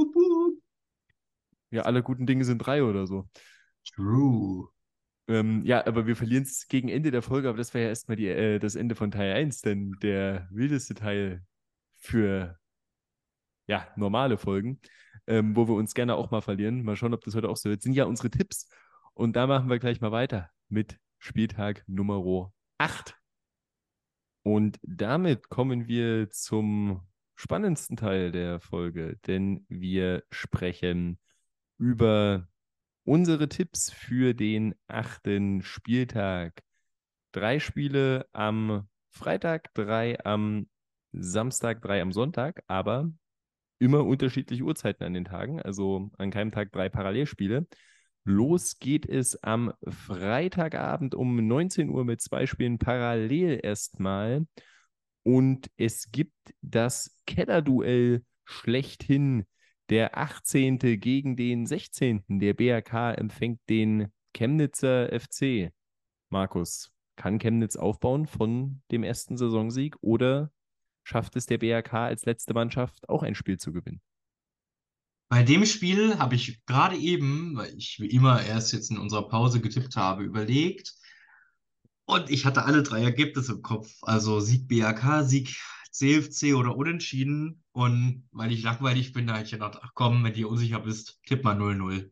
Ja, alle guten Dinge sind 3 oder so. True. Ja, aber wir verlieren es gegen Ende der Folge, aber das war ja erstmal das Ende von Teil 1, denn der wildeste Teil für ja, normale Folgen, wo wir uns gerne auch mal verlieren. Mal schauen, ob das heute auch so wird. Sind ja unsere Tipps. Und da machen wir gleich mal weiter mit Spieltag Nummer 8. Und damit kommen wir zum spannendsten Teil der Folge, denn wir sprechen über unsere Tipps für den 8. Spieltag. 3 Spiele am Freitag, 3 am Samstag, 3 am Sonntag, aber immer unterschiedliche Uhrzeiten an den Tagen, also an keinem Tag 3 Parallelspiele. Los geht es am Freitagabend um 19 Uhr mit 2 Spielen parallel erstmal. Und es gibt das Kellerduell schlechthin. Der 18. gegen den 16. Der BRK empfängt den Chemnitzer FC. Markus, kann Chemnitz aufbauen von dem ersten Saisonsieg oder schafft es der BRK als letzte Mannschaft auch ein Spiel zu gewinnen? Bei dem Spiel habe ich gerade eben, weil ich wie immer erst jetzt in unserer Pause getippt habe, überlegt und ich hatte alle 3 Ergebnisse im Kopf. Also Sieg BAK, Sieg CFC oder Unentschieden. Und weil ich langweilig bin, da hätte ich gedacht, ach komm, wenn du dir unsicher bist, tipp mal 0-0.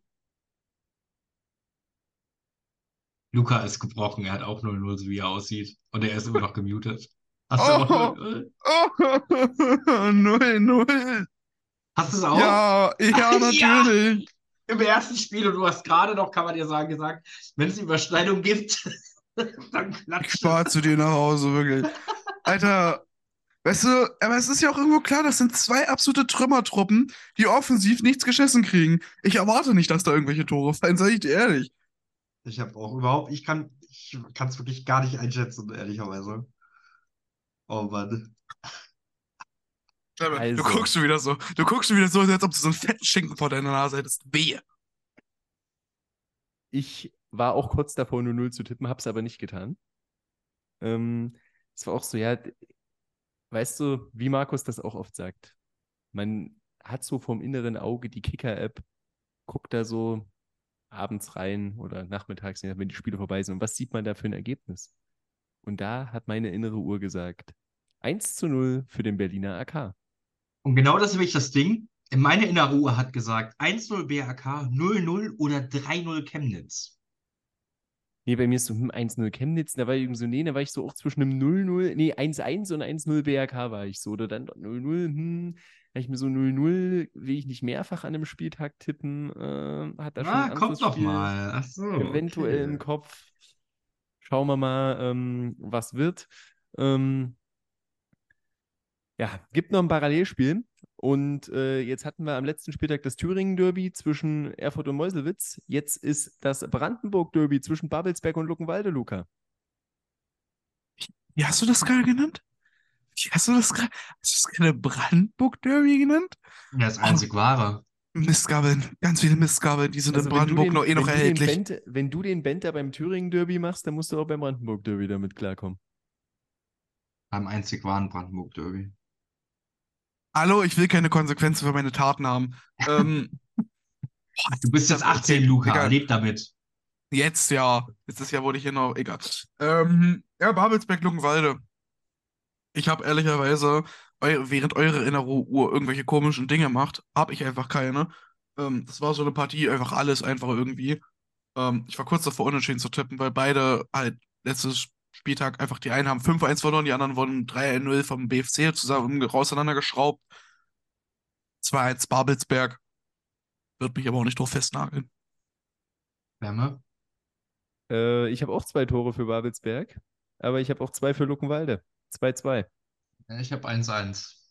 Luca ist gebrochen, er hat auch 0-0, so wie er aussieht. Und er ist immer noch gemutet. Hast du auch Oh, 0-0? oh, 0-0. Hast du es auch? Ja, ja, Ja! natürlich. Im ersten Spiel, und du hast gerade noch, kann man dir sagen, gesagt, wenn es Überschneidung gibt, dann Ich klatscht fahr es. zu dir nach Hause, wirklich. Alter, weißt du, aber es ist ja auch irgendwo klar, das sind 2 absolute Trümmertruppen, die offensiv nichts geschissen kriegen. Ich erwarte nicht, dass da irgendwelche Tore fallen, sag ich dir ehrlich. Ich habe auch überhaupt, ich kann es wirklich gar nicht einschätzen, ehrlicherweise. Oh Mann. Aber Also, du guckst schon wieder so, als ob du so einen fetten Schinken vor deiner Nase hättest. Wehe. ich war auch kurz davor, 0-0 zu tippen, habe es aber nicht getan. Ähm, Es war auch so, ja, weißt du, wie Markus das auch oft sagt, man hat so vom inneren Auge die Kicker-App, guckt da so abends rein oder nachmittags, je nachdem, wenn die Spiele vorbei sind. Und was sieht man da für ein Ergebnis? Und da hat meine innere Uhr gesagt, 1-0 für den Berliner AK. Und genau das ist nämlich das Ding. Meine innere Uhr hat gesagt 1-0 BAK, 0-0 oder 3-0 Chemnitz. Nee, bei mir ist so 1-0 Chemnitz, da war ich irgendwie so, nee, da war ich so auch zwischen einem 0-0, nee, 1-1 und 1-0 BRK war ich so. Oder dann 0-0, da ich mir so 0-0, will ich nicht mehrfach an einem Spieltag tippen, hat da schon ein Na, kommt anderes noch Spiel mal. Ach so, eventuell im okay. Kopf. Schauen wir mal, was wird. Ähm, ja, gibt noch ein Parallelspiel. Und jetzt hatten wir am letzten Spieltag das Thüringen-Derby zwischen Erfurt und Meuselwitz. Jetzt ist das Brandenburg-Derby zwischen Babelsberg und Luckenwalde, Luca. Wie hast du das gerade genannt? Wie hast du das gerade? Hast du das gerade Brandenburg-Derby genannt? Das Oh, einzig wahre. Mistgabeln. Ganz viele Mistgabeln. Die sind in Also Brandenburg noch eh noch erhältlich. Wenn du den Bender beim Thüringen-Derby machst, dann musst du auch beim Brandenburg-Derby damit klarkommen. Beim einzig wahren Brandenburg-Derby. Hallo, ich will keine Konsequenzen für meine Taten haben. Boah, Du bist jetzt okay, 18, Luca. egal. Leb damit. Jetzt ja. Jetzt ist ja, wurde ich hier noch, egal. Ja, Babelsberg-Luckenwalde. Ich habe ehrlicherweise, während eure innere Uhr irgendwelche komischen Dinge macht, habe ich einfach keine. Das war so eine Partie, einfach irgendwie. Ich war kurz davor, unentschieden zu tippen, weil beide halt letztes Spieltag einfach, die einen haben 5-1 verloren, die anderen wurden 3-0 vom BFC zusammen auseinandergeschraubt. 2-1 Babelsberg. Wird mich aber auch nicht drauf festnageln. Wärme. Ich habe auch 2 Tore für Babelsberg, aber ich habe auch 2 für Luckenwalde. 2-2. Ja, ich habe 1-1.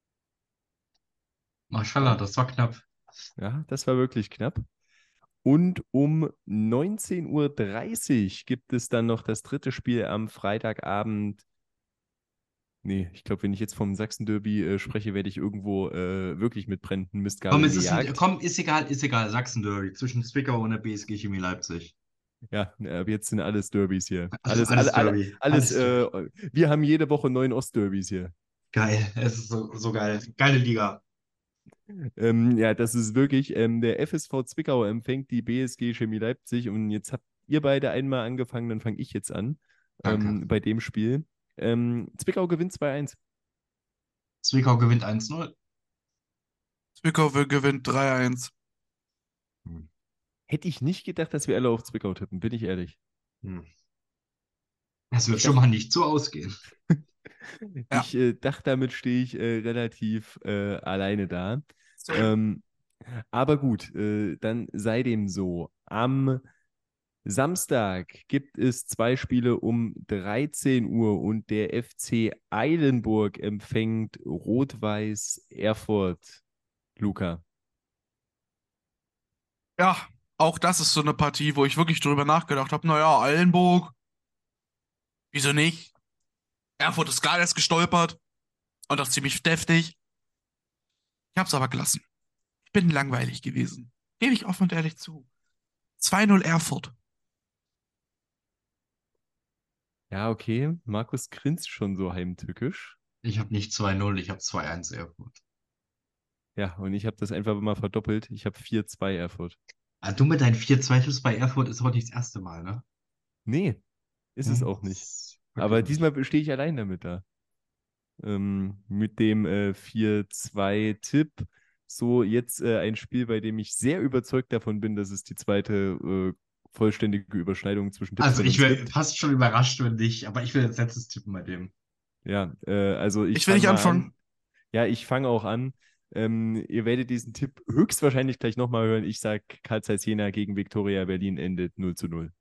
Maschallah, Ja, das war knapp. ja, das war wirklich knapp. Und um 19:30 Uhr gibt es dann noch das dritte Spiel am Freitagabend. Nee, ich glaube, wenn ich jetzt vom Sachsen-Derby spreche, werde ich irgendwo wirklich mit brennenden Komm, Mistgabeln gejagt. ist egal, Sachsen-Derby zwischen Zwickau und der BSG Chemie Leipzig. Ja, ab jetzt sind alles Derbys hier. Also alles Derby, Alles, alles Derby. wir haben jede Woche 9 Ostderbys hier. Geil, es ist so geil. Geile Liga. Ja, das ist wirklich, der FSV Zwickau empfängt die BSG Chemie Leipzig und jetzt habt ihr beide einmal angefangen, dann fange ich jetzt an Danke. bei dem Spiel. Zwickau gewinnt 2-1. Zwickau gewinnt 1-0. Zwickau gewinnt 3-1. Hätte ich nicht gedacht, dass wir alle auf Zwickau tippen, bin ich ehrlich. Hm. Das wird Ich schon dachte, mal nicht so ausgehen. Ja. ich dachte, damit stehe ich relativ alleine da. Sehr schön. Ähm, aber gut, dann sei dem so. Am Samstag gibt es zwei Spiele um 13 Uhr und der FC Eilenburg empfängt Rot-Weiß Erfurt. Luca. Ja, auch das ist so eine Partie, wo ich wirklich drüber nachgedacht habe. Naja, Eilenburg, wieso nicht? Erfurt ist gar erst gestolpert und das ziemlich deftig. Ich hab's aber gelassen. Ich bin langweilig gewesen. Gebe ich offen und ehrlich zu. 2-0 Erfurt. Ja, okay. Markus grinst schon so heimtückisch. Ich habe nicht 2-0, ich habe 2-1 Erfurt. Ja, und ich habe das einfach mal verdoppelt. Ich habe 4-2 Erfurt. Ah, du mit deinen 4-2 bei Erfurt ist heute nicht das erste Mal, ne? Nee, ist es auch nicht. Aber diesmal stehe ich allein damit da. Mit dem 4-2-Tipp. So, jetzt ein Spiel, bei dem ich sehr überzeugt davon bin, dass es die zweite vollständige Überschneidung zwischen Tipps Also von ich uns wäre gibt. fast schon überrascht, wenn nicht, aber ich will jetzt letztes tippen bei dem. Ja, also ich Ich will fange nicht mal anfangen. an. Ja, ich fange auch an. Ihr werdet diesen Tipp höchstwahrscheinlich gleich nochmal hören. Ich sage, Carl Zeiss Jena gegen Viktoria Berlin endet 0-0.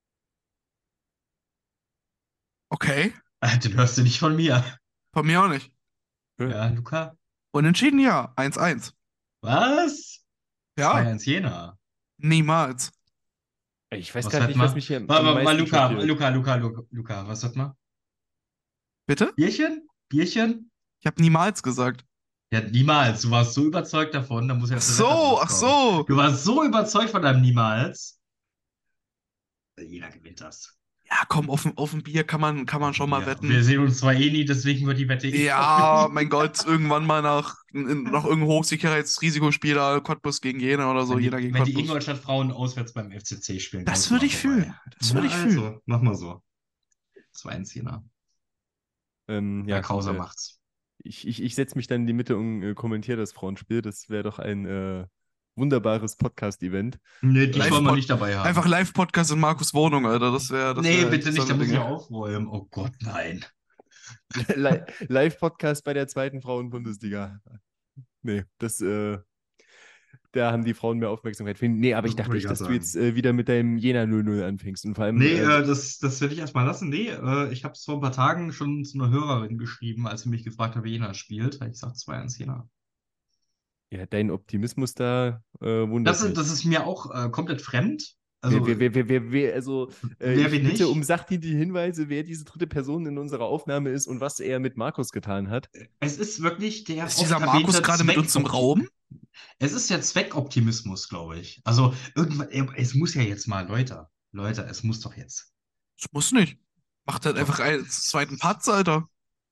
Okay, Den hörst du nicht von mir. von mir auch nicht. Ja, Luca? Unentschieden, ja. 1-1. Was? Ja, 2-1 Jena. niemals. Ich weiß Was gerade hört nicht, was man? mich hier am Mal, meisten Luca, schockiert. Luca, was hört man? Bitte? Bierchen? Bierchen? Ich habe niemals gesagt. Ja, niemals. Du warst so überzeugt davon, da muss Ach jetzt eine so, Wettantwort ach kommen. so. Du warst so überzeugt von deinem Niemals. Jeder gewinnt das. Ja, komm, auf ein Bier kann man schon mal Ja, wetten. wir sehen uns zwar eh nie, deswegen wird die Wette eh Ja, vermieden. mein Gott, irgendwann mal nach irgendeinem Hochsicherheitsrisikospiel da Cottbus gegen Jena oder so, Wenn Jena die, gegen wenn die Cottbus. Ingolstadt-Frauen auswärts beim FCC spielen, Das kommst du würde mal ich vorbei. fühlen. Das Na würde ich fühlen. also, mach mal so. 2-1 Jena. Herr Ja, Krauser macht's. ich setze mich dann in die Mitte und kommentiere das Frauenspiel. Das wäre doch ein wunderbares Podcast-Event. Nee, dich Live wollen wir Pod nicht dabei haben. Einfach Live-Podcast in Markus' Wohnung, Alter. Das Nee, wär bitte nicht, da interessante muss ich Dinge. aufräumen. Oh Gott, nein. Live-Podcast bei der zweiten Frauen-Bundesliga. Nee, da haben die Frauen mehr Aufmerksamkeit. Nee, aber ich Das dachte wollte ich nicht, dass grad du sagen. jetzt wieder mit deinem Jena 0-0 anfängst. Und vor allem, Nee, das werde ich erstmal lassen. Nee, ich habe es vor ein paar Tagen schon zu einer Hörerin geschrieben, als sie mich gefragt hat, wie Jena spielt. Da hab ich gesagt, 2-1 Jena. ja, dein Optimismus da wundert mich. Das ist mir auch komplett fremd. Wer, Also, also, wer ich bin bitte ich? um sachdienliche Hinweise, wer diese dritte Person in unserer Aufnahme ist und was er mit Markus getan hat. Es ist wirklich der Ist oft dieser Markus erwähnte gerade mit uns im Raum? Es ist der Zweckoptimismus, glaube ich. Also, irgendwann, es muss ja jetzt mal, Leute, es muss doch jetzt. Das muss nicht. Macht halt Doch. einfach einen zweiten Patz, Alter.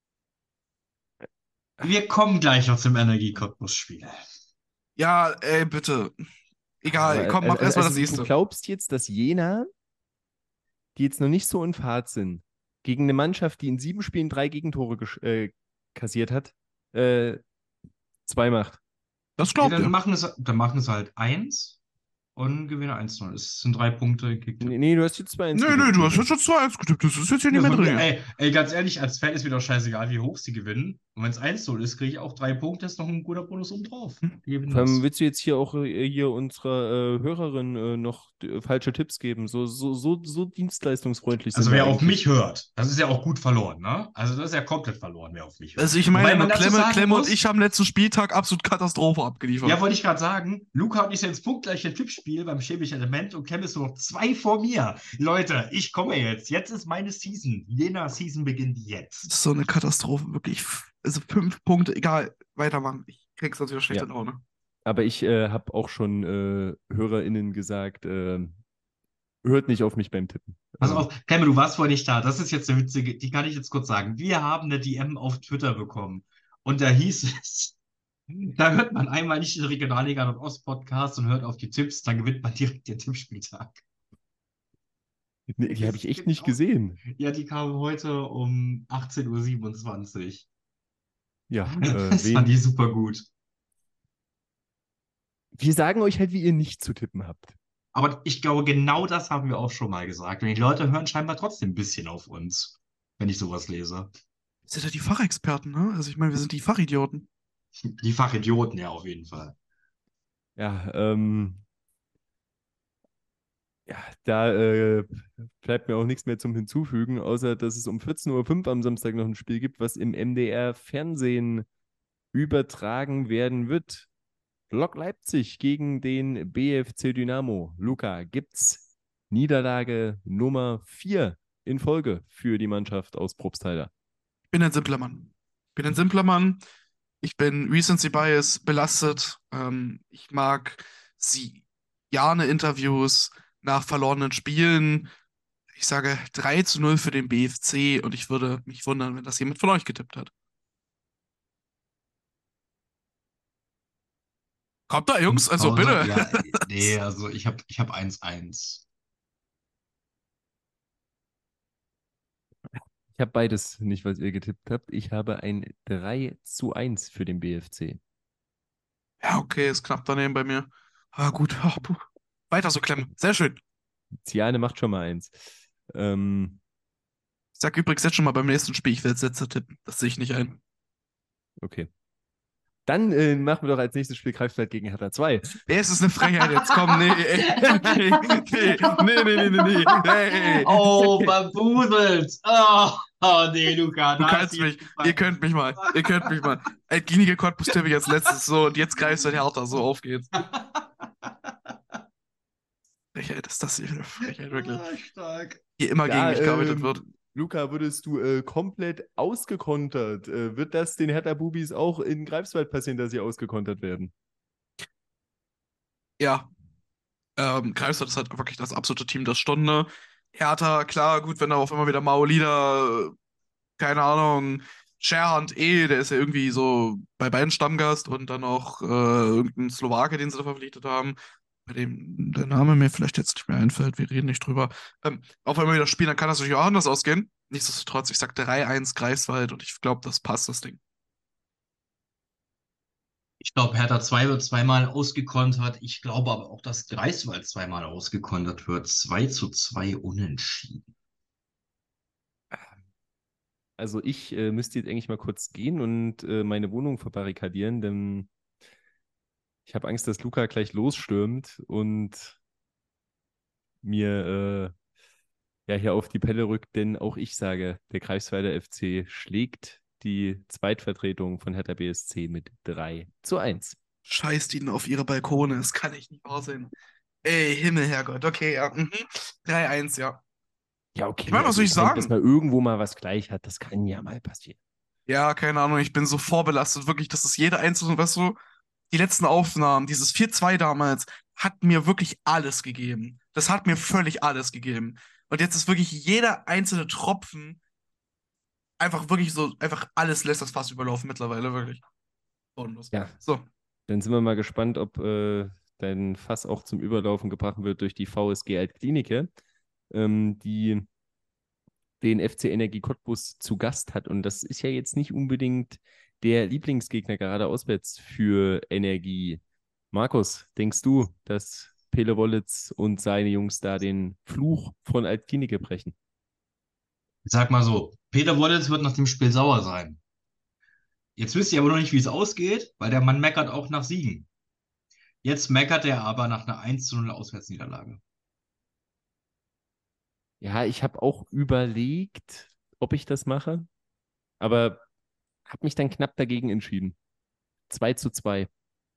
Wir kommen gleich noch zum Energie-Cottbus-Spiel. Ja, ey, bitte. Egal, komm, mach erstmal das du nächste. glaubst jetzt, dass Jena, die jetzt noch nicht so in Fahrt sind, gegen eine Mannschaft, die in 7 Spielen 3 Gegentore kassiert hat, 2 macht. Das Nee, glaubt dann ihr. machen es halt 1 und gewinnen 1-0. Es sind 3 Punkte gekippt. Nee, du hast jetzt 2-1 Nee, getippt. du hast jetzt schon 2-1 getippt. Das ist jetzt hier nicht Ja, mehr von mir, drin. ey, ganz ehrlich, als Fan ist mir doch scheißegal, wie hoch sie gewinnen. Und wenn es 1-0 ist, kriege ich auch 3 Punkte, ist noch ein guter Bonus oben drauf. Die gewinnen Vor allem das. willst du jetzt hier auch hier unserer Hörerin noch falsche Tipps geben. So dienstleistungsfreundlich sind Also wir wer auf eigentlich. mich hört, das ist ja auch gut verloren, ne? Also das ist ja komplett verloren, wer auf mich hört. Also ich Wobei meine, man dazu sagen Klemme und muss- ich haben letzten Spieltag absolut Katastrophe abgeliefert. Ja, wollte ich gerade sagen, Luca und ich sind jetzt punktgleiche Tippspiel beim chemischen Element und Clem ist nur noch 2 vor mir. Leute, ich komme jetzt. Jetzt ist meine Season. Jena Season beginnt jetzt. Das ist so eine Katastrophe, wirklich. Also 5 Punkte, egal, weitermachen. Ich krieg sonst wieder schlechte Ja. Laune. Aber ich habe auch schon HörerInnen gesagt, hört nicht auf mich beim Tippen. Pass auf, Clem, du warst vorher nicht da. Das ist jetzt eine witzige, die kann ich jetzt kurz sagen. Wir haben eine DM auf Twitter bekommen und da hieß es, da hört man einmal nicht den Regionalliga Nordost Podcast und hört auf die Tipps, dann gewinnt man direkt den Tippspieltag. Nee, die habe ich echt nicht Genau. gesehen. Ja, die kamen heute um 18:27 Uhr. Ja, Das fand ich super gut. wir sagen euch halt, wie ihr nicht zu tippen habt. Aber ich glaube, genau das haben wir auch schon mal gesagt. Und die Leute hören scheinbar trotzdem ein bisschen auf uns, wenn ich sowas lese. Wir sind ja die Fachexperten, ne? Also ich meine, wir sind die Fachidioten. Die Fachidioten, ja, auf jeden Fall. Ja, ja, da bleibt mir auch nichts mehr zum Hinzufügen, außer dass es um 14:05 Uhr am Samstag noch ein Spiel gibt, was im MDR-Fernsehen übertragen werden wird. Lok Leipzig gegen den BFC Dynamo. Luca, gibt's Niederlage Nummer 4 in Folge für die Mannschaft aus Probstheida? Ich bin ein simpler Mann. Ich bin ein simpler Mann. Ich bin Recency Bias belastet. Ich mag sie gerne Interviews nach verlorenen Spielen. Ich sage 3:0 für den BFC und ich würde mich wundern, wenn das jemand von euch getippt hat. Kommt da, Jungs? Also Pause, bitte. ja, nee, also ich hab 1-1. Ich habe beides nicht, was ihr getippt habt. Ich habe ein 3:1 für den BFC. Ja, okay, ist knapp daneben bei mir. Ah, gut. Ah, puh. Weiter so klemmen. Sehr schön. Tiane macht schon mal eins. Ähm, Ich sag übrigens jetzt schon mal beim nächsten Spiel, ich werde Sätze tippen. Das sehe ich nicht ein. okay. Dann machen wir doch als nächstes Spiel Greifswald gegen Hertha 2. Es ist eine Frechheit jetzt. Komm, nee, ey. Nee. Hey. Oh, verbuselt. Oh, nee, Luca, Du da ist kannst die mich. Ihr könnt mich mal. Ihr könnt mich mal. Altlinige Cottbus tippe ich als letztes. So, und jetzt greifst du Hertha. So, auf geht's. Frechheit, ist das hier eine Frechheit, wirklich. Stark. Hier immer gegen Ja, mich gearbeitet wird. Luca, wurdest du komplett ausgekontert? Wird das den Hertha-Bubis auch in Greifswald passieren, dass sie ausgekontert werden? Ja, Greifswald ist halt wirklich das absolute Team der Stunde. Hertha, klar, gut, wenn da auf immer wieder Maolida, keine Ahnung, Sherhand der ist ja irgendwie so bei beiden Stammgast und dann auch irgendein Slowake, den sie da verpflichtet haben, bei dem der Name mir vielleicht jetzt nicht mehr einfällt, wir reden nicht drüber. Auf einmal wieder spielen, dann kann das natürlich auch anders ausgehen. Nichtsdestotrotz, ich sag 3:1 Greifswald und ich glaube, das passt, das Ding. Ich glaube, Hertha 2 wird zweimal ausgekontert. Ich glaube aber auch, dass Greifswald zweimal ausgekontert wird. 2:2 unentschieden. Also ich müsste jetzt eigentlich mal kurz gehen und meine Wohnung verbarrikadieren, denn ich habe Angst, dass Luca gleich losstürmt und mir ja hier auf die Pelle rückt, denn auch ich sage, der Greifswalder FC schlägt die Zweitvertretung von Hertha BSC mit 3:1. Scheißt ihnen auf ihre Balkone, das kann ich nicht aussehen. Ey, Himmel, Herrgott, okay, ja. 3:1, ja. Ja, Ich okay, meine, was also soll ich ich meine, dass sagen? man irgendwo mal was gleich hat, das kann ja mal passieren. Ja, keine Ahnung, ich bin so vorbelastet, wirklich, das ist jede einzelne, weißt du, die letzten Aufnahmen, dieses 4:2 damals, hat mir wirklich alles gegeben. Das hat mir völlig alles gegeben. Und jetzt ist wirklich jeder einzelne Tropfen einfach wirklich so, einfach alles lässt das Fass überlaufen mittlerweile, wirklich. Bodenlos. Ja, So, dann sind wir mal gespannt, ob dein Fass auch zum Überlaufen gebracht wird durch die VSG Altklinike, die den FC Energie Cottbus zu Gast hat. Und das ist ja jetzt nicht unbedingt der Lieblingsgegner gerade auswärts für Energie. Markus, denkst du, dass Pele Wollitz und seine Jungs da den Fluch von Altklinike brechen? Ich sag mal so, Peter Wollitz wird nach dem Spiel sauer sein. Jetzt wisst ihr aber noch nicht, wie es ausgeht, weil der Mann meckert auch nach Siegen. Jetzt meckert er aber nach einer 1:0 Auswärtsniederlage. Ja, ich habe auch überlegt, ob ich das mache, aber habe mich dann knapp dagegen entschieden. 2:2.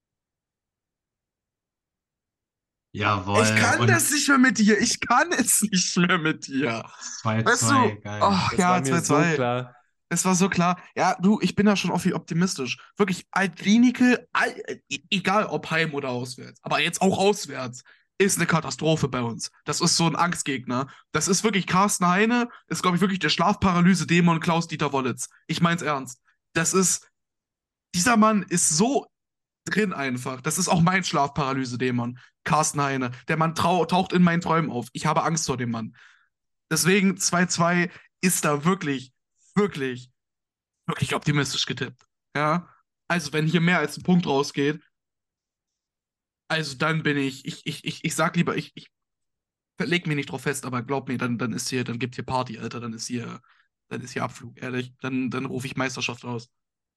ich Jawohl, kann und das nicht mehr mit dir. Ich kann es nicht mehr mit dir. Weißt 2:2, du, geil. ach Das war ja, mir 2:2. so klar. Es war so klar. Ja, du, ich bin da schon auch viel optimistisch. Wirklich, Altklinike, egal ob heim oder auswärts, aber jetzt auch auswärts, ist eine Katastrophe bei uns. Das ist so ein Angstgegner. Das ist wirklich Carsten Heine, ist, glaube ich, wirklich der Schlafparalyse-Dämon Klaus-Dieter Wollitz. Ich mein's ernst. Das ist, dieser Mann ist so drin einfach. Das ist auch mein Schlafparalyse-Dämon. Carsten Heine. Der Mann taucht in meinen Träumen auf. Ich habe Angst vor dem Mann. Deswegen 2:2 ist da wirklich, wirklich, wirklich optimistisch getippt. Ja. Also, wenn hier mehr als ein Punkt rausgeht, Also dann bin ich sag lieber, ich leg mich nicht drauf fest, aber glaub mir, dann gibt hier Party, Alter, dann ist hier Abflug, ehrlich. Dann rufe ich Meisterschaft aus.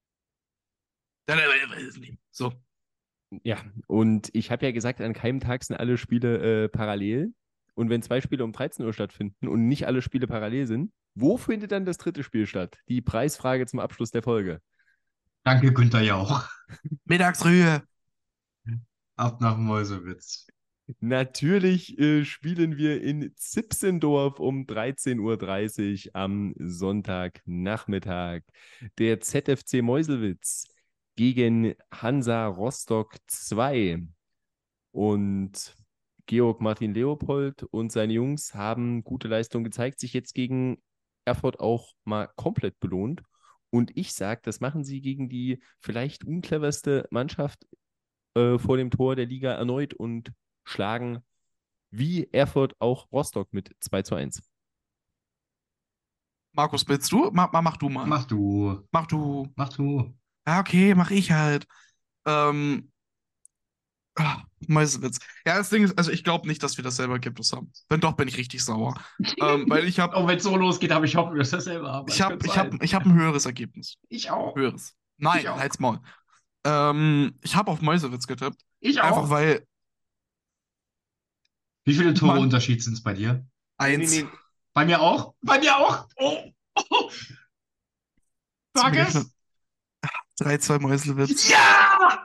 So. Ja, und ich habe ja gesagt, an keinem Tag sind alle Spiele parallel. Und wenn 2 Spiele um 13 Uhr stattfinden und nicht alle Spiele parallel sind, wo findet dann das dritte Spiel statt? Die Preisfrage zum Abschluss der Folge. Danke, Günther Jauch. Mittagsrühe. Ab nach Meuselwitz. Natürlich spielen wir in Zipsendorf um 13:30 Uhr am Sonntagnachmittag. Der ZFC Meuselwitz gegen Hansa Rostock 2. Und Georg Martin Leopold und seine Jungs haben gute Leistung gezeigt, sich jetzt gegen Erfurt auch mal komplett belohnt. Und ich sage, das machen sie gegen die vielleicht uncleverste Mannschaft vor dem Tor der Liga erneut und schlagen wie Erfurt auch Rostock mit 2:1. Markus, willst du? Mach du mal. Mach du. Mach du. Mach du. Ja, okay, mach ich halt. Ähm, Meiselwitz. Ja, das Ding ist, also ich glaube nicht, dass wir dasselbe Ergebnis haben. Wenn doch, bin ich richtig sauer. Weil ich habe Oh, wenn es so losgeht, habe ich Hoffnung, dass das selber haben. ich hab ein höheres Ergebnis. Ich auch. Höheres. Nein, Ich auch. halt's Maul. Ich habe auf Meuselwitz getippt. Ich Einfach auch. weil Wie viele Tore man Unterschied sind es bei dir? eins. Bei mir auch. Bei mir auch. Oh. Oh. Sag Zurückgerechnet. es. 3-2 Meuselwitz. Ja!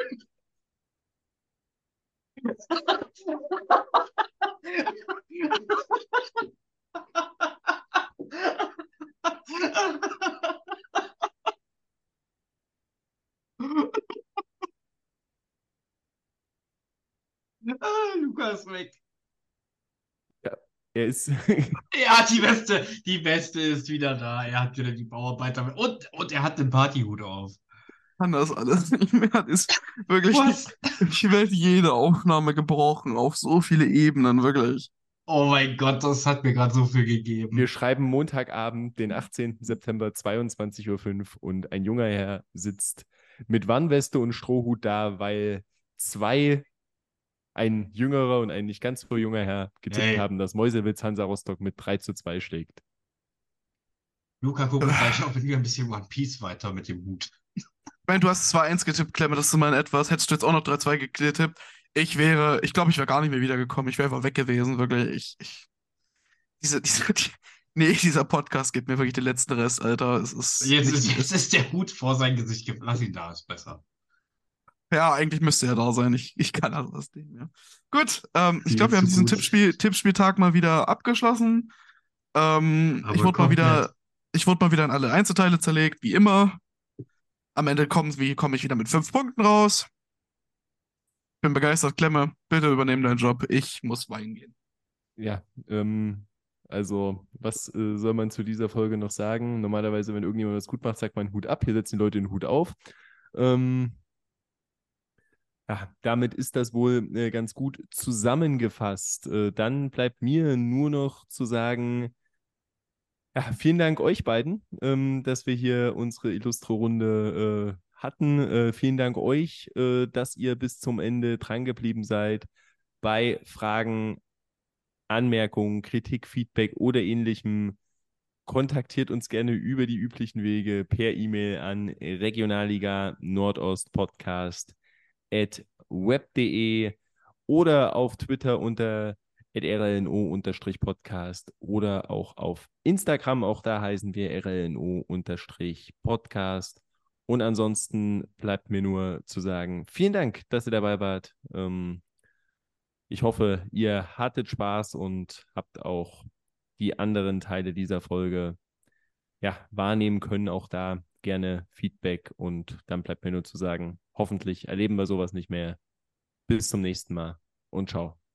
Lukas weg. Ja, er ist. Ja, die Weste ist wieder da. Er hat wieder die Bauarbeiter und er hat den Partyhut auf. Kann das alles nicht mehr. Das ist wirklich, Was? ich werde jede Aufnahme gebrochen auf so viele Ebenen, wirklich. Oh mein Gott, das hat mir gerade so viel Wir gegeben. schreiben Montagabend, den 18. September, 22:05 Uhr und ein junger Herr sitzt mit Warnweste und Strohhut da, weil ein jüngerer und ein nicht ganz so junger Herr getippt Hey, haben, dass Meuselwitz Hansa Rostock mit 3:2 schlägt. Luca, gucken wir gleich auch wieder ein bisschen One Piece weiter mit dem Hut. Ich meine, du hast 2-1 getippt, Klemme, das ist immerhin etwas. Hättest du jetzt auch noch 3-2 getippt, ich glaube, ich wäre gar nicht mehr wiedergekommen. Ich wäre einfach weg gewesen, wirklich. Dieser Podcast gibt mir wirklich den letzten Rest, Alter. Es ist Jetzt nicht, ist, jetzt ist der Hut vor sein Gesicht. Lass ihn da, ist besser. ja, eigentlich müsste er da sein. Ich kann das nicht mehr. Gut, ich Viel glaube, wir haben zu diesen gut. Tippspieltag mal wieder abgeschlossen. Ich Aber wurde mal komplett. ich wurde mal wieder in alle Einzelteile zerlegt, wie immer. Am Ende komme ich wieder mit 5 Punkten raus. Bin begeistert, Klemme. Bitte übernehmen deinen Job. Ich muss weinen gehen. Ja, also, was soll man zu dieser Folge noch sagen? Normalerweise, wenn irgendjemand was gut macht, sagt man Hut ab. Hier setzen die Leute den Hut auf. Ja, damit ist das wohl ganz gut zusammengefasst. Dann bleibt mir nur noch zu sagen, ja, vielen Dank euch beiden, dass wir hier unsere illustre Runde hatten. Vielen Dank euch, dass ihr bis zum Ende drangeblieben seid. Bei Fragen, Anmerkungen, Kritik, Feedback oder ähnlichem kontaktiert uns gerne über die üblichen Wege per E-Mail an Regionalliga Nordost Podcast @web.de oder auf Twitter unter @rlno_podcast oder auch auf Instagram. Auch da heißen wir rlno_podcast. Und ansonsten bleibt mir nur zu sagen, vielen Dank, dass ihr dabei wart. Ich hoffe, ihr hattet Spaß und habt auch die anderen Teile dieser Folge ja, wahrnehmen können. Auch da gerne Feedback und dann bleibt mir nur zu sagen, hoffentlich erleben wir sowas nicht mehr. Bis zum nächsten Mal und ciao.